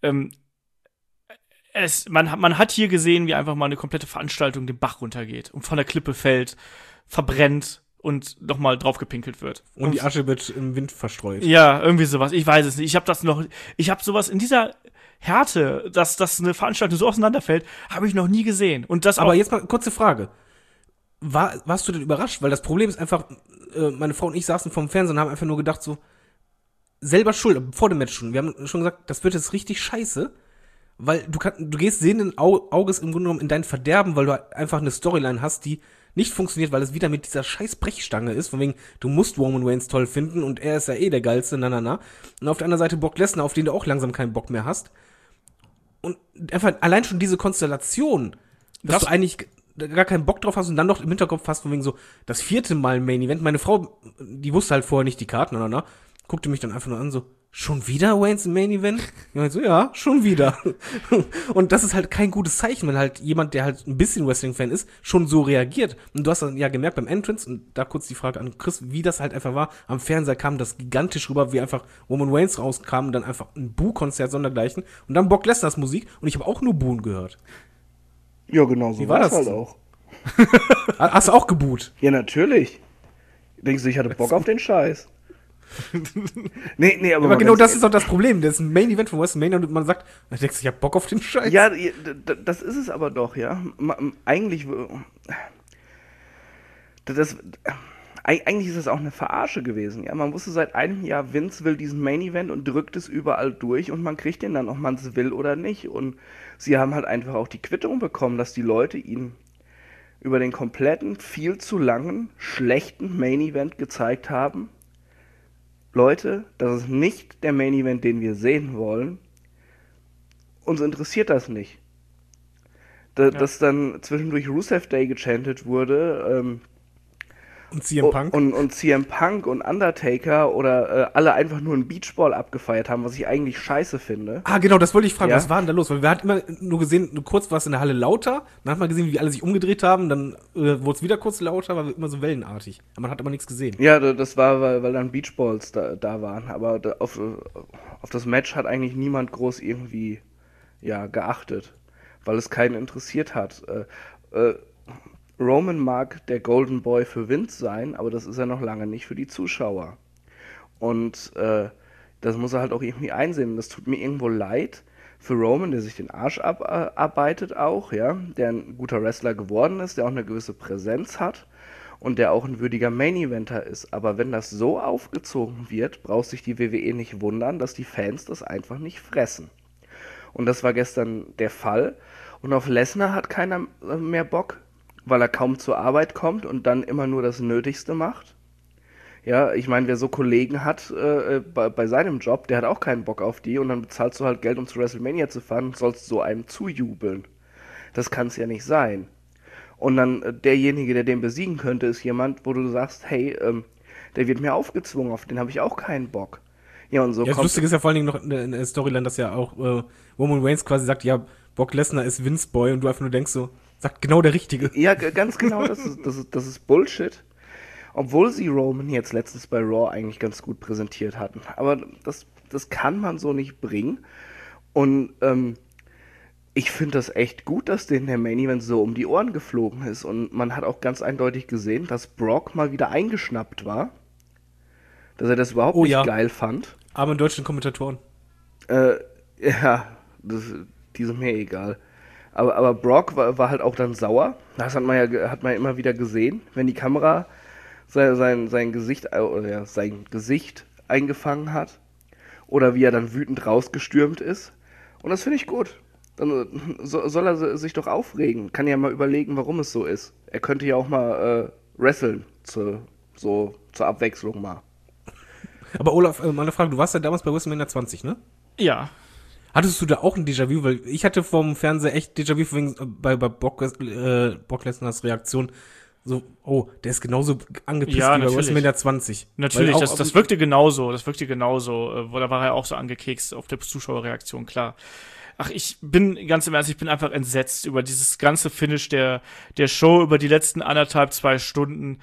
Man hat hier gesehen, wie einfach mal eine komplette Veranstaltung den Bach runtergeht und von der Klippe fällt, verbrennt und nochmal draufgepinkelt wird. Und die Asche wird im Wind verstreut. Ja, irgendwie sowas. Ich weiß es nicht. Ich habe sowas in dieser Härte, dass eine Veranstaltung so auseinanderfällt, habe ich noch nie gesehen. Und das aber jetzt mal kurze Frage. Warst du denn überrascht? Weil das Problem ist einfach, meine Frau und ich saßen vorm Fernsehen und haben einfach nur gedacht so, selber schuld, vor dem Match schon. Wir haben schon gesagt, das wird jetzt richtig scheiße, weil du gehst sehenden Auges im Grunde genommen in dein Verderben, weil du einfach eine Storyline hast, die nicht funktioniert, weil es wieder mit dieser scheiß Brechstange ist, von wegen, du musst Roman Reigns toll finden und er ist ja eh der Geilste, Und auf der anderen Seite Brock Lesnar, auf den du auch langsam keinen Bock mehr hast. Und einfach allein schon diese Konstellation, dass du eigentlich gar keinen Bock drauf hast und dann noch im Hinterkopf hast, von wegen so, das 4. Mal Main Event. Meine Frau, die wusste halt vorher nicht die Karten, guckte mich dann einfach nur an, so, schon wieder Waynes im Main Event? Ich meinte so, ja, schon wieder. Und das ist halt kein gutes Zeichen, wenn halt jemand, der halt ein bisschen Wrestling-Fan ist, schon so reagiert. Und du hast dann ja gemerkt beim Entrance, und da kurz die Frage an Chris, wie das halt einfach war, am Fernseher kam das gigantisch rüber, wie einfach Roman Reigns rauskam und dann einfach ein Boo-Konzert sondergleichen und dann Brock Lesnars Musik und ich habe auch nur Buhen gehört. Ja, genau so Wie war war's das halt denn? auch. Hast du auch geboot? Ja, natürlich. Denkst du, ich hatte Bock auf den Scheiß? Nee, aber Aber genau ganz das ist doch das Problem. Das ist ein Main Event von WrestleMania und man sagt, du denkst, ich hab Bock auf den Scheiß. Ja, das ist es aber doch, ja. Eigentlich ist das auch eine Verarsche gewesen, ja. Man wusste seit einem Jahr, Vince will diesen Main Event und drückt es überall durch und man kriegt den dann, ob man es will oder nicht. Und sie haben halt einfach auch die Quittung bekommen, dass die Leute ihn über den kompletten, viel zu langen, schlechten Main Event gezeigt haben. Leute, das ist nicht der Main Event, den wir sehen wollen. Uns interessiert das nicht. Dass dann zwischendurch Rusev Day gechantet wurde, Und CM Punk. und CM Punk und Undertaker oder alle einfach nur einen Beachball abgefeiert haben, was ich eigentlich scheiße finde. Genau, das wollte ich fragen, Ja? was war denn da los? Weil wir hatten immer nur gesehen, nur kurz war es in der Halle lauter, dann hat man gesehen, wie alle sich umgedreht haben, dann wurde es wieder kurz lauter, war immer so wellenartig. Aber man hat aber nichts gesehen. Ja, das war, weil dann Beachballs da waren. Aber auf das Match hat eigentlich niemand groß irgendwie geachtet, weil es keinen interessiert hat. Roman mag der Golden Boy für Vince sein, aber das ist er noch lange nicht für die Zuschauer. Und das muss er halt auch irgendwie einsehen. Das tut mir irgendwo leid für Roman, der sich den Arsch abarbeitet auch, ja, der ein guter Wrestler geworden ist, der auch eine gewisse Präsenz hat und der auch ein würdiger Main-Eventer ist. Aber wenn das so aufgezogen wird, braucht sich die WWE nicht wundern, dass die Fans das einfach nicht fressen. Und das war gestern der Fall. Und auf Lesnar hat keiner mehr Bock, weil er kaum zur Arbeit kommt und dann immer nur das Nötigste macht. Ja, ich meine, wer so Kollegen hat bei seinem Job, der hat auch keinen Bock auf die und dann bezahlst du halt Geld, um zu WrestleMania zu fahren und sollst so einem zujubeln. Das kann es ja nicht sein. Und dann derjenige, der den besiegen könnte, ist jemand, wo du sagst, hey, der wird mir aufgezwungen, auf den habe ich auch keinen Bock. Ja, und so Ja, das kommt... Lustige ist ja vor allen Dingen noch in der Storyline, dass ja auch Roman Reigns quasi sagt, ja, Brock Lesnar ist Vince Boy und du einfach nur denkst so, sagt genau der Richtige. Ja, ganz genau, das ist Bullshit. Obwohl sie Roman jetzt letztens bei Raw eigentlich ganz gut präsentiert hatten. Aber das kann man so nicht bringen. Und ich finde das echt gut, dass denen der Main Event so um die Ohren geflogen ist. Und man hat auch ganz eindeutig gesehen, dass Brock mal wieder eingeschnappt war. Dass er das überhaupt nicht geil fand. Aber in deutschen Kommentatoren. Ja, die sind mir egal. Aber Brock war halt auch dann sauer. Das hat man ja immer wieder gesehen, wenn die Kamera sein Gesicht eingefangen hat oder wie er dann wütend rausgestürmt ist. Und das finde ich gut. Dann soll er sich doch aufregen. Kann ja mal überlegen, warum es so ist. Er könnte ja auch mal wresteln zur Abwechslung mal. Aber Olaf, mal eine Frage, du warst ja damals bei WrestleMania 20, ne? Ja. Hattest du da auch ein Déjà-vu? Weil ich hatte vom Fernseher echt Déjà-vu wegen, bei Brock Lesnars Reaktion. So, oh, der ist genauso angepisst wie bei WrestleMania 20. Natürlich, das wirkte genauso. Da war er auch so angekekst auf der Zuschauerreaktion, klar. Ach, ich bin ganz im Ernst, ich bin einfach entsetzt über dieses ganze Finish der Show, über die letzten 2 Stunden.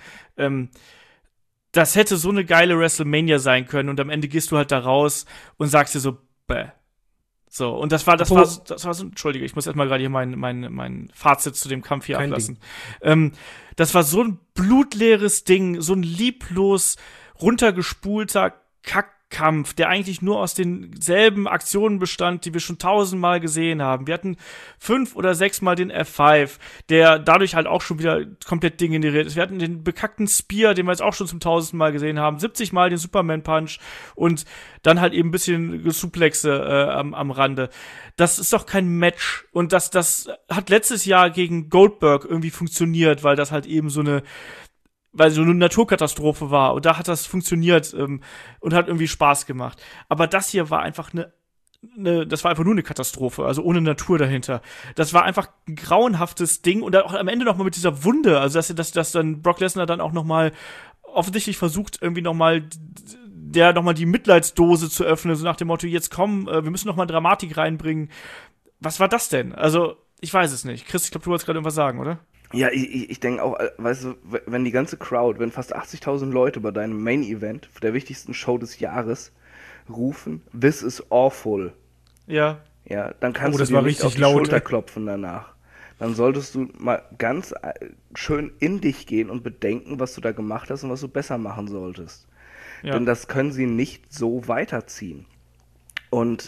Das hätte so eine geile WrestleMania sein können und am Ende gehst du halt da raus und sagst dir so, bäh. So, und das war so, entschuldige, ich muss erstmal gerade hier mein Fazit zu dem Kampf hier ablassen. Das war so ein blutleeres Ding, so ein lieblos runtergespulter Kampf, der eigentlich nur aus denselben Aktionen bestand, die wir schon 1000-mal gesehen haben. Wir hatten 5 oder 6 Mal den F5, der dadurch halt auch schon wieder komplett degeneriert ist. Wir hatten den bekackten Spear, den wir jetzt auch schon zum 1000. Mal gesehen haben, 70 Mal den Superman Punch und dann halt eben ein bisschen Suplexe am Rande. Das ist doch kein Match. Und das hat letztes Jahr gegen Goldberg irgendwie funktioniert, weil das halt eben so eine Naturkatastrophe war. Und da hat das funktioniert und hat irgendwie Spaß gemacht. Aber das hier war einfach das war einfach nur eine Katastrophe, also ohne Natur dahinter. Das war einfach ein grauenhaftes Ding und dann auch am Ende noch mal mit dieser Wunde, also dass dann Brock Lesnar dann auch noch mal offensichtlich versucht, irgendwie noch mal die Mitleidsdose zu öffnen, so nach dem Motto, jetzt komm, wir müssen noch mal Dramatik reinbringen. Was war das denn? Also, ich weiß es nicht. Chris, ich glaube, du wolltest gerade irgendwas sagen, oder? Ja, ich denke auch, weißt du, wenn die ganze Crowd, wenn fast 80.000 Leute bei deinem Main-Event, der wichtigsten Show des Jahres, rufen, this is awful. Ja. Ja, dann kannst du das dir war nicht richtig auf die laut, Schulter ey. klopfen danach. Dann solltest du mal ganz schön in dich gehen und bedenken, was du da gemacht hast und was du besser machen solltest. Ja. Denn das können sie nicht so weiterziehen. Und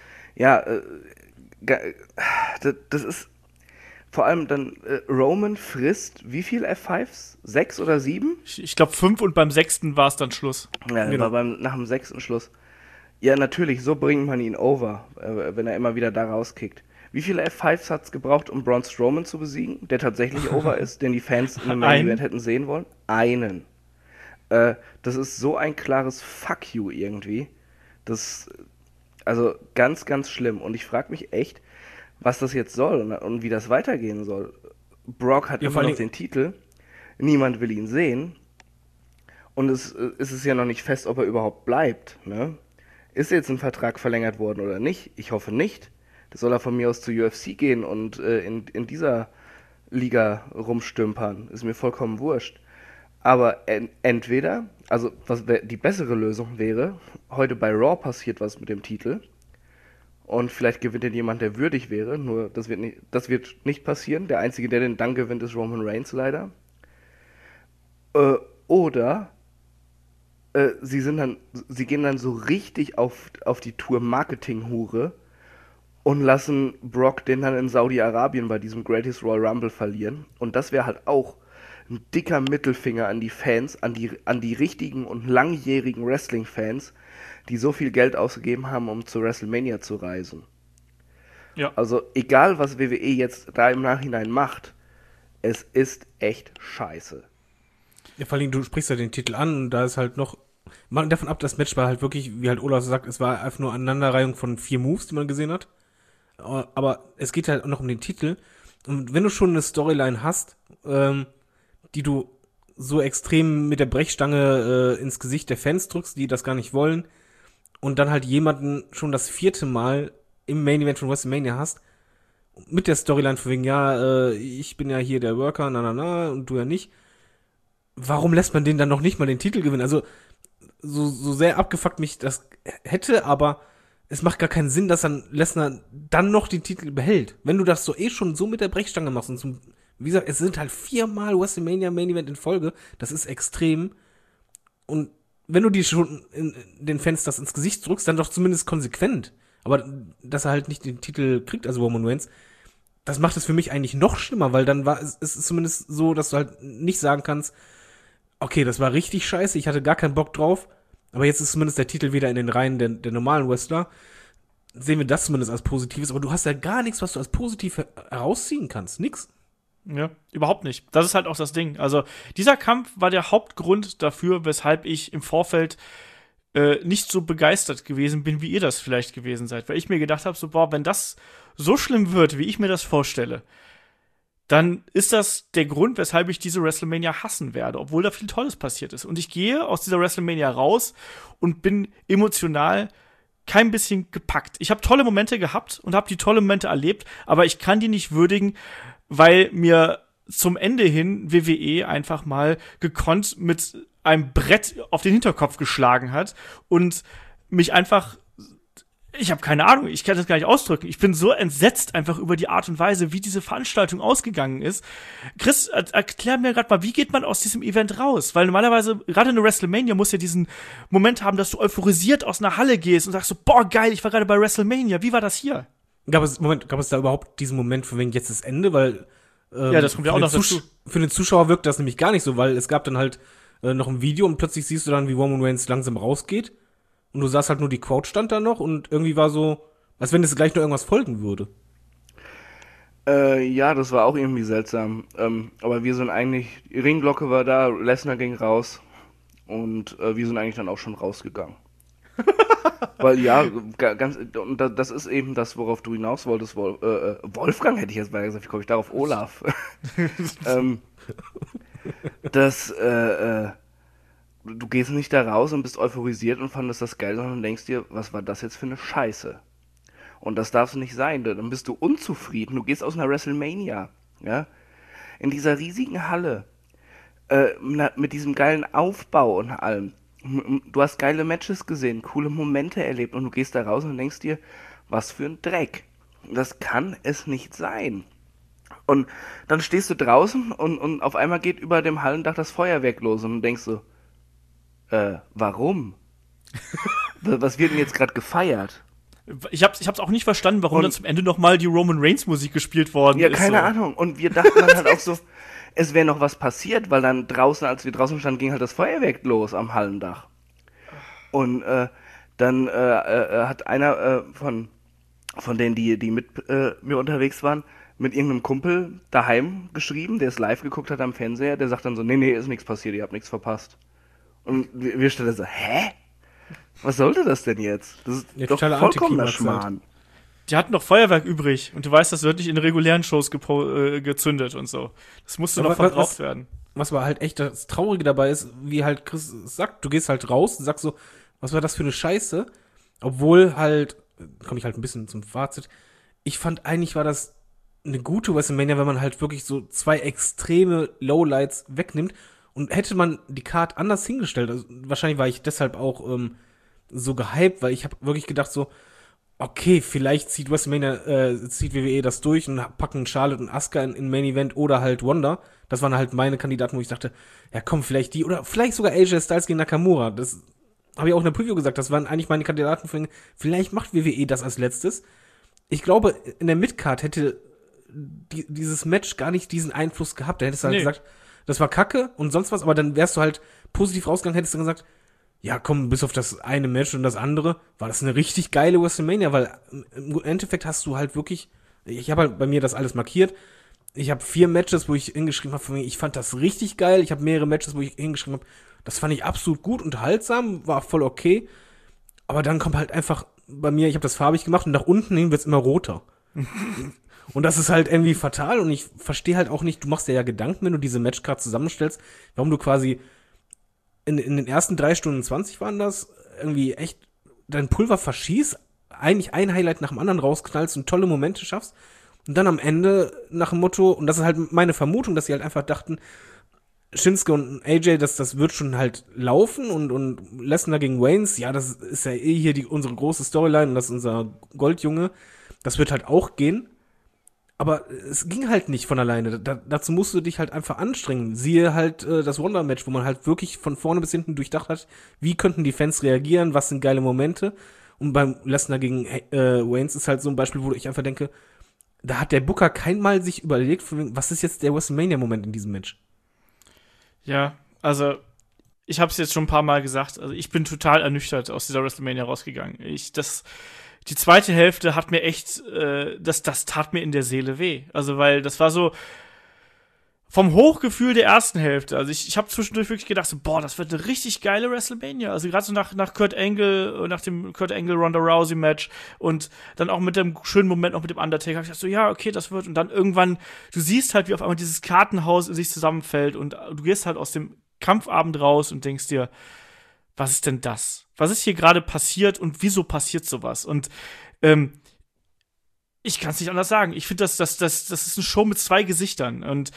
das ist vor allem dann, Roman frisst wie viel F5s? 6 oder 7? Ich glaube 5 und beim 6. war es dann Schluss. Ja, Genau. war nach dem 6. Schluss. Ja, natürlich, so bringt man ihn over, wenn er immer wieder da rauskickt. Wie viele F5s hat es gebraucht, um Braun Strowman zu besiegen, der tatsächlich over ist, den die Fans in einem Main Event hätten sehen wollen? Einen. Das ist so ein klares Fuck you irgendwie. Also ganz, ganz schlimm. Und ich frage mich echt, was das jetzt soll und wie das weitergehen soll. Brock hat Ja, immer vor noch allem- den Titel, niemand will ihn sehen und es ist ja noch nicht fest, ob er überhaupt bleibt. Ne? Ist jetzt ein Vertrag verlängert worden oder nicht? Ich hoffe nicht. Das soll er von mir aus zur UFC gehen und in dieser Liga rumstümpern. Ist mir vollkommen wurscht. Aber entweder, also die bessere Lösung wäre, heute bei Raw passiert was mit dem Titel und vielleicht gewinnt denn jemand, der würdig wäre, nur das wird nicht passieren. Der Einzige, der den dann gewinnt, ist Roman Reigns leider. Oder sie gehen dann so richtig auf die Tour Marketing-Hure und lassen Brock den dann in Saudi-Arabien bei diesem Greatest Royal Rumble verlieren. Und das wäre halt auch ein dicker Mittelfinger an die Fans, an die richtigen und langjährigen Wrestling-Fans, die so viel Geld ausgegeben haben, um zu WrestleMania zu reisen. Ja. Also egal, was WWE jetzt da im Nachhinein macht, es ist echt scheiße. Ja, vor allem, du sprichst ja den Titel an und da ist halt noch, mal davon ab, das Match war halt wirklich, wie halt Olaf sagt, es war einfach nur Aneinanderreihung von 4 Moves, die man gesehen hat. Aber es geht halt auch noch um den Titel. Und wenn du schon eine Storyline hast, die du so extrem mit der Brechstange ins Gesicht der Fans drückst, die das gar nicht wollen, und dann halt jemanden schon das 4. Mal im Main Event von WrestleMania hast, mit der Storyline von wegen, ich bin ja hier der Worker, und du ja nicht. Warum lässt man den dann noch nicht mal den Titel gewinnen? Also, so sehr abgefuckt mich das hätte, aber es macht gar keinen Sinn, dass dann Lesnar dann noch den Titel behält. Wenn du das so schon so mit der Brechstange machst und wie gesagt, es sind halt 4 Mal WrestleMania Main Event in Folge, das ist extrem. Und wenn du die schon den Fans das ins Gesicht drückst, dann doch zumindest konsequent. Aber dass er halt nicht den Titel kriegt, also Roman Reigns, das macht es für mich eigentlich noch schlimmer, weil dann es ist zumindest so, dass du halt nicht sagen kannst, okay, das war richtig scheiße, ich hatte gar keinen Bock drauf, aber jetzt ist zumindest der Titel wieder in den Reihen der normalen Wrestler. Sehen wir das zumindest als Positives, aber du hast ja gar nichts, was du als positiv herausziehen kannst. Nix. Ja, überhaupt nicht. Das ist halt auch das Ding. Also, dieser Kampf war der Hauptgrund dafür, weshalb ich im Vorfeld nicht so begeistert gewesen bin, wie ihr das vielleicht gewesen seid. Weil ich mir gedacht habe, so, boah, wenn das so schlimm wird, wie ich mir das vorstelle, dann ist das der Grund, weshalb ich diese WrestleMania hassen werde, obwohl da viel Tolles passiert ist. Und ich gehe aus dieser WrestleMania raus und bin emotional kein bisschen gepackt. Ich habe tolle Momente gehabt und habe die tolle Momente erlebt, aber ich kann die nicht würdigen, weil mir zum Ende hin WWE einfach mal gekonnt mit einem Brett auf den Hinterkopf geschlagen hat und mich einfach Ich habe keine Ahnung, ich kann das gar nicht ausdrücken. Ich bin so entsetzt einfach über die Art und Weise, wie diese Veranstaltung ausgegangen ist. Chris, erklär mir gerade mal, wie geht man aus diesem Event raus? Weil normalerweise, gerade eine WrestleMania muss ja diesen Moment haben, dass du euphorisiert aus einer Halle gehst und sagst so, boah, geil, ich war gerade bei WrestleMania. Wie war das hier? Gab es da überhaupt diesen Moment von wegen jetzt das Ende? Weil ja, das kommt ja auch noch dazu. Für den Zuschauer wirkt das nämlich gar nicht so, weil es gab dann halt noch ein Video und plötzlich siehst du dann, wie Roman Reigns langsam rausgeht. Und du sahst halt nur, die Crowd stand da noch und irgendwie war so, als wenn es gleich noch irgendwas folgen würde. Ja, das war auch irgendwie seltsam. Aber wir sind eigentlich, die Ringglocke war da, Lesnar ging raus und wir sind eigentlich dann auch schon rausgegangen. Weil ja, und das ist eben das, worauf du hinaus wolltest. Wolfgang hätte ich jetzt mal gesagt, wie komme ich darauf? Olaf. Du gehst nicht da raus und bist euphorisiert und fandest das geil, sondern denkst dir, was war das jetzt für eine Scheiße? Und das darf nicht sein, dann bist du unzufrieden. Du gehst aus einer WrestleMania, ja, in dieser riesigen Halle, mit diesem geilen Aufbau und allem. Du hast geile Matches gesehen, coole Momente erlebt und du gehst da raus und denkst dir, was für ein Dreck. Das kann es nicht sein. Und dann stehst du draußen und auf einmal geht über dem Hallendach das Feuerwerk los und du denkst so, warum? Was wird denn jetzt gerade gefeiert? Ich hab's auch nicht verstanden, warum dann zum Ende nochmal die Roman Reigns Musik gespielt worden ist. Ja, keine Ahnung. Und wir dachten dann halt auch so, es wäre noch was passiert, weil dann draußen, als wir draußen standen, ging halt das Feuerwerk los am Hallendach. Und dann hat einer von denen, die mit mir unterwegs waren, mit irgendeinem Kumpel daheim geschrieben, der es live geguckt hat am Fernseher, der sagt dann so, nee, ist nichts passiert, ihr habt nichts verpasst. Und wir standen so, hä? Was sollte das denn jetzt? Das ist ja, doch vollkommener Schmarrn. Die hatten noch Feuerwerk übrig und du weißt, das wird nicht in regulären Shows gezündet und so. Das musste noch verbraucht werden. Was aber halt echt das Traurige dabei ist, wie halt Chris sagt, du gehst halt raus und sagst so, was war das für eine Scheiße? Obwohl halt, komme ich halt ein bisschen zum Fazit, ich fand eigentlich war das eine gute WrestleMania, wenn man halt wirklich so zwei extreme Lowlights wegnimmt. Und hätte man die Card anders hingestellt, also wahrscheinlich war ich deshalb auch so gehypt, weil ich habe wirklich gedacht so, okay, vielleicht zieht WWE das durch und packen Charlotte und Asuka in Main Event oder halt Wanda. Das waren halt meine Kandidaten, wo ich dachte, ja komm, vielleicht die oder vielleicht sogar AJ Styles gegen Nakamura. Das habe ich auch in der Preview gesagt, das waren eigentlich meine Kandidaten für, vielleicht macht WWE das als letztes. Ich glaube, in der Midcard hätte dieses Match gar nicht diesen Einfluss gehabt. Da hättest du halt gesagt, das war Kacke und sonst was, aber dann wärst du halt positiv rausgegangen, hättest du gesagt, ja komm, bis auf das eine Match und das andere, war das eine richtig geile WrestleMania, weil im Endeffekt hast du halt wirklich, ich habe halt bei mir das alles markiert, ich habe 4 Matches, wo ich hingeschrieben habe, ich fand das richtig geil, ich habe mehrere Matches, wo ich hingeschrieben habe, das fand ich absolut gut, unterhaltsam, war voll okay, aber dann kommt halt einfach bei mir, ich habe das farbig gemacht und nach unten hin wird's immer roter. Und das ist halt irgendwie fatal und ich verstehe halt auch nicht, du machst dir ja Gedanken, wenn du diese Matchcard zusammenstellst, warum du quasi in den ersten 3 Stunden 20 waren das, irgendwie echt dein Pulver verschießt, eigentlich ein Highlight nach dem anderen rausknallst und tolle Momente schaffst und dann am Ende nach dem Motto, und das ist halt meine Vermutung, dass sie halt einfach dachten, Shinsuke und AJ, das wird schon halt laufen und Lesnar gegen Reigns, ja, das ist ja eh hier unsere große Storyline und das ist unser Goldjunge, das wird halt auch gehen. Aber es ging halt nicht von alleine. Dazu musst du dich halt einfach anstrengen. Siehe halt das Wonder-Match, wo man halt wirklich von vorne bis hinten durchdacht hat, wie könnten die Fans reagieren, was sind geile Momente. Und beim Lesnar gegen Reigns ist halt so ein Beispiel, wo ich einfach denke, da hat der Booker keinmal sich überlegt, was ist jetzt der WrestleMania-Moment in diesem Match. Ja, also ich habe es jetzt schon ein paar Mal gesagt, also ich bin total ernüchtert aus dieser WrestleMania rausgegangen. Die zweite Hälfte hat mir echt, das tat mir in der Seele weh. Also, weil das war so vom Hochgefühl der ersten Hälfte. Also, ich habe zwischendurch wirklich gedacht, so, boah, das wird eine richtig geile WrestleMania. Also, gerade so nach Kurt Angle, nach dem Kurt Angle-Ronda Rousey-Match und dann auch mit dem schönen Moment noch mit dem Undertaker. Hab ich dachte so, ja, okay, das wird. Und dann irgendwann, du siehst halt, wie auf einmal dieses Kartenhaus in sich zusammenfällt und du gehst halt aus dem Kampfabend raus und denkst dir, was ist denn das? Was ist hier gerade passiert und wieso passiert sowas? Und ich kann es nicht anders sagen. Ich finde, das ist eine Show mit 2 Gesichtern. Und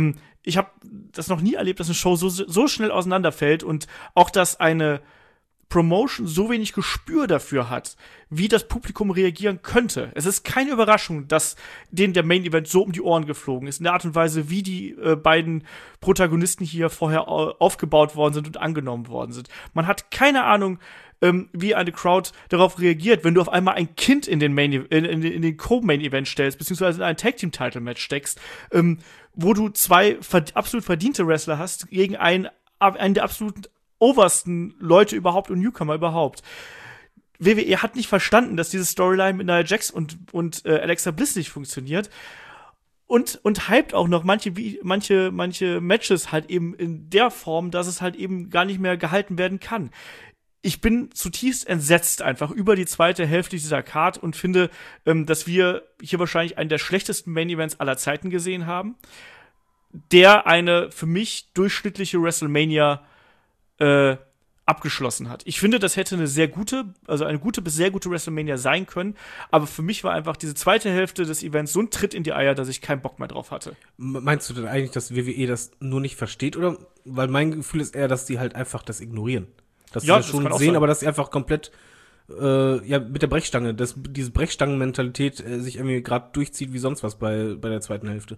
ich habe das noch nie erlebt, dass eine Show so schnell auseinanderfällt und auch, dass eine Promotion so wenig Gespür dafür hat, wie das Publikum reagieren könnte. Es ist keine Überraschung, dass denen der Main Event so um die Ohren geflogen ist, in der Art und Weise, wie die beiden Protagonisten hier vorher aufgebaut worden sind und angenommen worden sind. Man hat keine Ahnung, wie eine Crowd darauf reagiert, wenn du auf einmal ein Kind in den Co-Main-Event stellst, beziehungsweise in ein Tag-Team-Title-Match steckst, wo du zwei absolut verdiente Wrestler hast gegen einen der absoluten obersten Leute überhaupt und Newcomer überhaupt. WWE hat nicht verstanden, dass diese Storyline mit Nia Jax und Alexa Bliss nicht funktioniert. Und hypt auch noch manche Matches halt eben in der Form, dass es halt eben gar nicht mehr gehalten werden kann. Ich bin zutiefst entsetzt einfach über die zweite Hälfte dieser Card und finde, dass wir hier wahrscheinlich einen der schlechtesten Main-Events aller Zeiten gesehen haben, der eine für mich durchschnittliche WrestleMania abgeschlossen hat. Ich finde, das hätte eine gute bis sehr gute WrestleMania sein können, aber für mich war einfach diese zweite Hälfte des Events so ein Tritt in die Eier, dass ich keinen Bock mehr drauf hatte. Meinst du denn eigentlich, dass WWE das nur nicht versteht, oder? Weil mein Gefühl ist eher, dass die halt einfach das ignorieren. Dass sie das schon sehen, sein. Aber dass sie einfach komplett mit der Brechstange, diese Brechstangen-Mentalität sich irgendwie gerade durchzieht wie sonst was bei der zweiten Hälfte.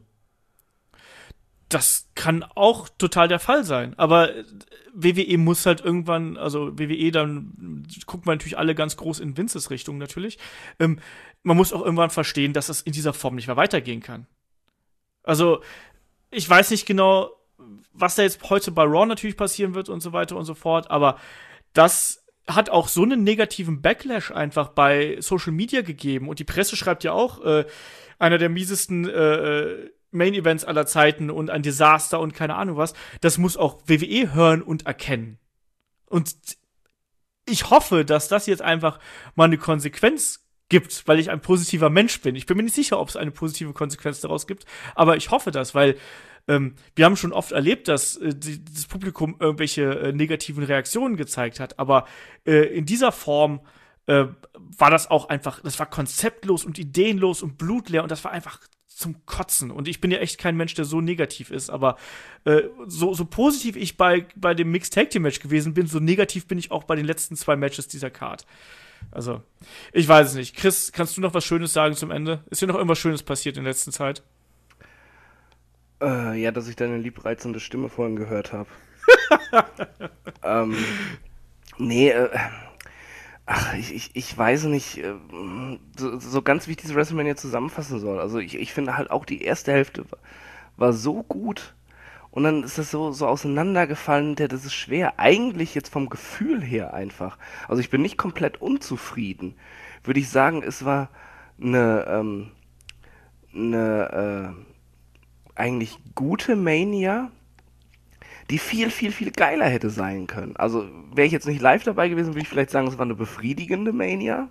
Das kann auch total der Fall sein, aber WWE muss halt irgendwann, also WWE, dann gucken wir natürlich alle ganz groß in Vinces Richtung natürlich. Man muss auch irgendwann verstehen, dass das in dieser Form nicht mehr weitergehen kann. Also, ich weiß nicht genau, was da jetzt heute bei Raw natürlich passieren wird und so weiter und so fort, aber das hat auch so einen negativen Backlash einfach bei Social Media gegeben und die Presse schreibt ja auch, einer der miesesten Main-Events aller Zeiten und ein Desaster und keine Ahnung was. Das muss auch WWE hören und erkennen. Und ich hoffe, dass das jetzt einfach mal eine Konsequenz gibt, weil ich ein positiver Mensch bin. Ich bin mir nicht sicher, ob es eine positive Konsequenz daraus gibt, aber ich hoffe das, weil wir haben schon oft erlebt, dass das Publikum irgendwelche negativen Reaktionen gezeigt hat, aber in dieser Form war das auch einfach, das war konzeptlos und ideenlos und blutleer und das war einfach zum Kotzen. Und ich bin ja echt kein Mensch, der so negativ ist, aber so positiv ich bei dem Mixed Tag Team Match gewesen bin, so negativ bin ich auch bei den letzten 2 Matches dieser Card. Also, ich weiß es nicht. Chris, kannst du noch was Schönes sagen zum Ende? Ist dir noch irgendwas Schönes passiert in der letzten Zeit? Ja, dass ich deine liebreizende Stimme vorhin gehört habe. Nee, ich weiß nicht, so ganz, wie ich diese WrestleMania zusammenfassen soll. Also ich finde halt auch die erste Hälfte war so gut und dann ist das so auseinandergefallen, das ist schwer. Eigentlich jetzt vom Gefühl her einfach. Also ich bin nicht komplett unzufrieden. Würde ich sagen, es war eine eigentlich gute Mania, die viel, viel, viel geiler hätte sein können. Also, wäre ich jetzt nicht live dabei gewesen, würde ich vielleicht sagen, es war eine befriedigende Mania.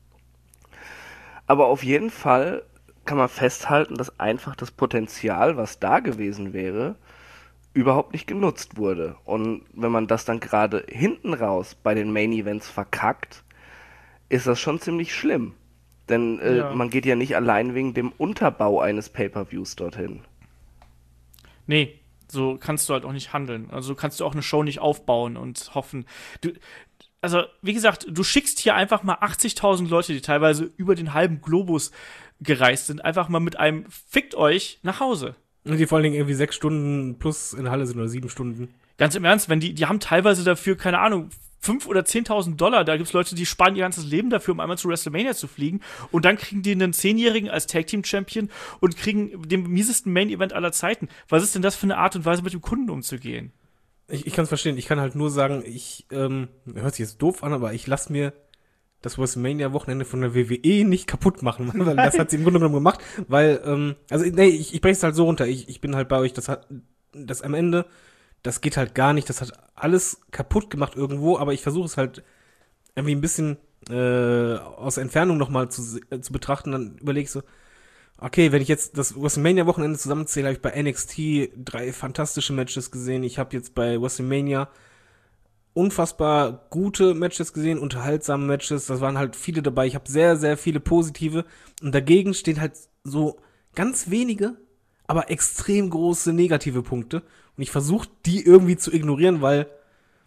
Aber auf jeden Fall kann man festhalten, dass einfach das Potenzial, was da gewesen wäre, überhaupt nicht genutzt wurde. Und wenn man das dann gerade hinten raus bei den Main Events verkackt, ist das schon ziemlich schlimm. Denn man geht ja nicht allein wegen dem Unterbau eines Pay-Per-Views dorthin. Nee, so kannst du halt auch nicht handeln. Also kannst du auch eine Show nicht aufbauen und hoffen. Also, wie gesagt, du schickst hier einfach mal 80.000 Leute, die teilweise über den halben Globus gereist sind, einfach mal mit einem Fickt euch nach Hause. Und die vor allen Dingen irgendwie 6 Stunden plus in Halle sind oder 7 Stunden. Ganz im Ernst, wenn die haben teilweise dafür, keine Ahnung, 5.000 oder 10.000 $. Da gibt's Leute, die sparen ihr ganzes Leben dafür, um einmal zu WrestleMania zu fliegen. Und dann kriegen die einen 10-Jährigen als Tag-Team-Champion und kriegen den miesesten Main-Event aller Zeiten. Was ist denn das für eine Art und Weise, mit dem Kunden umzugehen? Ich kann es verstehen. Ich kann halt nur sagen, hört sich jetzt doof an, aber ich lasse mir das WrestleMania-Wochenende von der WWE nicht kaputt machen, weil das hat sie im Grunde genommen gemacht, weil, ich breche es halt so runter. Ich bin halt bei euch, das am Ende, das geht halt gar nicht, das hat alles kaputt gemacht irgendwo, aber ich versuche es halt irgendwie ein bisschen aus Entfernung nochmal zu betrachten, dann überlege ich so, okay, wenn ich jetzt das WrestleMania-Wochenende zusammenzähle, habe ich bei NXT 3 fantastische Matches gesehen, ich habe jetzt bei WrestleMania unfassbar gute Matches gesehen, unterhaltsame Matches, das waren halt viele dabei, ich habe sehr, sehr viele positive und dagegen stehen halt so ganz wenige, aber extrem große negative Punkte und ich versuche die irgendwie zu ignorieren, weil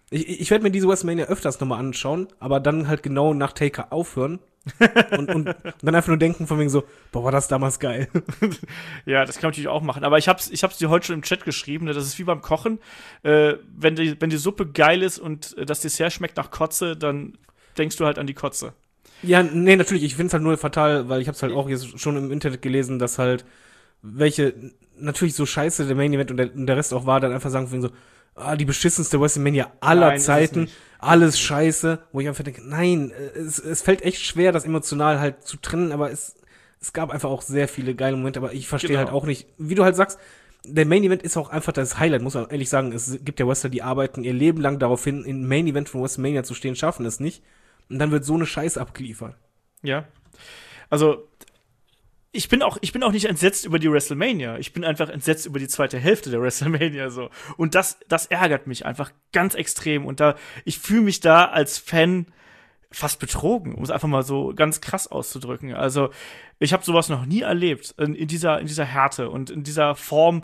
Ich werde mir diese WrestleMania öfters nochmal anschauen, aber dann halt genau nach Taker aufhören und dann einfach nur denken von wegen so, boah, war das damals geil. Ja, das kann man natürlich auch machen. Aber ich hab's dir heute schon im Chat geschrieben, ne? Das ist wie beim Kochen. Wenn die Suppe geil ist und das Dessert schmeckt nach Kotze, dann denkst du halt an die Kotze. Ja, nee, natürlich, ich find's halt nur fatal, weil ich hab's halt auch jetzt schon im Internet gelesen, dass halt welche natürlich so scheiße der Main Event und der Rest auch war, dann einfach sagen von wegen so, die beschissenste WrestleMania aller Zeiten, alles scheiße, wo ich einfach denke, nein, es fällt echt schwer, das emotional halt zu trennen, aber es gab einfach auch sehr viele geile Momente, aber ich verstehe halt auch nicht, wie du halt sagst, der Main Event ist auch einfach das Highlight, muss man ehrlich sagen, es gibt ja Wrestler, die arbeiten ihr Leben lang darauf hin, im Main Event von WrestleMania zu stehen, schaffen es nicht, und dann wird so eine Scheiße abgeliefert. Ja, also ich bin auch nicht entsetzt über die WrestleMania. Ich bin einfach entsetzt über die zweite Hälfte der WrestleMania so. Und das ärgert mich einfach ganz extrem. Und ich fühle mich da als Fan fast betrogen, um es einfach mal so ganz krass auszudrücken. Also ich habe sowas noch nie erlebt in dieser Härte und in dieser Form.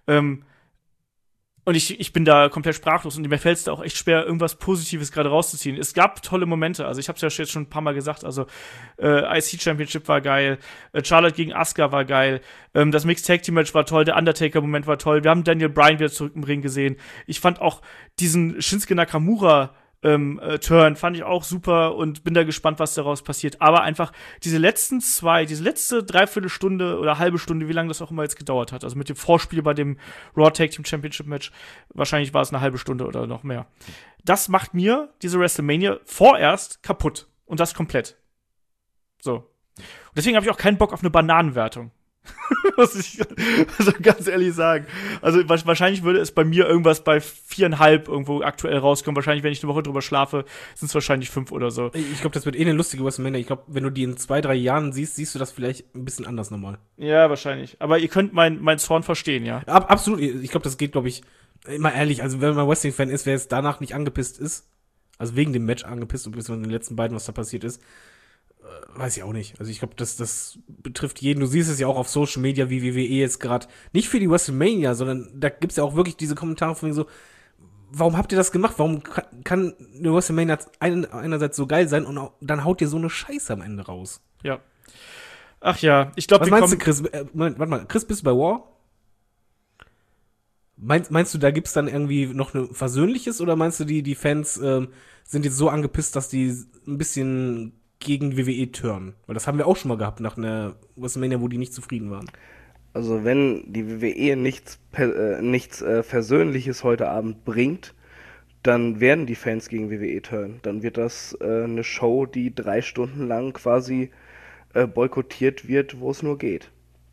Und ich bin da komplett sprachlos und mir fällt es da auch echt schwer, irgendwas Positives gerade rauszuziehen. Es gab tolle Momente, also ich habe es ja jetzt schon ein paar Mal gesagt, also IC Championship war geil, Charlotte gegen Asuka war geil, das Mixed Tag Team Match war toll, der Undertaker-Moment war toll, wir haben Daniel Bryan wieder zurück im Ring gesehen. Ich fand auch diesen Shinsuke Nakamura Turn fand ich auch super und bin da gespannt, was daraus passiert. Aber einfach diese letzte Dreiviertelstunde oder halbe Stunde, wie lange das auch immer jetzt gedauert hat, also mit dem Vorspiel bei dem Raw Tag Team Championship Match, wahrscheinlich war es eine halbe Stunde oder noch mehr. Das macht mir diese WrestleMania vorerst kaputt. Und das komplett. So. Und deswegen habe ich auch keinen Bock auf eine Bananenwertung. Muss ich also ganz ehrlich sagen. Also wahrscheinlich würde es bei mir irgendwas bei 4,5 irgendwo aktuell rauskommen. Wahrscheinlich, wenn ich eine Woche drüber schlafe, sind es wahrscheinlich 5 oder so. Ich glaube, das wird eine lustige WrestleMania. Ich glaube, wenn du die in 2-3 Jahren siehst du das vielleicht ein bisschen anders nochmal. Ja, wahrscheinlich. Aber ihr könnt mein Zorn verstehen, ja? Absolut. Ich glaube, das geht, glaube ich, immer ehrlich. Also wenn man Wrestling-Fan ist, wer jetzt danach nicht angepisst ist, also wegen dem Match angepisst und bis in den letzten beiden, was da passiert ist, weiß ich auch nicht. Also ich glaube, das betrifft jeden. Du siehst es ja auch auf Social Media, wie WWE jetzt gerade, nicht für die WrestleMania, sondern da gibt's ja auch wirklich diese Kommentare von mir so, warum habt ihr das gemacht? Warum kann eine WrestleMania einerseits so geil sein und dann haut ihr so eine Scheiße am Ende raus? Ja. Ach ja, ich glaube, was meinst du, Chris? Moment, warte mal, Chris, bist du bei War? Meinst du, da gibt's dann irgendwie noch ein Versöhnliches oder meinst du, die Fans sind jetzt so angepisst, dass die ein bisschen gegen WWE turnen? Weil das haben wir auch schon mal gehabt nach einer WrestleMania, wo die nicht zufrieden waren. Also wenn die WWE nichts Versöhnliches heute Abend bringt, dann werden die Fans gegen WWE turnen. Dann wird das eine Show, die 3 Stunden lang quasi boykottiert wird, wo es nur geht.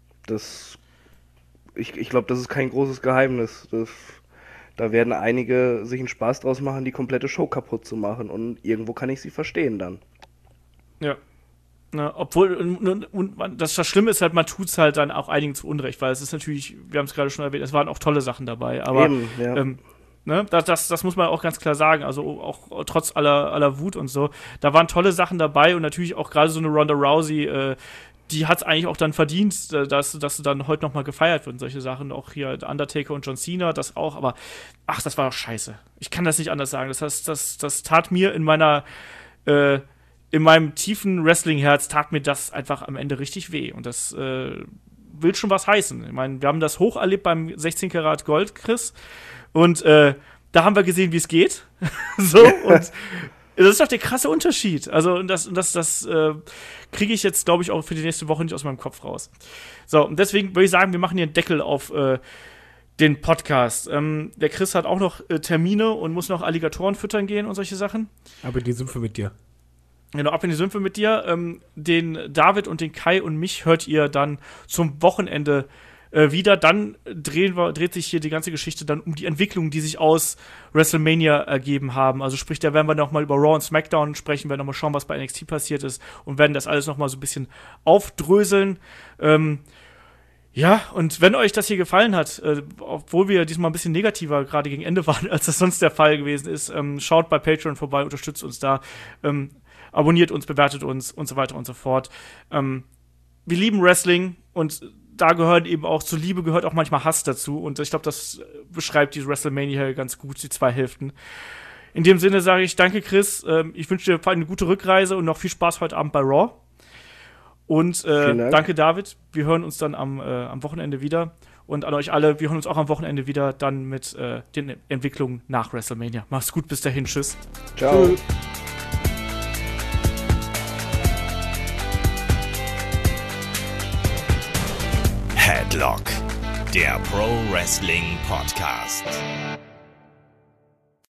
Ich glaube, das ist kein großes Geheimnis. Da werden einige sich einen Spaß draus machen, die komplette Show kaputt zu machen. Und irgendwo kann ich sie verstehen dann. Ja. Na, obwohl, und das Schlimme ist halt, man tut's halt dann auch einigen zu Unrecht, weil es ist natürlich, wir haben es gerade schon erwähnt, es waren auch tolle Sachen dabei, aber eben, ja. Ne, das muss man auch ganz klar sagen, also auch trotz aller Wut und so, da waren tolle Sachen dabei und natürlich auch gerade so eine Ronda Rousey, die hat's eigentlich auch dann verdient, dass dann heute noch mal gefeiert wird und solche Sachen, auch hier Undertaker und John Cena, das auch, aber das war doch scheiße. Ich kann das nicht anders sagen, das tat mir in meinem tiefen Wrestling-Herz tat mir das einfach am Ende richtig weh. Und das will schon was heißen. Ich meine, wir haben das hoch erlebt beim 16 Karat Gold, Chris. Und da haben wir gesehen, wie es geht. So, und das ist doch der krasse Unterschied. Also, das kriege ich jetzt, glaube ich, auch für die nächste Woche nicht aus meinem Kopf raus. So, und deswegen würde ich sagen, wir machen hier einen Deckel auf den Podcast. Der Chris hat auch noch Termine und muss noch Alligatoren füttern gehen und solche Sachen. Aber die Sümpfe mit dir. Genau, ab in die Sümpfe mit dir. Den David und den Kai und mich hört ihr dann zum Wochenende wieder. Dann dreht sich hier die ganze Geschichte dann um die Entwicklungen, die sich aus WrestleMania ergeben haben. Also sprich, da werden wir noch mal über Raw und SmackDown sprechen, werden noch mal schauen, was bei NXT passiert ist und werden das alles noch mal so ein bisschen aufdröseln. Ja, und wenn euch das hier gefallen hat, obwohl wir diesmal ein bisschen negativer gerade gegen Ende waren, als das sonst der Fall gewesen ist, schaut bei Patreon vorbei, unterstützt uns da. Abonniert uns, bewertet uns und so weiter und so fort. Wir lieben Wrestling und da gehört eben auch, zur Liebe gehört auch manchmal Hass dazu und ich glaube, das beschreibt diese WrestleMania ganz gut, die 2 Hälften. In dem Sinne sage ich danke, Chris. Ich wünsche dir vor allem eine gute Rückreise und noch viel Spaß heute Abend bei Raw. Und danke, David. Wir hören uns dann am Wochenende wieder. Und an euch alle, wir hören uns auch am Wochenende wieder, dann mit den Entwicklungen nach WrestleMania. Mach's gut, bis dahin. Tschüss. Ciao. Tschüss. Headlock, der Pro Wrestling Podcast.